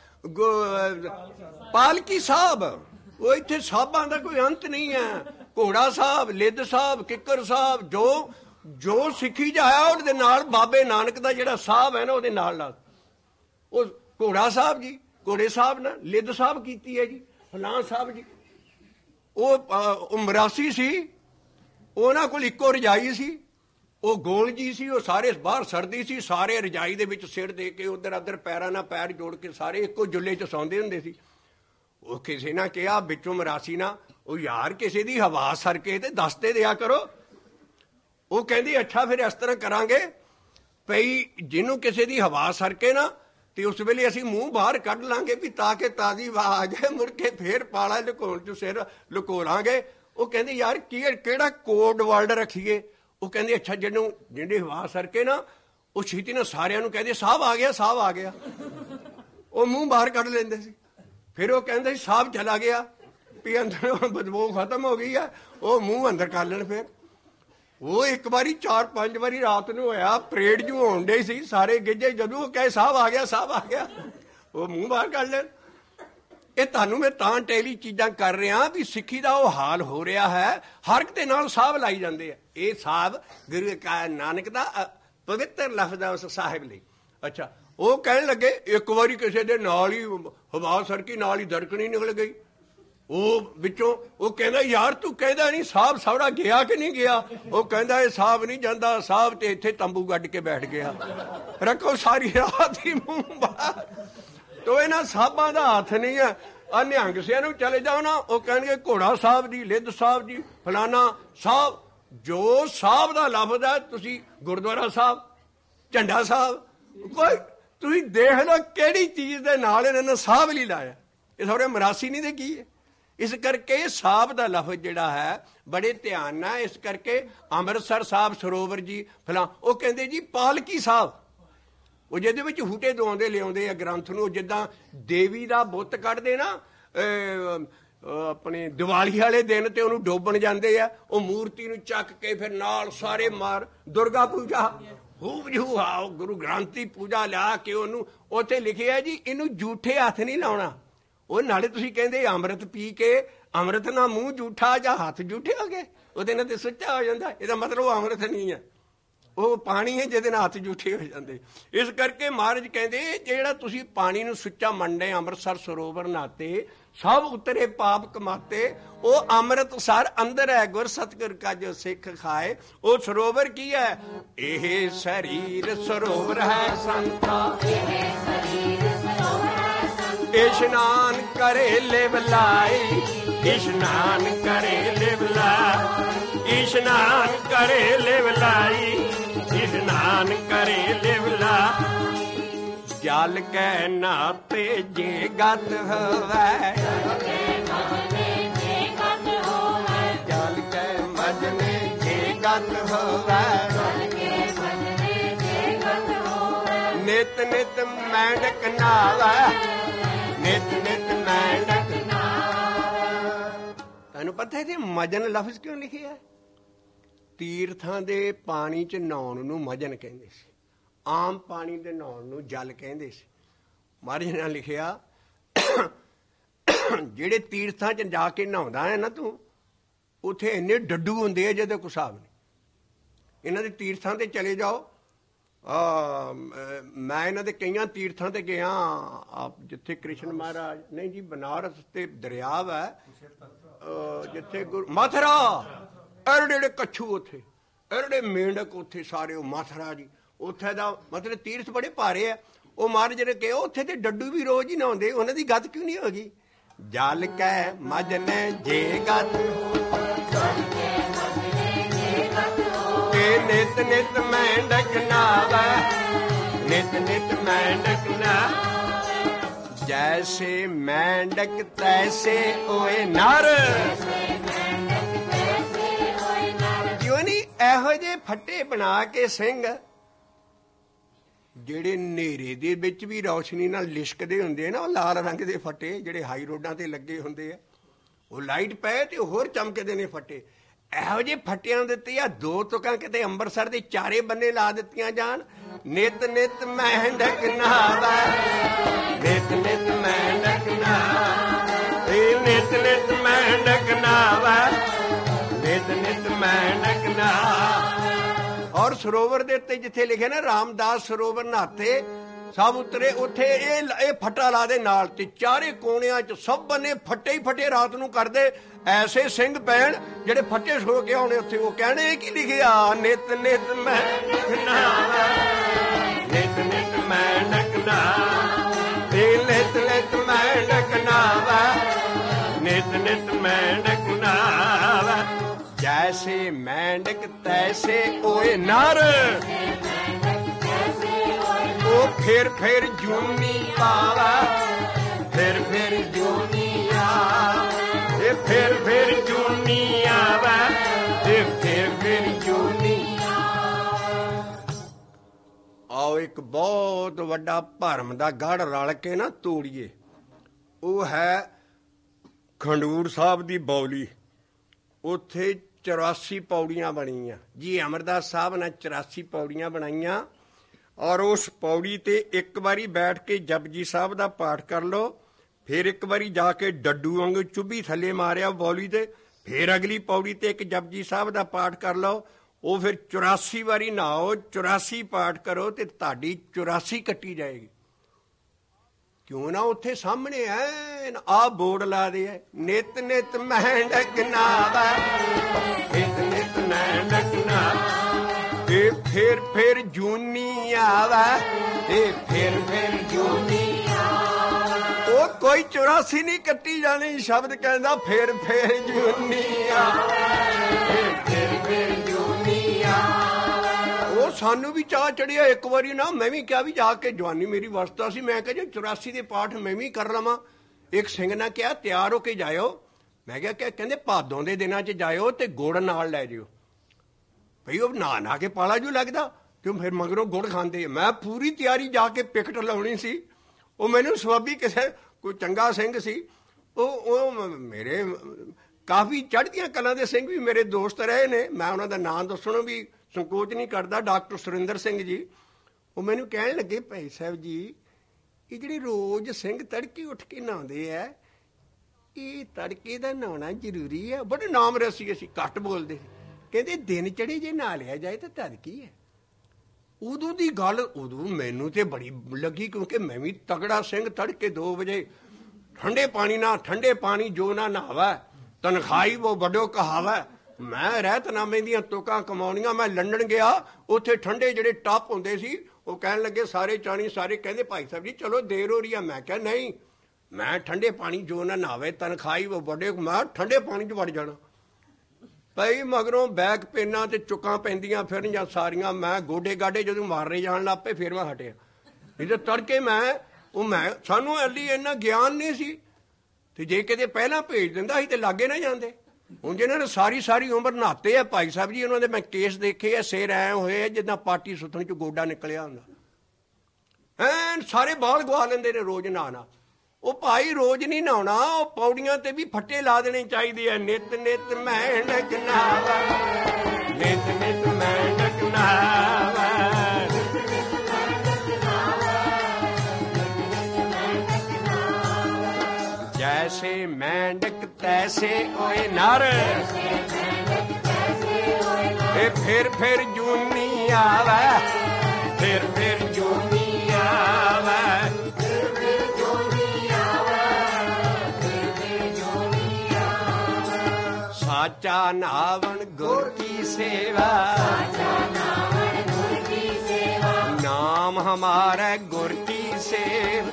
ਪਾਲਕੀ ਸਾਹਿਬ। ਉਹ ਇੱਥੇ ਸਾਹਿਬਾਂ ਦਾ ਕੋਈ ਅੰਤ ਨਹੀਂ ਹੈ। ਘੋੜਾ ਸਾਹਿਬ, ਲਿੱਧ ਸਾਹਿਬ, ਕਿੱਕਰ ਸਾਹਿਬ, ਜੋ ਜੋ ਸਿੱਖੀ ਜਾਇਆ ਉਹਦੇ ਨਾਲ ਬਾਬੇ ਨਾਨਕ ਦਾ ਜਿਹੜਾ ਸਾਹਿਬ ਹੈ ਨਾ, ਉਹਦੇ ਨਾਲ ਨਾਲ ਉਹ ਘੋੜਾ ਸਾਹਿਬ ਜੀ, ਘੋੜੇ ਸਾਹਿਬ ਨਾਲ ਲਿੱਧ ਸਾਹਿਬ ਕੀਤੀ ਹੈ ਜੀ, ਫਲਾਂ ਸਾਹਿਬ ਜੀ। ਉਹ ਮਰਾਸੀ ਸੀ, ਉਹਨਾਂ ਕੋਲ ਇੱਕੋ ਰਜਾਈ ਸੀ, ਉਹ ਗੋਲ ਜੀ ਸੀ, ਉਹ ਸਾਰੇ ਬਾਹਰ ਸਰਦੀ ਸੀ, ਸਾਰੇ ਰਜਾਈ ਦੇ ਵਿੱਚ ਸਿਰ ਦੇ ਕੇ ਉਧਰ ਅਧਰ ਪੈਰਾਂ ਨਾਲ ਪੈਰ ਜੋੜ ਕੇ ਸਾਰੇ ਇੱਕੋ ਜੁੱਲੇ 'ਚ ਸੌਂਦੇ ਹੁੰਦੇ ਸੀ। ਉਹ ਕਿਸੇ ਨੇ ਕਿਹਾ ਵਿੱਚੋਂ ਮਰਾਸੀ ਨਾ, ਉਹ ਯਾਰ ਕਿਸੇ ਦੀ ਹਵਾ ਸਰਕੇ ਤੇ ਦੱਸਦੇ ਦਿਆ ਕਰੋ। ਉਹ ਕਹਿੰਦੀ ਅੱਛਾ ਫਿਰ ਇਸ ਤਰ੍ਹਾਂ ਕਰਾਂਗੇ ਭਈ ਜਿਹਨੂੰ ਕਿਸੇ ਦੀ ਹਵਾ ਸਰਕੇ ਨਾ ਤੇ ਉਸ ਵੇਲੇ ਅਸੀਂ ਮੂੰਹ ਬਾਹਰ ਕੱਢ ਲਾਂਗੇ ਵੀ ਤਾਂ ਕਿ ਤਾਜ਼ੀ ਹਵਾ ਆ ਜਾਏ, ਮੁੜ ਕੇ ਫੇਰ ਪਾਲਾ ਲੁਕਾਉਣ 'ਚ ਸਿਰ ਲੁਕੋ ਲਾਂਗੇ। ਉਹ ਕਹਿੰਦੇ ਯਾਰ ਕੀ ਕਿਹੜਾ ਕੋਡ ਵਰਡ ਰੱਖੀਏ? ਉਹ ਕਹਿੰਦੇ ਅੱਛਾ ਜਿਹਨੂੰ ਜਿਹਦੀ ਹਵਾ ਸਰਕੇ ਨਾ ਉਹ ਛੇਤੀ ਨਾਲ ਸਾਰਿਆਂ ਨੂੰ ਕਹਿੰਦੇ ਸਾਹਿਬ ਆ ਗਿਆ, ਸਾਹਿਬ ਆ ਗਿਆ। ਉਹ ਮੂੰਹ ਬਾਹਰ ਕੱਢ ਲੈਂਦੇ ਸੀ। ਫਿਰ ਉਹ ਕਹਿੰਦੇ ਸਾਹਬ ਚਲਾ ਗਿਆ ਵੀ ਅੰਦਰ ਬਦਬੂ ਖਤਮ ਹੋ ਗਈ ਹੈ, ਉਹ ਮੂੰਹ ਅੰਦਰ ਕਰ ਲੈਣ। ਫਿਰ ਉਹ ਇੱਕ ਵਾਰੀ ਚਾਰ ਪੰਜ ਵਾਰੀ ਰਾਤ ਨੂੰ ਹੋਇਆ, ਪਰੇਡ ਜੂ ਹੋਣ ਡਈ ਸੀ, ਸਾਰੇ ਗਿੱਜੇ, ਜਦੋਂ ਉਹ ਕਹੇ ਸਾਹਿਬ ਆ ਗਿਆ ਸਾਹਿਬ ਆ ਗਿਆ, ਉਹ ਮੂੰਹ ਬਾਹਰ ਕੱਢ ਲੈਣ। ਇਹ ਤੁਹਾਨੂੰ ਮੈਂ ਤਾਂ ਟੈਲੀ ਚੀਜ਼ਾਂ ਕਰ ਰਿਹਾ ਵੀ ਸਿੱਖੀ ਦਾ ਉਹ ਹਾਲ ਹੋ ਰਿਹਾ ਹੈ, ਹਰ ਇੱਕ ਦੇ ਨਾਲ ਸਾਹਬ ਲਾਈ ਜਾਂਦੇ ਆ। ਇਹ ਸਾਹਬ ਗੁਰੂ ਨਾਨਕ ਦਾ ਪਵਿੱਤਰ ਲਫ਼ਜ਼ ਆ ਉਸ ਸਾਹਿਬ ਲਈ। ਅੱਛਾ, ਉਹ ਕਹਿਣ ਲੱਗੇ ਇੱਕ ਵਾਰੀ ਕਿਸੇ ਦੇ ਨਾਲ ਹੀ ਹਵਾ ਸਰਕੀ, ਨਾਲ ਹੀ ਧੜਕਣੀ ਨਿਕਲ ਗਈ। ਉਹ ਵਿੱਚੋਂ ਉਹ ਕਹਿੰਦਾ ਯਾਰ ਤੂੰ ਕਹਿੰਦਾ ਨਹੀਂ ਸਾਹਿਬ ਸਹੁਰਾ ਗਿਆ ਕਿ ਨਹੀਂ ਗਿਆ? ਉਹ ਕਹਿੰਦਾ ਇਹ ਸਾਹਿਬ ਨਹੀਂ ਜਾਂਦਾ, ਸਾਹਿਬ ਤੇ ਇੱਥੇ ਤੰਬੂ ਗੱਡ ਕੇ ਬੈਠ ਗਿਆ। ਰੱਖੋ ਸਾਰੀ ਰਾਤ ਹੀ ਮੂੰਹ ਬਾਹਰ। ਤੋ ਇਹਨਾਂ ਸਾਹਬਾਂ ਦਾ ਹੱਥ ਨਹੀਂ ਹੈ। ਆ ਨਿਹੰਗ ਸਿਆਂ ਨੂੰ ਚਲੇ ਜਾਓ ਨਾ, ਉਹ ਕਹਿਣਗੇ ਘੋੜਾ ਸਾਹਿਬ ਜੀ, ਲਿੱਧ ਸਾਹਿਬ ਜੀ, ਫਲਾਨਾ ਸਾਹਿਬ। ਜੋ ਸਾਹਿਬ ਦਾ ਲਫ਼ਜ਼ ਹੈ, ਤੁਸੀਂ ਗੁਰਦੁਆਰਾ ਸਾਹਿਬ, ਝੰਡਾ ਸਾਹਿਬ, ਕੋਈ ਤੁਸੀਂ ਦੇਖ ਲਓ ਕਿਹੜੀ ਚੀਜ਼ ਦੇ ਨਾਲ ਇਹਨਾਂ ਨੇ ਸਾਹਿਬ ਲਈ ਲਾਇਆ। ਇਹ ਥੋੜੇ ਮਰਾਸੀ ਨਹੀਂ ਦੇ ਕੀ ਹੈ। ਇਸ ਕਰਕੇ ਸਾਹਿਬ ਦਾ ਲਫ਼ਜ਼ ਜਿਹੜਾ ਹੈ ਬੜੇ ਧਿਆਨ ਨਾਲ, ਇਸ ਕਰਕੇ ਅੰਮ੍ਰਿਤਸਰ ਸਾਹਿਬ ਸਰੋਵਰ ਜੀ ਫਲਾਂ, ਉਹ ਕਹਿੰਦੇ ਜੀ ਪਾਲਕੀ ਸਾਹਿਬ, ਉਹ ਜਿਹਦੇ ਵਿੱਚ ਹੂਟੇ ਦਵਾਉਂਦੇ ਲਿਆਉਂਦੇ ਆ ਗ੍ਰੰਥ ਨੂੰ, ਜਿੱਦਾਂ ਦੇਵੀ ਦਾ ਬੁੱਤ ਕੱਢਦੇ ਨਾ ਆਪਣੇ ਦੀਵਾਲੀ ਵਾਲੇ ਦਿਨ ਤੇ ਉਹਨੂੰ ਡੋਬਣ ਜਾਂਦੇ ਆ, ਉਹ ਮੂਰਤੀ ਨੂੰ ਚੱਕ ਕੇ ਫਿਰ ਨਾਲ ਸਾਰੇ ਮਾਰ ਦੁਰਗਾ ਪੂਜਾ ਹੂਬ ਜੂ ਆਓ, ਗੁਰੂ ਗ੍ਰੰਥ ਦੀ ਪੂਜਾ ਲਿਆ ਕੇ ਉਹਨੂੰ ਉੱਥੇ ਲਿਖਿਆ ਜੀ ਇਹਨੂੰ ਜੂਠੇ ਹੱਥ ਨਹੀਂ ਲਾਉਣਾ। ਉਹ ਨਾਲੇ ਤੁਸੀਂ ਕਹਿੰਦੇ ਅੰਮ੍ਰਿਤ ਪੀ ਕੇ ਅੰਮ੍ਰਿਤ ਨਾਲ ਮੂੰਹ ਜੂਠਾ ਜਾਂ ਹੱਥ ਜੂਠੇ ਹੋ ਗਏ, ਉਹਦੇ ਨਾਲ ਤੇ ਸੁੱਚਾ ਹੋ ਜਾਂਦਾ। ਇਹਦਾ ਮਤਲਬ ਉਹ ਅੰਮ੍ਰਿਤ ਨਹੀਂ ਹੈ, ਉਹ ਪਾਣੀ ਹੈ ਜਿਹਦੇ ਨਾਲ ਹੱਥ ਜੂਠੇ ਹੋ ਜਾਂਦੇ। ਇਸ ਕਰਕੇ ਮਹਾਰਾਜ ਕਹਿੰਦੇ ਜਿਹੜਾ ਤੁਸੀਂ ਪਾਣੀ ਨੂੰ ਸੁੱਚਾ ਮੰਨਦੇ ਅੰਮ੍ਰਿਤਸਰ ਸਰੋਵਰ ਨਾਤੇ ਸਭ ਉਤਰੇ ਪਾਪ ਕਮਾਤੇ, ਉਹ ਅੰਮ੍ਰਿਤਸਰ ਅੰਦਰ ਹੈ ਗੁਰ ਸਤਿਗੁਰ ਕਾ ਜੋ ਸਿੱਖ ਖਾਏ। ਉਹ ਸਰੋਵਰ ਕੀ ਹੈ? ਇਹ ਸਰੀਰ ਸਰੋਵਰ ਹੈ ਸੰਤਾ, ਇਹ ਸਰੀਰ ਸਰੋਵਰ ਹੈ ਸੰਤਾ, ਇਸ਼ਨਾਨ ਕਰੇ ਲਿਵ ਲਾਈ, ਇਸ਼ਨਾਨ ਕਰੇ ਲਿਵ ਲਾਈ, ਇਸ਼ਨਾਨ ਕਰੇ ਲਿਵ ਲਾਈ, ਇਸ਼ਨਾਨ ਕਰੇ ਲਿਵ ਲਾਈ। ਜਲ ਕੈ ਨਾਤੇ ਜੇ ਗਤ ਹੋਵੇ, ਜਲ ਕੈ ਮਜਨੇ ਜੇ ਗਤ ਹੋਵੇ, ਨਿਤ ਨਿਤ ਮੈਂਡਕ ਨਾਵੇ, ਨਿਤ ਨਿਤ ਮੈਂਡਕ ਨਾਵੇ। ਤੁਹਾਨੂੰ ਪਤਾ ਹੈ ਜੀ ਮਜਨ ਲਫ਼ਜ਼ ਕਿਉਂ ਲਿਖਿਆ? ਤੀਰਥਾਂ ਦੇ ਪਾਣੀ ਚ ਨਹਾਉਣ ਨੂੰ ਮਜਨ ਕਹਿੰਦੇ ਸੀ, ਆਮ ਪਾਣੀ ਦੇ ਨਹਾਉਣ ਨੂੰ ਜਲ ਕਹਿੰਦੇ ਸੀ। ਮਹਾਰਾਜ ਨੇ ਲਿਖਿਆ ਜਿਹੜੇ ਤੀਰਥਾਂ ਚ ਜਾ ਕੇ ਨਹਾਉਂਦਾ ਹੈ ਨਾ ਤੂੰ, ਉੱਥੇ ਇੰਨੇ ਡੱਡੂ ਹੁੰਦੇ ਆ ਜਿਹਦਾ ਕੋਈ ਹਿਸਾਬ ਨਹੀਂ। ਇਹਨਾਂ ਦੇ ਤੀਰਥਾਂ ਤੇ ਚਲੇ ਜਾਓ, ਮੈਂ ਇਹਨਾਂ ਦੇ ਕਈਆਂ ਤੀਰਥਾਂ ਤੇ ਗਿਆ, ਜਿੱਥੇ ਕ੍ਰਿਸ਼ਨ ਮਹਾਰਾਜ ਨਹੀਂ ਜੀ ਬਨਾਰਸ ਤੇ ਦਰਿਆ ਹੈ, ਜਿੱਥੇ ਗੁਰੂ ਮਥੁਰਾ, ਐਡੇ ਐਡੇ ਕੱਛੂ ਉੱਥੇ, ਐਡੇ ਮੇਂਢਕ ਉੱਥੇ ਸਾਰੇ, ਉਹ ਮਥੁਰਾ ਜੀ ਉੱਥੇ ਦਾ ਮਤਲਬ ਤੀਰਥ ਬੜੇ ਭਾਰੇ ਆ। ਉਹ ਮਹਾਰਾਜ ਨੇ ਕਿਹਾ ਉੱਥੇ ਤੇ ਡੱਡੂ ਵੀ ਰੋਜ਼ ਹੀ ਨਹਾਉਂਦੇ, ਉਹਨਾਂ ਦੀ ਗੱਤ ਕਿਉਂ ਨਹੀਂ ਹੋ ਗਈ? ਜਲ ਕੈ ਮਜਨੇ ਜੇ ਗੱਤ ਨਿਤ ਨਿਤ ਮੈਂਡਕ ਨਾਵੇ, ਨਿਤ ਨਿਤ ਮੈਂਡਕ ਨਾਵੇ। ਜੈਸੇ ਮੈਂਡਕ ਤੈਸੇ ਓਏ ਨਰ, ਕਿਉਂ ਨਹੀਂ ਇਹੋ ਜਿਹੇ ਫੱਟੇ ਬਣਾ ਕੇ ਸਿੰਘ ਜਿਹੜੇ ਹਨੇਰੇ ਦੇ ਵਿੱਚ ਵੀ ਰੌਸ਼ਨੀ ਨਾਲ ਲਿਸ਼ਕਦੇ ਹੁੰਦੇ ਆ ਨਾ, ਉਹ ਲਾਲ ਰੰਗ ਦੇ ਫੱਟੇ ਜਿਹੜੇ ਹਾਈ ਰੋਡਾਂ ਤੇ ਲੱਗੇ ਹੁੰਦੇ ਆ, ਉਹ ਲਾਈਟ ਪਏ ਤੇ ਹੋਰ ਚਮਕਦੇ ਨੇ ਫੱਟੇ। ਇਹੋ ਜਿਹੇ ਫੱਟਿਆਂ ਦੇ ਉੱਤੇ ਆ ਦੋ ਤੁਕਾਂ ਕਿਤੇ ਅੰਮ੍ਰਿਤਸਰ ਦੇ ਚਾਰੇ ਬੰਨੇ ਲਾ ਦਿੱਤੀਆਂ ਜਾਣ। ਨਿਤ ਨਿਤ ਮੈਂਡਕ ਨਾਵੇ, ਨਿਤ ਨਿਤ ਮੈਂਡਕ ਨਾਵੇ, ਨਿਤ ਨਿਤ ਮੈਂਡਕ ਨਾਵੇ, ਨਿਤ ਨਿਤ ਮੈਂਡਕ ਨਾਵੇ। ਔਰ ਸਰੋਵਰ ਦੇ ਉੱਤੇ ਜਿੱਥੇ ਲਿਖਿਆ ਨਾ ਰਾਮਦਾਸ ਸਰੋਵਰ ਨਹਾਤੇ ਸਭ ਉਤਰੇ, ਉੱਥੇ ਇਹ ਇਹ ਫੱਟਾ ਲਾ ਦੇ ਨਾਲ, ਤੇ ਚਾਰੇ ਕੋਣਿਆਂ ਚ ਸਭ ਬੰਨੇ ਫੱਟੇ ਹੀ ਫੱਟੇ ਰਾਤ ਨੂੰ ਕਰਦੇ। ਐਸੇ ਸਿੰਘ ਪੈਣ ਜਿਹੜੇ ਫੱਟੇ ਸੋ ਕੇ ਆਉਣੇ ਉੱਥੇ। ਉਹ ਕਹਿਣੇ ਕੀ ਲਿਖਿਆ? ਨਿਤ ਨਿਤ ਮੈਂਡਕ ਨਾਵੇ, ਨਿਤ ਨਿਤ ਮੈਂਡਕ ਨਾਵੇ, ਨਿਤ ਨਿਤ ਮੈਂਡਕ ਨਾਵੇ, ਨਿਤ ਨਿਤ ਮੈਂਡਕ ਨਾਵੇ। ਜੈਸੇ ਮੈਂਡਕ ਤੈਸੇ ਓਏ ਨਰ, ਉਹ ਫਿਰ ਫਿਰ ਜੂਨੀ ਪਾਵੇ, ਫਿਰ ਫਿਰ ਜੂਨੀ ਆਵੇ, ਇਹ ਫਿਰ ਫਿਰ ਜੂਨੀ ਆਵੇ, ਇਹ ਫਿਰ ਫਿਰ ਜੂਨੀ ਆਵੇ। ਆਓ ਇੱਕ ਬਹੁਤ ਵੱਡਾ ਭਰਮ ਦਾ ਗੜ ਰਲ ਕੇ ਨਾ ਤੋੜੀਏ। ਉਹ ਹੈ ਖੰਡੂਰ ਸਾਹਿਬ ਦੀ ਬੌਲੀ। ਉੱਥੇ ਚੁਰਾਸੀ ਪੌੜੀਆਂ ਬਣੀਆਂ ਜੀ। ਅਮਰਦਾਸ ਸਾਹਿਬ ਨੇ ਚੁਰਾਸੀ ਪੌੜੀਆਂ ਬਣਾਈਆਂ ਔਰ ਉਸ ਪੌੜੀ ਤੇ ਇੱਕ ਵਾਰੀ ਬੈਠ ਕੇ ਜਪਜੀ ਸਾਹਿਬ ਦਾ ਪਾਠ ਕਰ ਲਓ, ਫਿਰ ਇੱਕ ਵਾਰੀ ਜਾ ਕੇ ਡੱਡੂ ਵਾਂਗੂ ਚੁੱਭੀ ਥੱਲੇ ਮਾਰਿਆ ਬੌਲੀ ਤੇ, ਫਿਰ ਅਗਲੀ ਪੌੜੀ ਤੇ ਇੱਕ ਜਪਜੀ ਸਾਹਿਬ ਦਾ ਪਾਠ ਕਰ ਲਓ। ਉਹ ਫਿਰ ਚੁਰਾਸੀ ਵਾਰੀ ਨਹਾਓ, ਚੁਰਾਸੀ ਪਾਠ ਕਰੋ ਤੇ ਤੁਹਾਡੀ ਚੁਰਾਸੀ ਕੱਟੀ ਜਾਏਗੀ। ਕਿਉਂ ਨਾ ਉੱਥੇ ਸਾਹਮਣੇ ਐ ਆ ਬੋਰਡ ਲਾ ਦੇ ਐ, ਨਿਤ ਨਿਤ ਮਹਿੰਡਕ ਨਾਵਾ, ਨਿਤ ਨਿਤ ਮਹਿੰਡਕ ਨਾਵਾ, ਇਹ ਫਿਰ ਫਿਰ ਜੂਨੀ ਆਵਾ, ਇਹ ਫਿਰ ਫਿਰ ਜੂਨੀ ਆਵਾ। ਉਹ ਕੋਈ ਚੁਰਾਸੀ ਨਹੀਂ ਕੱਟੀ ਜਾਣੀ। ਸ਼ਬਦ ਕਹਿੰਦਾ ਫਿਰ ਫਿਰ ਜੂਨੀ ਆਵਾ, ਇਹ ਫਿਰ ਫਿਰ ਜੂਨੀ ਆਵਾ। ਉਹ ਸਾਨੂੰ ਵੀ ਚਾਹ ਚੜਿਆ ਇੱਕ ਵਾਰੀ ਨਾ। ਮੈਂ ਵੀ ਕਿਹਾ ਵੀ ਜਾ ਕੇ, ਜਵਾਨੀ ਮੇਰੀ ਵਸਤਾ ਸੀ, ਮੈਂ ਕਿਹਾ ਜੀ ਚੁਰਾਸੀ ਦੇ ਪਾਠ ਮੈਂ ਵੀ ਕਰ ਲਵਾਂ। ਇੱਕ ਸਿੰਘ ਨੇ ਕਿਹਾ ਤਿਆਰ ਹੋ ਕੇ ਜਾਇਓ। ਮੈਂ ਕਿਹਾ ਕਿ ਕਹਿੰਦੇ ਭਾਦੋਂ ਦੇ ਦਿਨਾਂ 'ਚ ਜਾਇਓ ਤੇ ਗੁੜ ਨਾਲ ਲੈ ਜਿਓ। ਭਈ ਉਹ ਨਹਾ ਨਹਾ ਕੇ ਪਾਲਾ ਜੂ ਲੱਗਦਾ, ਕਿਉਂ ਫਿਰ ਮਗਰੋਂ ਗੁੜ ਖਾਂਦੇ। ਮੈਂ ਪੂਰੀ ਤਿਆਰੀ ਜਾ ਕੇ ਪਿਕਟ ਲਾਉਣੀ ਸੀ। ਉਹ ਮੈਨੂੰ ਸਵਾਬੀ ਕਿਸੇ ਕੋਈ ਚੰਗਾ ਸਿੰਘ ਸੀ, ਉਹ ਉਹ ਮੇਰੇ ਕਾਫੀ ਚੜ੍ਹਦੀਆਂ ਕਲਾਂ ਦੇ ਸਿੰਘ ਵੀ ਮੇਰੇ ਦੋਸਤ ਰਹੇ ਨੇ। ਮੈਂ ਉਹਨਾਂ ਦਾ ਨਾਂ ਦੱਸਣੋਂ ਵੀ ਸੰਕੋਚ ਨਹੀਂ ਕਰਦਾ। ਡਾਕਟਰ ਸੁਰਿੰਦਰ ਸਿੰਘ ਜੀ, ਉਹ ਮੈਨੂੰ ਕਹਿਣ ਲੱਗੇ ਭਾਈ ਸਾਹਿਬ ਜੀ, ਇਹ ਜਿਹੜੀ ਰੋਜ਼ ਸਿੰਘ ਤੜਕੇ ਉੱਠ ਕੇ ਨਹਾਉਂਦੇ ਆ, ਇਹ ਤੜਕੇ ਦਾ ਨਹਾਉਣਾ ਜ਼ਰੂਰੀ ਹੈ? ਬੜੇ ਨਾਮ ਰਸੀ ਅਸੀਂ ਘੱਟ ਬੋਲਦੇ। ਕਹਿੰਦੇ ਦਿਨ ਚੜੇ ਜੇ ਨਹਾ ਲਿਆ ਜਾਏ ਤਾਂ ਤਦ ਕੀ ਹੈ। ਉਦੋਂ ਦੀ ਗੱਲ ਉਦੋਂ ਮੈਨੂੰ ਤੇ ਬੜੀ ਲੱਗੀ, ਕਿਉਂਕਿ ਮੈਂ ਵੀ ਤਗੜਾ ਸਿੰਘ ਤੜਕੇ ਦੋ ਵਜੇ ਠੰਡੇ ਪਾਣੀ ਨਾਲ, ਠੰਡੇ ਪਾਣੀ ਜੋ ਨਾ ਨਹਾਵਾ ਤਨਖਾਈ ਉਹ ਵੱਡੋ ਕਹਾਵਾ। ਮੈਂ ਰਹਿਤਨਾਮੇ ਦੀਆਂ ਤੁਕਾਂ ਕਮਾਉਣੀਆਂ। ਮੈਂ ਲੰਡਨ ਗਿਆ, ਉੱਥੇ ਠੰਡੇ ਜਿਹੜੇ ਟੱਪ ਹੁੰਦੇ ਸੀ, ਉਹ ਕਹਿਣ ਲੱਗੇ ਸਾਰੇ ਚਾਣੀ ਸਾਰੇ ਕਹਿੰਦੇ ਭਾਈ ਸਾਹਿਬ ਜੀ ਚਲੋ ਦੇਰ ਹੋ ਰਹੀ ਆ। ਮੈਂ ਕਿਹਾ ਨਹੀਂ, ਮੈਂ ਠੰਡੇ ਪਾਣੀ ਜੋ ਨਾ ਨਹਾਵੇ ਤਨਖਾਈ ਉਹ ਵੱਡੇ, ਮੈਂ ਠੰਡੇ ਪਾਣੀ 'ਚ ਵੜ ਜਾਣਾ। ਭਾਈ ਮਗਰੋਂ ਬੈਕ ਪੇਨਾਂ ਤੇ ਚੁੱਕਾਂ ਪੈਂਦੀਆਂ ਫਿਰਨੀਆਂ ਸਾਰੀਆਂ। ਮੈਂ ਗੋਡੇ ਗਾਡੇ ਜਦੋਂ ਮਾਰਨੇ ਜਾਣ ਲੱਗ ਪਏ ਫਿਰ ਮੈਂ ਹਟਿਆ। ਨਹੀਂ ਤਾਂ ਤੜਕੇ ਮੈਂ ਉਹ ਮੈਂ ਸਾਨੂੰ ਅੱਲੀ ਇੰਨਾ ਗਿਆਨ ਨਹੀਂ ਸੀ, ਤੇ ਜੇ ਕਿਤੇ ਪਹਿਲਾਂ ਭੇਜ ਦਿੰਦਾ ਸੀ ਤੇ ਲਾਗੇ ਨਾ ਜਾਂਦੇ। ਹੁਣ ਜਿਹਨਾਂ ਨੇ ਸਾਰੀ ਸਾਰੀ ਉਮਰ ਨਹਾਤੇ ਆ ਭਾਈ ਸਾਹਿਬ ਜੀ, ਉਹਨਾਂ ਦੇ ਮੈਂ ਕੇਸ ਦੇਖੇ ਆ, ਸਿਰ ਐ ਹੋਏ ਆ ਜਿੱਦਾਂ ਪਾਟੀ ਸੁੱਥਣ 'ਚ ਗੋਡਾ ਨਿਕਲਿਆ ਹੁੰਦਾ। ਐਨ ਸਾਰੇ ਬਾਲ ਗਵਾ ਲੈਂਦੇ ਨੇ ਰੋਜ਼ ਨਹਾਉਣਾ। ਉਹ ਭਾਈ ਰੋਜ਼ ਨਹੀਂ ਨਹਾਉਣਾ, ਉਹ ਪੌੜੀਆਂ ਤੇ ਵੀ ਫੱਟੇ ਲਾ ਦੇਣੇ ਚਾਹੀਦੇ ਆ। ਨਿਤ ਨਿਤ ਮਹਿੰਡਕ ਨਾਵਾ, ਨਿਤ ਨਿਤ ਮਹਿੰਡਕ ਨਾਵਾ, ਜੈਸੇ ਮਹਿੰਡਕ ਤੈਸੇ ਓਏ ਨਰ, ਇਹ ਫਿਰ ਫਿਰ ਜੂਨੀ ਆਵੇ, ਫਿਰ ਫਿਰ ਜੂਨੀ ਆਵੇ। ਸਾਚਾ ਨਾਵਣ ਗੁਰ ਕੀ ਸੇਵਾ, ਨਾਮ ਹਮਾਰੇ ਗੁਰ ਕੀ ਸੇਵ,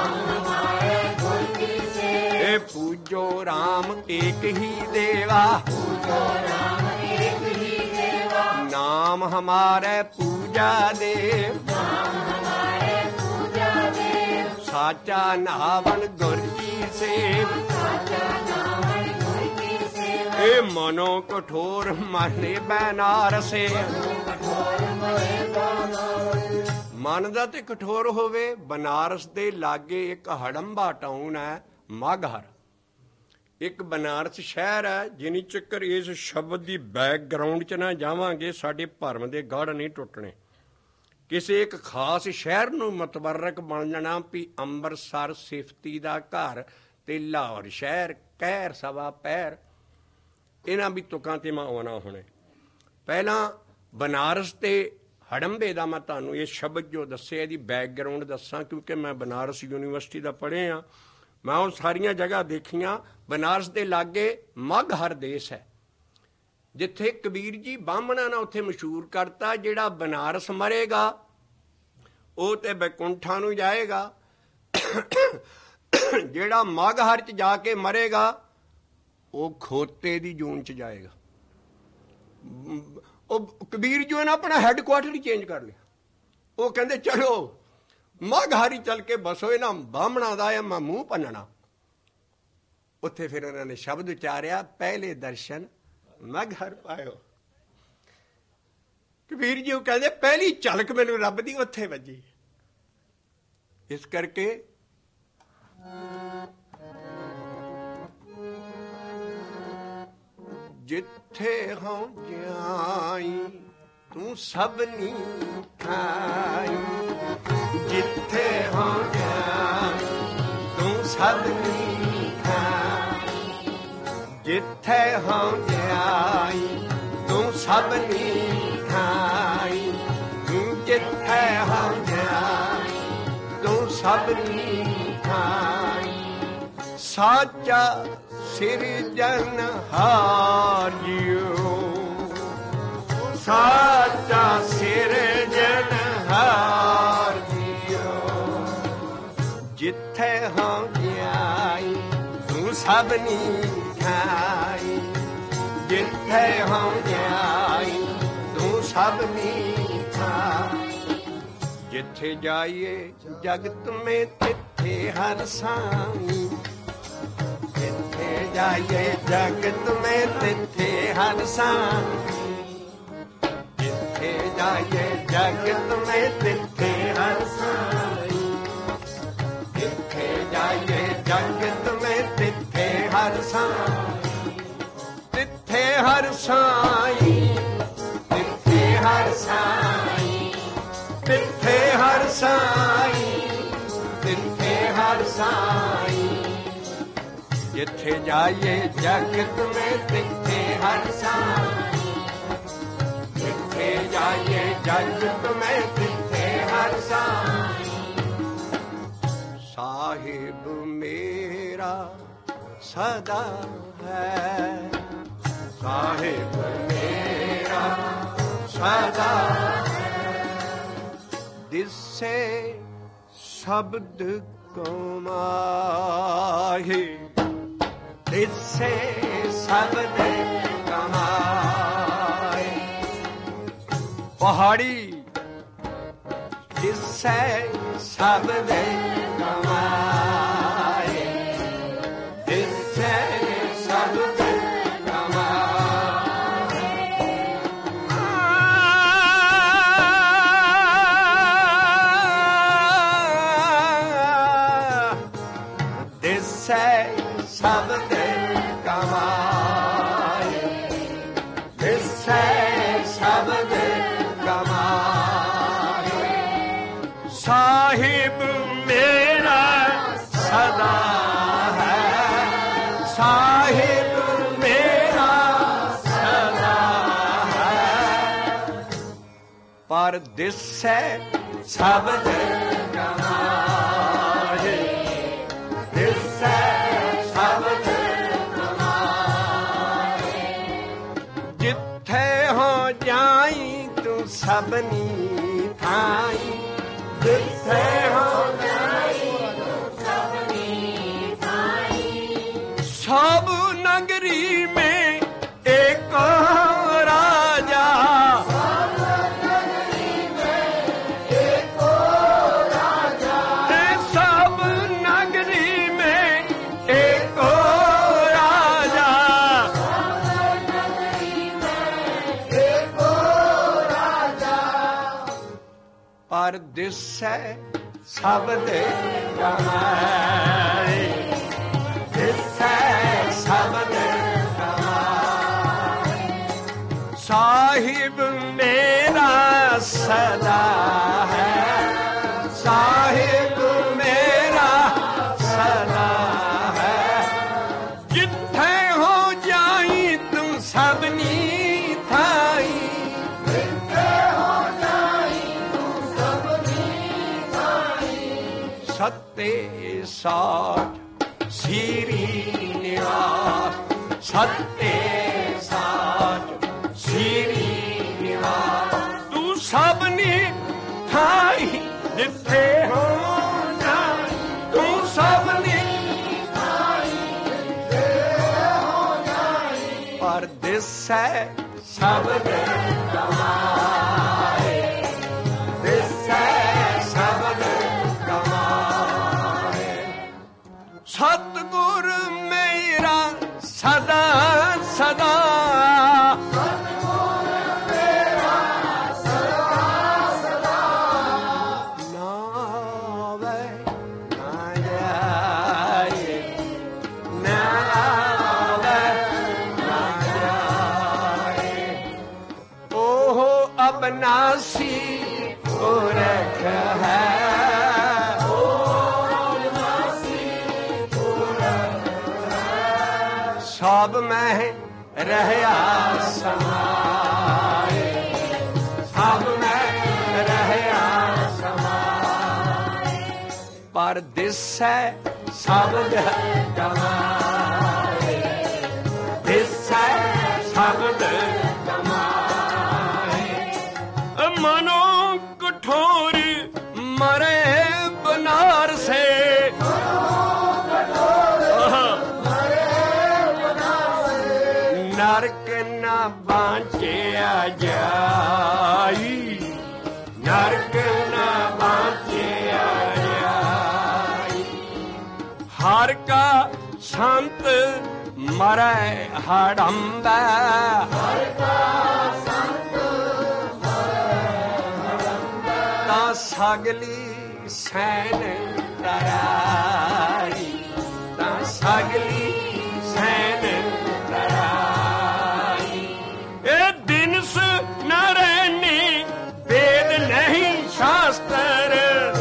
ਇਹ ਪੂਜੋ ਰਾਮ ਏਕ ਹੀ ਦੇਵਾ, ਨਾਮ ਹਮਾਰੇ ਪੂਜਾ ਦੇਵ, ਸਾਚਾ ਨਾਵਣ ਗੁਰ ਕੀ ਸੇਵ। ਇਹ ਮਨੋ ਕਠੋਰ ਮਨੇ ਬਨਾਰਸੇ, ਮਨ ਦਾ ਤੇ ਕਠੋਰ ਹੋਵੇ। ਬਨਾਰਸ ਦੇ ਲਾਗੇ ਇੱਕ ਹੜੰਬਾ ਟਾਊਨ ਹੈ ਮਾਘਹਰ। ਇੱਕ ਬਨਾਰਸ ਸ਼ਹਿਰ ਹੈ। ਜਿੰਨੀ ਚੱਕਰ ਇਸ ਸ਼ਬਦ ਦੀ ਬੈਕਗਰਾਊਂਡ 'ਚ ਨਾ ਜਾਵਾਂਗੇ ਸਾਡੇ ਭਰਮ ਦੇ ਗੜ ਨਹੀਂ ਟੁੱਟਣੇ। ਕਿਸੇ ਇੱਕ ਖਾਸ ਸ਼ਹਿਰ ਨੂੰ ਮਤਬਰਕ ਬਣ ਜਾਣਾ ਵੀ ਅੰਮ੍ਰਿਤਸਰ ਸਿਫਤੀ ਦਾ ਘਰ ਤੇ ਲਾਹੌਰ ਸ਼ਹਿਰ ਕਹਿਰ ਸਵਾ ਪੈਰ, ਇਹਨਾਂ ਵੀ ਤੁਕਾਂ ਤੇ ਮੈਂ ਆਉਣਾ ਹੁਣੇ। ਪਹਿਲਾਂ ਬਨਾਰਸ ਤੇ ਹੜੰਬੇ ਦਾ ਮੈਂ ਤੁਹਾਨੂੰ ਇਹ ਸ਼ਬਦ ਜੋ ਦੱਸਿਆ ਇਹਦੀ ਬੈਕਗਰਾਊਂਡ ਦੱਸਾਂ, ਕਿਉਂਕਿ ਮੈਂ ਬਨਾਰਸ ਯੂਨੀਵਰਸਿਟੀ ਦਾ ਪੜ੍ਹਿਆ। ਮੈਂ ਉਹ ਸਾਰੀਆਂ ਜਗ੍ਹਾ ਦੇਖੀਆਂ। ਬਨਾਰਸ ਦੇ ਲਾਗੇ ਮਾਘਹਰ ਦੇਸ਼ ਹੈ, ਜਿੱਥੇ ਕਬੀਰ ਜੀ ਬਾਹਮਣਾ ਨੇ ਉੱਥੇ ਮਸ਼ਹੂਰ ਕਰਤਾ, ਜਿਹੜਾ ਬਨਾਰਸ ਮਰੇਗਾ ਉਹ ਤੇ ਬੈਕੁੰਠਾਂ ਨੂੰ ਜਾਏਗਾ, ਜਿਹੜਾ ਮਾਘਹਰ 'ਚ ਜਾ ਕੇ ਮਰੇਗਾ ਉਹ ਖੋਤੇ ਦੀ ਜੂਨ 'ਚ ਜਾਏਗਾ। ਉਹ ਕਬੀਰ ਜੀ ਨੇ ਆਪਣਾ ਹੈੱਡਕੁਆਟਰ ਹੀ ਚੇਂਜ ਕਰ ਲਿਆ। ਉਹ ਕਹਿੰਦੇ ਚਲੋ ਮਾਘਹਰ ਚੱਲ ਕੇ ਬਸੋ, ਇਹਨਾਂ ਬਾਹਮਣਾ ਦਾ ਆ ਮੈਂ ਮੂੰਹ ਭੰਨਣਾ। ਉੱਥੇ ਫਿਰ ਉਹਨਾਂ ਨੇ ਸ਼ਬਦ ਉਚਾਰਿਆ, ਪਹਿਲੇ ਦਰਸ਼ਨ ਮਾਘਹਰ ਪਾਇਓ। ਕਬੀਰ ਜੀ ਉਹ ਕਹਿੰਦੇ ਪਹਿਲੀ ਝਲਕ ਮੈਨੂੰ ਰੱਬ ਦੀ ਉੱਥੇ ਵੱਜੀ। ਇਸ ਕਰਕੇ ਜਿੱਥੇ ਹੋ ਜਾਈ ਤੂੰ ਸਭਨੀ ਥਾਈ, ਜਿੱਥੇ ਹੋ ਜਾਈ ਤੂੰ ਸਭਨੀ ਥਾਈ, ਜਿੱਥੇ ਹੋ ਜਾਈ ਤੂੰ ਸਭਨੀ ਥਾਈ, ਜਿੱਥੇ ਹੋ ਜਾਈ ਤੂੰ ਸਭਨੀ ਥਾਈ। ਸਾਚਾ ਸਿਰਜਨਹਾਰ ਜੀਓ, ਸਾਚਾ ਸਿਰਜਨਹਾਰ ਜੀਓ, ਜਿੱਥੇ ਹੋ ਜਾਈ ਤੂੰ ਸਭਨੀ ਥਾਈ, ਜਿੱਥੇ ਹੋ ਜਾਈ ਤੂੰ ਸਭਨੀ ਥਾਈ। ਜਿੱਥੇ ਜਾਈਏ ਜਗਤ ਮੇ ਤਿੱਥੇ ਹਰ ਸਾਈ, ਜਿੱਥੇ ਜਾਈਏ ਜਗਤ ਮੇ ਤਿੱਥੇ ਹਰ ਸਾਈ, ਜਿੱਥੇ ਜਾਈਏ ਜਗਤ ਮੇ ਤਿੱਥੇ ਹਰ ਸਾਈ, ਜਿੱਥੇ ਜਾਈਏ ਜਗਤ ਮੇ ਤਿੱਥੇ ਹਰ ਸਾਈ, ਤਿੱਥੇ ਹਰ ਸਾਈ, ਤਿੱਥੇ ਹਰ ਸਾਈ, ਤਿੱਥੇ ਹਰ ਸਾਈ, ਤਿੱਥੇ ਹਰ ਸਾਈ। ਜਿੱਥੇ ਜਾਈਏ ਜਗਤ ਮੇ ਤਿੱਥੇ ਹਰ ਸਾਈ, ਜਿੱਥੇ ਜਾਈਏ ਜਗਤ ਮੇ ਤਿੱਥੇ ਹਰ ਸਾਈ। ਸਾਹਿਬ ਮੇਰਾ ਸਦਾ ਹੈ, ਸਾਹਿਬ ਮੇਰਾ ਸਦਾ ਹੈ, ਦਿਸੇ ਸ਼ਬਦ ਕਮਾਹੇ, ਦਿਸੇ ਸ਼ਬਦ ਕਮਾਏ। ਪਹਾੜੀ ਦਿਸੇ ਸ਼ਬਦ ਕਮਾਏ, ਦਿਸੇ ਸ਼ਬਦ ਕਮਾਏ। ਦਿਸੇ ਸ਼ਬਦ ਕਮਾਏ, ਦਿਸੇ ਸ਼ਬਦ ਕਮਾਏ। ਸਾਹਿਬ ਮੇਰਾ ਸਦਾ ਹੈ, ਸਾਹਿਬ ਮੇਰਾ ਸਦਾ ਹੈ, ਪਰ ਦਿਸੇ ਸ਼ਬਦ ਕਮਾਏ, ਦਿਸੇ ਸ਼ਬਦ ਕਮਾਏ। ਜਿੱਥੇ ਹੋ ਜਾਈ ਤੂੰ ਸਭਨੀ ਥਾਈ, ਜਿੱਥੇ ਹੋ ਜਾਈ ਤੂੰ ਸਭਨੀ ਥਾਈ। ਸਭ ਨਗਰੀ ਮੇਂ ਏਕ ਰਾਜਾ, ਸਭ ਨਗਰੀ ਮੇਂ ਏਕ ਰਾਜਾ, ਸਭ ਨਗਰੀ ਮੇਂ ਏਕ ਰਾਜਾ, ਸਭ ਨਗਰੀ ਮੇਂ ਏਕ ਰਾਜਾ। ਪਰ ਦਿਸੈ ਸ਼ਬਦ ਕਮਾਏ, ਦਿਸੈ ਸ਼ਬਦ ਕਮਾਏ। ਸਾਹਿਬ ਮੇਰਾ ਸਦਾ ਹੈ, ਸਾਹਿਬ ਮੇਰਾ ਸਦਾ ਹੈ, ਜਿੱਥੇ ਹੋ ਜਾਈ ਤੂੰ ਸਭਨੀ ਥਾਈ, ਜਿੱਥੇ ਹੋ ਜਾਈ ਤੂੰ ਸਭਨੀ ਥਾਈ। ਸੱਤੇ ਸਾਠ ਸੀਰੀ ਨਿਵਾਸ, ਸੱਤੇ ਸਾਠ ਸੀਰੀ ਨਿਵਾਸ। ਤੂੰ ਸਭਨੀ ਥਾਈ, ਜਿੱਥੇ ਹੋ ਜਾਈ ਤੂੰ ਸਭਨੀ ਥਾਈ, ਜਿੱਥੇ ਹੋ ਜਾਈ। ਪਰ ਦਿਸੈ ਸ਼ਬਦ ਕਮਾਏ, ਦਿਸੈ ਸ਼ਬਦ ਕਮਾਏ। ਸਤਿਗੁਰ ਮੇਰਾ ਸਦਾ ਸਦਾ, ਸਤਿਗੁਰ ਮੇਰਾ ਸਦਾ ਸਦਾ। ਨਾ ਆਵੇ ਨਾ ਜਾਏ, ਨਾ ਆਵੇ ਨਾ ਜਾਏ। ਅਬਨਾਸੀ ਪੁਰਖ ਹੈ, ਸਭ ਮੈਂ ਰਹਿਆ ਸਮਾਏ, ਸਭ ਮੈਂ ਰਹਿਆ ਸਮਾਏ, ਪਰ ਦਿਸੈ ਸ਼ਬਦ ਕਮਾਏ, ਦਿਸੈ ਸ਼ਬਦ ਕਮਾਏ। ਮਨੋ ਕਠੋਰ ਮਰੇ ਬਨਾਰਸੇ, ਨਰਕ ਨਾ ਬਾਂਚਿਆ ਜਾਈ, ਨਰਕ ਨਾ ਬਾਂਚਿਆ ਜਾਈ। ਹਰ ਕਾ ਸੰਤ ਮਰੈ ਹੜੰਬੈ, ਹਰ ਕਾ ਸੰਤ ਮਰੈ ਹੜੰਬੈ, ਤਾਂ ਸਗਲੀ ਸੈਨ ਤਰਾਈ, ਤਾਂ ਸਗਲੀ ਸੈਨ ਤਰਾਈ। ਇਹ ਦਿਨਸ ਨ ਰਹਿਣੀ ਵੇਦ ਨਹੀਂ ਸ਼ਾਸਤਰ,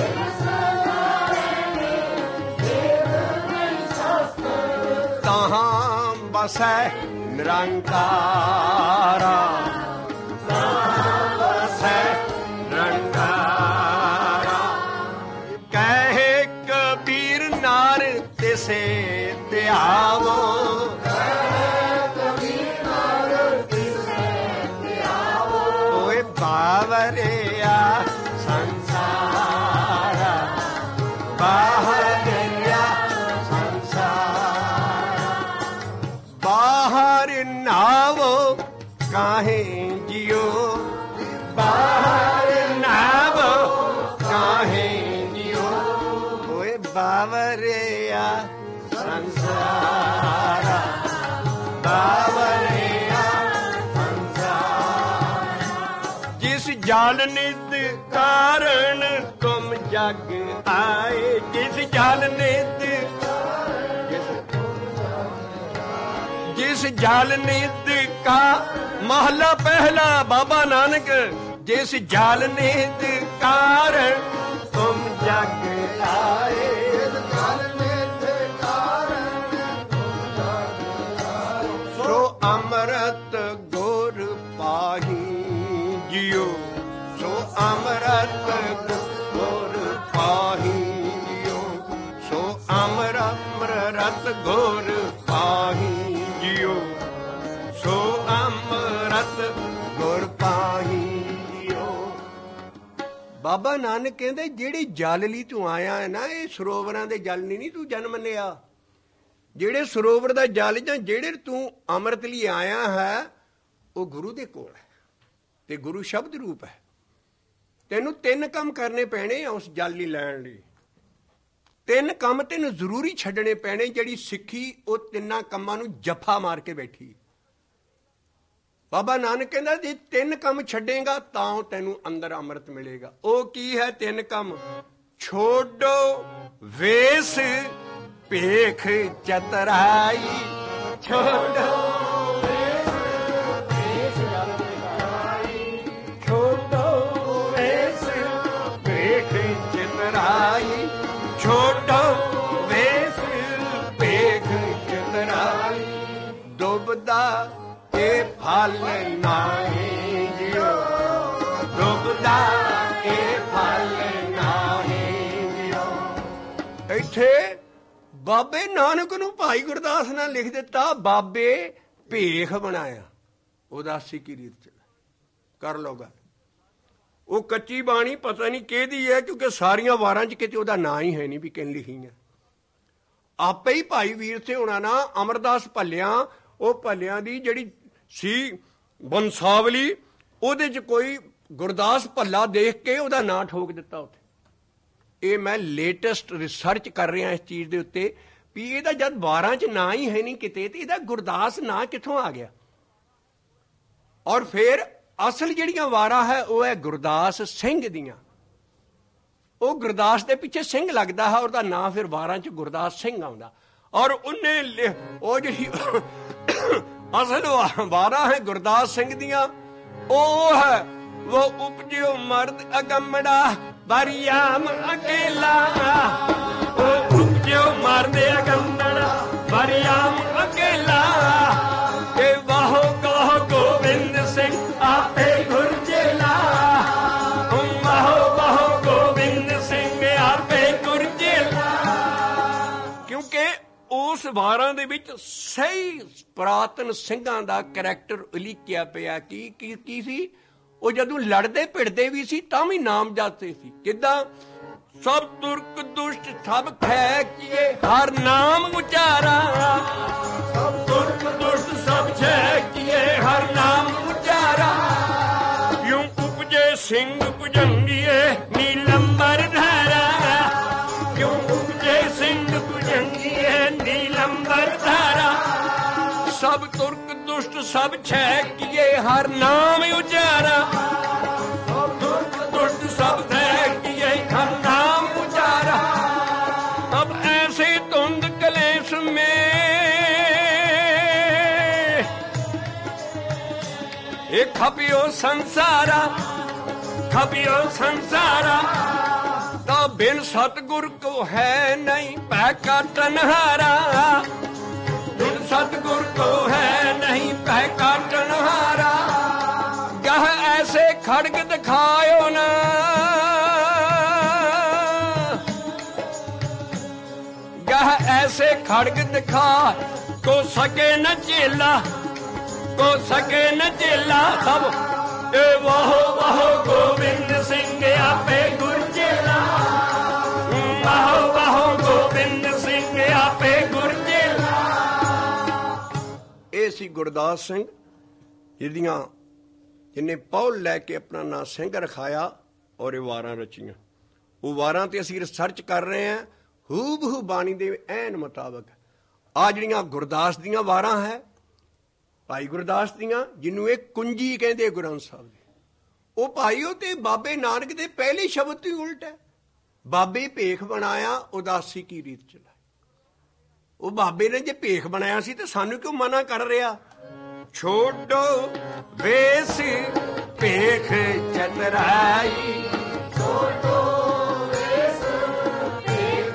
ਤਹਾਂ ਬਸੈ ਨਿਰੰਕਾਰਾ, ਤਹਾਂ ਬਸੈ ਨਿਰੰਕਾਰਾ। ਕਹੇ ਕਬੀਰ ਨਾਰ ਤਿਸੇ ਧਿਆਵੋ, ਬਾਵਰਿਆ ਸੰਸਾਰ, ਬਾਹਰਿਆ ਸੰਸਾਰ। ਬਾਹਰ ਨਾਵੋ ਕਾਹੇ ਜਿਉ, ਬਾਹਰ ਨਾਵੋ ਕਾਹੇ ਜਿਉ। ਓਏ ਬਾਵਰਿਆ ਸੰਸਾਰ, ਬਾਵਰਿਆ ਜਿਸ ਜਲ ਨਿਤ ਕਾਰਨ ਤੁਮ ਜਗ ਆਏ, ਜਿਸ ਜਲ ਨਿਤ, ਜਿਸ ਜਲ ਨਿਤ ਕਾ ਮਹਲਾ ਪਹਿਲਾ ਬਾਬਾ ਨਾਨਕ, ਜਿਸ ਜਲ ਨਿਤ ਕਾਰਨ ਤੁਮ ਜਗ ਆਏ, ਜਿਸ ਜਲ ਨਿਤ ਕਾਰਨ ਤੁਮ ਜਗ ਆਏ। ਸੋ ਅੰਮ੍ਰਿਤ ਗੁਰ ਪਾਹੀ ਜਿਉ, ਸੋ ਅੰਮ੍ਰਿਤ ਗੁਰ ਪਾਹੀ ਜਿਉ, ਸੋ ਅੰਮ੍ਰਿਤ ਗੁਰ ਪਾਹੀ ਜਿਉ, ਸੋ ਅੰਮ੍ਰਿਤ ਗੁਰ ਪਾਹੀ ਜਿਉ। ਬਾਬਾ ਨਾਨਕ ਕਹਿੰਦੇ ਜਿਹੜੀ ਜਲ ਲਈ ਤੂੰ ਆਇਆ ਹੈ ਨਾ, ਇਹ ਸਰੋਵਰਾਂ ਦੇ ਜਲ ਨਹੀਂ ਨਹੀਂ ਤੂੰ ਜਨਮ ਲਿਆ। ਜਿਹੜੇ ਸਰੋਵਰ ਦਾ ਜਲ ਜਾਂ ਜਿਹੜੇ ਤੂੰ ਅੰਮ੍ਰਿਤ ਲਈ ਆਇਆ ਹੈ ਉਹ ਗੁਰੂ ਦੇ ਕੋਲ ਹੈ, ਤੇ ਗੁਰੂ ਸ਼ਬਦ ਰੂਪ ਹੈ। ਤੈਨੂੰ ਤਿੰਨ ਕੰਮ ਕਰਨੇ ਪੈਣੇ ਆ ਉਸ ਜਲ ਲਈ ਲੈਣ ਲਈ। ਤਿੰਨ ਕੰਮ ਤੈਨੂੰ ਜ਼ਰੂਰੀ ਛੱਡਣੇ ਪੈਣੇ। ਜਿਹੜੀ ਸਿੱਖੀ ਉਹ ਤਿੰਨਾਂ ਕੰਮਾਂ ਨੂੰ ਜੱਫਾ ਮਾਰ ਕੇ ਬੈਠੀ। ਬਾਬਾ ਨਾਨਕ ਕਹਿੰਦਾ ਜੇ ਤਿੰਨ ਕੰਮ ਛੱਡੇਗਾ ਤਾਂ ਤੈਨੂੰ ਅੰਦਰ ਅੰਮ੍ਰਿਤ ਮਿਲੇਗਾ। ਉਹ ਕੀ ਹੈ ਤਿੰਨ ਕੰਮ? ਛੋਡੋ ਵੇਸ ਭੇਖ ਚਤਰਾਈ, ਛੋਡੋ ਵੇਸ ਭੇਖ ਚਤਰਾਈ, ਛੋਡੋ ਵੇਸ ਭੇਖ ਚਤਰਾਈ, ਛੋਡੋ ਵੇਸ ਭੇਖ ਚਤਰਾਈ। ਡੁੱਬਦਾ ਇਹ ਫਲ ਨਾਹੀਂ ਜਿਉ, ਡੁੱਬਦਾ ਇਹ ਫਲ ਨਾਹੀਂ ਜਿਉ। ਇੱਥੇ ਬਾਬੇ ਨਾਨਕ ਨੂੰ ਭਾਈ ਗੁਰਦਾਸ ਨੇ ਲਿਖ ਦਿੱਤਾ, ਬਾਬੇ ਭੇਖ ਬਣਾਇਆ। ਉਦਾਸੀ ਕੀ ਰੀਤ ਚ ਕਰ ਲਓ ਗੱਲ। ਉਹ ਕੱਚੀ ਬਾਣੀ ਪਤਾ ਨਹੀਂ ਕਿਹਦੀ ਹੈ, ਕਿਉਂਕਿ ਸਾਰੀਆਂ ਵਾਰਾਂ ਚ ਕਿਤੇ ਉਹਦਾ ਨਾਂ ਹੀ ਹੈ ਨਹੀਂ ਵੀ ਕਿਨ ਲਿਖੀ ਹੈ। ਆਪੇ ਹੀ ਭਾਈ ਵੀਰ ਸਿੰਘ ਹੋਣਾ ਨਾ ਅਮਰਦਾਸ ਭੱਲਿਆਂ, ਉਹ ਭੱਲਿਆਂ ਦੀ ਜਿਹੜੀ ਸੀ ਬੰਸਾਵਲੀ, ਉਹਦੇ ਚ ਕੋਈ ਗੁਰਦਾਸ ਭੱਲਾ ਦੇਖ ਕੇ ਉਹਦਾ ਨਾਂ ਠੋਕ ਦਿੱਤਾ ਉੱਥੇ। ਇਹ ਮੈਂ ਲੇਟੈਸਟ ਰਿਸਰਚ ਕਰ ਰਿਹਾ ਇਸ ਚੀਜ਼ ਦੇ ਉੱਤੇ ਵੀ ਇਹਦਾ ਜਦ ਵਾਰਾਂ ਚ ਨਾਂ ਹੀ ਹੈ ਨਹੀਂ ਕਿਤੇ, ਤੇ ਇਹਦਾ ਗੁਰਦਾਸ ਨਾਂ ਕਿੱਥੋਂ ਆ ਗਿਆ? ਔਰ ਫਿਰ ਅਸਲ ਜਿਹੜੀਆਂ ਵਾਰਾਂ ਹੈ ਉਹ ਹੈ ਗੁਰਦਾਸ ਸਿੰਘ ਦੀਆਂ। ਉਹ ਗੁਰਦਾਸ ਦੇ ਪਿੱਛੇ ਸਿੰਘ ਲੱਗਦਾ ਹੈ, ਉਹਦਾ ਨਾਂ ਫਿਰ ਵਾਰਾਂ ਚ ਗੁਰਦਾਸ ਸਿੰਘ ਆਉਂਦਾ। ਔਰ ਉਹਨੇ ਉਹ ਜਿਹੜੀ ਅਸਲ ਵਾਰਾਂ ਹੈ ਗੁਰਦਾਸ ਸਿੰਘ ਦੀਆਂ, ਉਹ ਹੈ वो उपजो मर्द अगमड़ा बरियाम अकेला। वो उपजो मर्द अगमड़ा बरियाम अकेला। के वाहो गाहो गोविंद सिंह आपे गुरजेला। वाहो वाहो गोविंद सिंह आपे गुरजेला। क्योंकि उस वारां दे विच सही पुरातन ਸਿੰਘਾਂ ਦਾ ਕਰੈਕਟਰ ਉਲੀਕਿਆ ਪਿਆ। ਕੀ ਕੀ ਕੀ ਸੀ ਉਹ? ਜਦੋਂ ਲੜਦੇ ਭਿੜਦੇ ਵੀ ਸੀ ਤਾਂ ਵੀ ਨਾਮ ਜਾਤੇ ਸੀ। ਕਿੱਦਾਂ? ਸਭ ਤੁਰਕ ਦੁਸ਼ਟ ਸਭ ਖੈ ਕੀਏ ਹਰ ਨਾਮ ਉਚਾਰਾ। ਸਭ ਤੁਰਕ ਦੁਸ਼ਟ ਸਭ ਖੈ ਕੀਏ ਹਰ ਨਾਮ ਉਚਾਰਾ। ਯੂੰ ਉਪਜੇ ਸਿੰਘ ਭੁਜੰਗੀਏ ਨੀਲੰਬਰ ਧਾਰਾ। ਯੂੰ ਉਪਜੇ ਸਿੰਘ ਭੁਜੰਗੀਏ ਨੀਲੰਬਰ ਧਾਰਾ। सब तुर्क दुष्ट सब छह किए हर नाम उचारा। सब तुर्क दुष्ट सब छह किए हर नाम उचारा। अब ऐसे धुंध कलेश में ये खपियो संसारा। खपियो संसारा तो बिन सतगुर को है नहीं पै का तनहारा। सतगुर को है नहीं पै काटन हारा। गह ऐसे खड़ग दिखायो ना। गह ऐसे खड़ग दिखा को सके न चेला। को सके न चेला। सब ए वाहो वाहो गोविंद सिंह आपे गुरजेला। वाहो वाहो गोविंद सिंह आपे गुरजेला। ਇਹ ਸੀ ਗੁਰਦਾਸ ਸਿੰਘ ਜਿਹਦੀਆਂ ਜਿਹਨੇ ਪੌਲ ਲੈ ਕੇ ਆਪਣਾ ਨਾਂ ਸਿੰਘ ਰਖਾਇਆ ਔਰ ਇਹ ਵਾਰਾਂ ਰਚੀਆਂ। ਉਹ ਵਾਰਾਂ ਤੇ ਅਸੀਂ ਰਿਸਰਚ ਕਰ ਰਹੇ ਹਾਂ ਹੂ ਬਹੂ ਬਾਣੀ ਦੇ ਐਨ ਮੁਤਾਬਕ। ਆ ਜਿਹੜੀਆਂ ਗੁਰਦਾਸ ਦੀਆਂ ਵਾਰਾਂ ਹੈ ਭਾਈ ਗੁਰਦਾਸ ਦੀਆਂ, ਜਿਹਨੂੰ ਇਹ ਕੁੰਜੀ ਕਹਿੰਦੇ ਗੁਰੂ ਗ੍ਰੰਥ ਸਾਹਿਬ ਦੀ, ਉਹ ਭਾਈ ਉਹ ਤੇ ਬਾਬੇ ਨਾਨਕ ਦੇ ਪਹਿਲੇ ਸ਼ਬਦ ਤੋਂ ਹੀ ਉਲਟ ਹੈ। ਬਾਬੇ ਭੇਖ ਬਣਾਇਆ ਉਦਾਸੀ ਕੀ ਰੀਤ ਚਲਾਈ। ਉਹ ਬਾਬੇ ਨੇ ਜੇ ਭੇਖ ਬਣਾਇਆ ਸੀ ਤੇ ਸਾਨੂੰ ਕਿਉਂ ਮਨਾ ਕਰ ਰਿਹਾ? ਛੋਡੋ ਵੇਸ ਭੇਖ ਚਤਰਾਈ। ਛੋਡੋ ਵੇਸ ਭੇਖ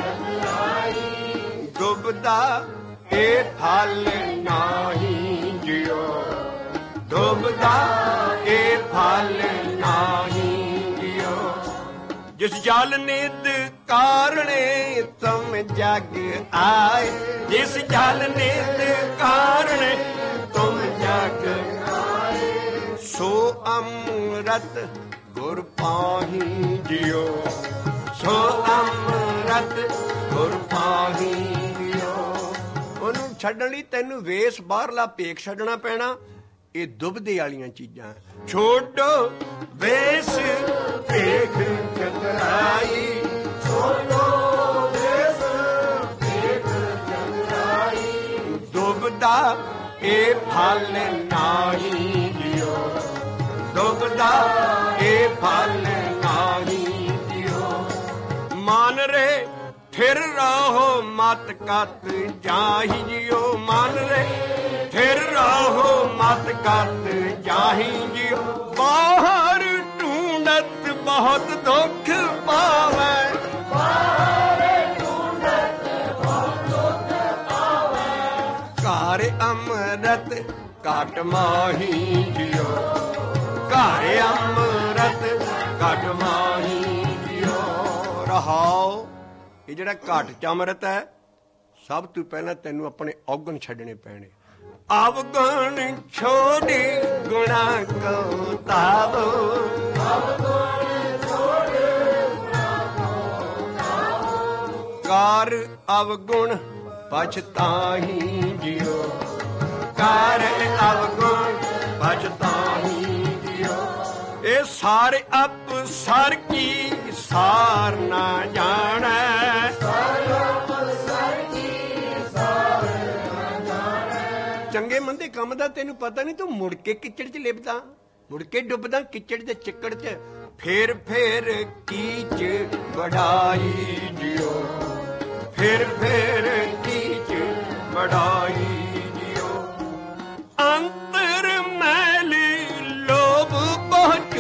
ਚਤਰਾਈ। ਡੁੱਬਦਾ ਇਹ ਫਲ ਨਾਹੀ ਜਿਉ। ਡੁੱਬਦਾ ਇਹ ਫਲ ਨਾਹੀ ਜਿਉ। जिस जल निद कारणे तुम जग आए। जिस जल निद कारणे तुम जग आए। सो अमृत गुर पाही जियो। सो अमृत गुर पाही जियो। ਉਹਨੂੰ ਛੱਡਣ ਲਈ ਤੈਨੂੰ ਵੇਸ ਬਾਹਰਲਾ ਭੇਖ ਛੱਡਣਾ ਪੈਣਾ। ਇਹ ਦੁਬਦੇ ਵਾਲੀਆਂ ਚੀਜ਼ਾਂ। ਛੋਡੋ ਵੇਸ ਭੇਖ ਚਤਰਾਈ। ਛੋਡੋ ਵੇਸ ਭੇਖ ਚਤਰਾਈ। ਦੁਬਦਾ ਇਹ ਫਲ ਨਾਹੀ ਜਿਉ। ਦੁਬਦਾ ਇਹ ਫਲ ਨਾਹੀ ਜਿਉ। ਮਾਨ ਰੇ ਫਿਰ ਰਾਹੋ ਮਤ ਕਤ ਜਾਹੀ ਜਿਉ। ਮਾਨ ਰੇ ਫਿਰ ਰਾਹੋ ਮਤ ਕਤ ਜਾਹੀ ਜਿਉ। ਬਾਹਰ ਢੂੰਡਤ ਬਹੁਤ ਦੁੱਖ ਪਾਵੈ। ਬਾਹਰ ਢੂੰਡਤ ਬਹੁਤ ਦੁੱਖ ਪਾਵੈ। ਘਰ ਅੰਮ੍ਰਿਤ ਘਟ ਮਾਹੀ ਜਿਉ। ਘਰ ਅੰਮ੍ਰਿਤ ਘਟ ਮਾਹੀ ਜਿਉ। ਰਹਾਓ ਇਹ ਜਿਹੜਾ ਘਟ ਚ ਅੰਮ੍ਰਿਤ ਹੈ, ਸਭ ਤੋਂ ਪਹਿਲਾਂ ਤੈਨੂੰ ਆਪਣੇ ਔਗਣ ਛੱਡਣੇ ਪੈਣੇ। ਅਵਗੁਣ ਛੋੜੀ ਗੁਣਾ ਕੋ ਤਾਵੋ। ਅਵਗੁਣ ਛੋੜੀ ਗੁਣਾ ਕੋ ਤਾਵੋ। ਕਾਰ ਅਵਗੁਣ ਪਛਤਾਹੀ ਜਿਉ। ਕਾਰ ਅਵਗੁਣ ਪਛਤਾਹੀ ਜਿਉ। ਇਹ ਸਾਰੇ ਅਪਸਰ ਕੀ ਸਾਰ ਨਾ ਜਾਣੈ। ਸਾਰੇ ਅਪਸਰ ਕੀ ਸਾਰ ਨਾ ਜਾਣੈ। ਚੰਗੇ ਮੰਦੇ ਕੰਮ ਦਾ ਤੈਨੂੰ ਪਤਾ ਨਹੀਂ, ਤੂੰ ਮੁੜ ਕੇ ਕਿਚੜ 'ਚ ਲਿਪਦਾ, ਮੁੜ ਕੇ ਡੁੱਬਦਾ ਕਿਚੜ ਦੇ ਚਿੱਕੜ 'ਚ। ਫੇਰ ਫੇਰ ਕੀਚ ਵਡਾਈ ਜਿਉ। ਫੇਰ ਫੇਰ ਕੀਚ ਵਡਾਈ ਜਿਉ। ਅੰਤਰ ਮੈਲੀ ਲੋਭ ਬਹੁਤ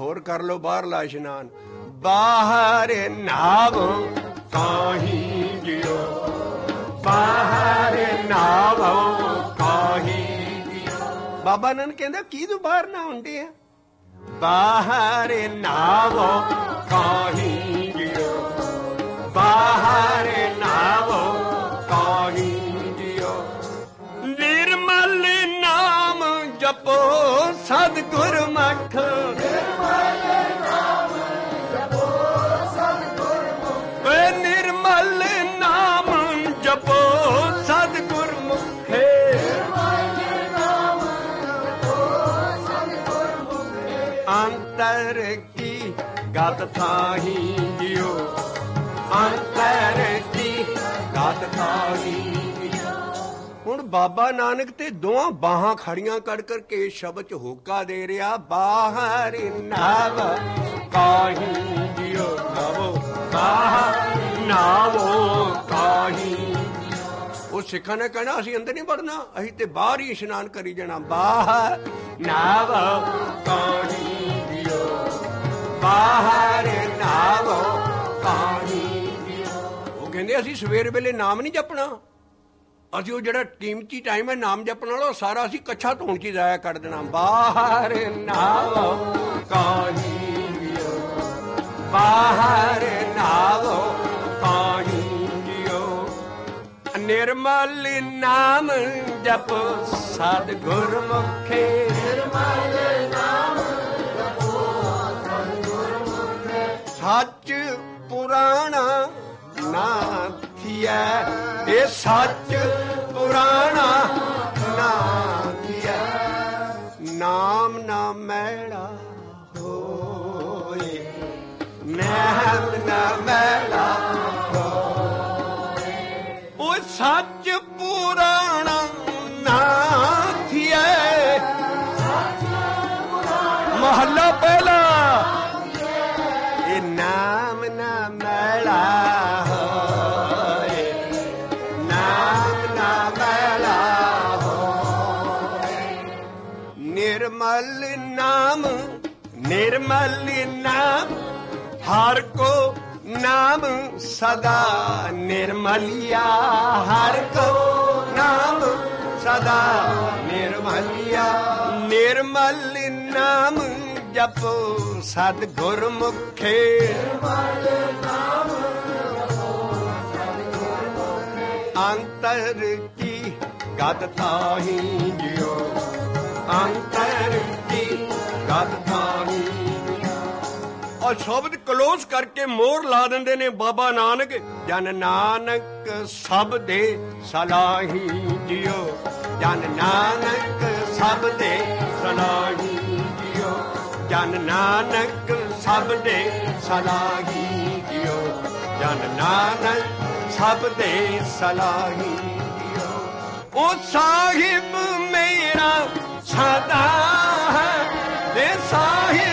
ਹੋਰ ਕਰ ਲੋ ਬਾਹਰਲਾ ਇਸ਼ਨਾਨ। ਬਾਹਰ ਨਾਵੋ ਕਾਹੀ ਜਿਓ, ਬਾਹਰ ਨਾਵੋ ਕਾਹੀ ਜਿਓ। ਬਾਬਾ ਨਾਨਕ ਕਹਿੰਦਾ ਕੀ ਤੂੰ ਬਾਹਰ ਨਾ ਹੁੰਦੇ ਆ? ਬਾਹਰ ਨਾਵੋ ਕਾਹੀ ਜਿਓ, ਬਾਹਰ ਨਾਵੋ ਕਾਹੀ ਜਿਓ। ਨਿਰਮਲ ਨਾਮ ਜਪੋ ਸਤਿਗੁਰ ਮੱਠ, ਨਿਰਮਲ ਨਾਮ ਜਪੋ ਸਤਿਗੁਰ ਮੁਖ, ਵੇ ਨਿਰਮਲ ਨਾਮ ਜਪੋ ਸਤਿਗੁਰ ਮੁਖੇ, ਨਿਰਮਲ ਨਾਮ ਜਪੋ ਸਤਿਗੁਰ ਮੁਖੇ। ਅੰਤਰ ਕੀ ਗਤ ਥਾਹੀ ਜਿਓ, ਅੰਤਰ ਕੀ ਗਤ ਥਾਹੀ। ਹੁਣ ਬਾਬਾ ਨਾਨਕ ਤੇ ਦੋਹਾਂ ਬਾਹਾਂ ਖੜੀਆਂ ਕਰ ਕਰਕੇ ਸ਼ਬਦ ਚ ਹੋਕਾ ਦੇ ਰਿਹਾ, ਬਾਹਰ ਨਾਵ ਕਾਹੀ ਜਿਓ, ਨਾਵੋ ਬਾਹਰ ਨਾਵੋ ਕਾਹੀ। ਉਹ ਸਿੱਖਾਂ ਨੇ ਕਹਿਣਾ ਅਸੀਂ ਅੰਦਰ ਨਹੀਂ ਵੜਨਾ, ਅਸੀਂ ਤੇ ਬਾਹਰ ਹੀ ਇਸ਼ਨਾਨ ਕਰੀ ਜਾਣਾ। ਬਾਹਰ ਨਾਵ ਕਾਹੀ ਜਿਓ, ਬਾਹਰ ਨਾਵੋ ਕਾਹੀ ਜਿਓ। ਉਹ ਕਹਿੰਦੇ ਅਸੀਂ ਸਵੇਰ ਵੇਲੇ ਨਾਮ ਨਹੀਂ ਜਪਣਾ, ਅਸੀਂ ਉਹ ਜਿਹੜਾ ਕੀਮਤੀ ਟਾਈਮ ਹੈ ਨਾਮ ਜਪਣ ਵਾਲਾ ਸਾਰਾ ਅਸੀਂ ਕੱਛਾ ਧੋਣ 'ਚ ਹੀ ਜ਼ਾਇਆ ਕਰ ਦੇਣਾ। ਬਾਹਰ ਨਾਵੋ ਕਾਹੀ ਜਿਓ, ਬਾਹਰ ਨਾਵੋ ਕਾਹੀ ਜਿਓ। ਨਿਰਮਲ ਨਾਮ ਜਪ ਸਤਿਗੁਰ ਮੁਖੇ, ਨਿਰਮਲ ਨਾਮ ਜਪੋ ਸਤਿਗੁਰ ਮੁਖੇ। ਸੱਚ ਪੁਰਾਣਾ ਨਾ ਥੀਐ, ਇਹ ਸੱਚ ਪੁਰਾਣਾ ਨਾ ਥੀਐ। ਨਾਮ ਨਾ ਮੈਲਾ ਹੋਏ, ਨਾਮ ਨਾ ਮੈਲਾ ਹੋਏ। ਉਹ ਸੱਚ ਪੁਰਾਣਾ ਨਾ ਥੀਐ, ਮਹੱਲਾ ਪਹਿਲਾ। ਇਹ ਨਾਮ ਨਾ ਮੈਲਾ ਹੋਏ, ਨਾਮ ਨਾ ਮੈਲਾ ਹੋਏ। ਨਿਰਮਲ ਨਾਮ, ਨਿਰਮਲ ਨਾਮ ਹਰ ਕੋ ਨਾਮ ਸਦਾ ਨਿਰਮਲਿਆ, ਹਰ ਕੋ ਨਾਮ ਸਦਾ ਨਿਰਮਲਿਆ। ਨਿਰਮਲ ਨਾਮ ਜਪੋ ਸਤਿਗੁਰ ਮੁਖੇ, ਨਿਰਮਲ ਨਾਮ ਜਪੋ ਸਤਿਗੁਰ ਮੁਖੇ। ਅੰਤਰ ਕੀ ਗਤ ਥਾਹੀ ਜਿਓ, ਅੰਤਰ ਕੀ ਗਤ ਥਾਹੀ। ਔਰ ਸ਼ਬਦ ਕਲੋਜ਼ ਕਰਕੇ ਮੋਹਰ ਲਾ ਦਿੰਦੇ ਨੇ ਬਾਬਾ ਨਾਨਕ, ਜਨ ਨਾਨਕ ਸਭ ਦੇ ਸਲਾਹੀ ਜਿਓ, ਜਨ ਨਾਨਕ ਸਭ ਦੇ ਸਲਾਹੀ ਜਿਓ, ਜਨ ਨਾਨਕ ਸਭ ਦੇ ਸਲਾਹੀ ਜਿਓ, ਜਨ ਨਾਨਕ ਸਭ ਦੇ ਸਲਾਹੀ ਜਿਓ। ਉਹ ਸਾਹਿਬ ਮੇਰਾ ਸਦਾ ਹੈ ਦੇ ਸਾਹਿਬ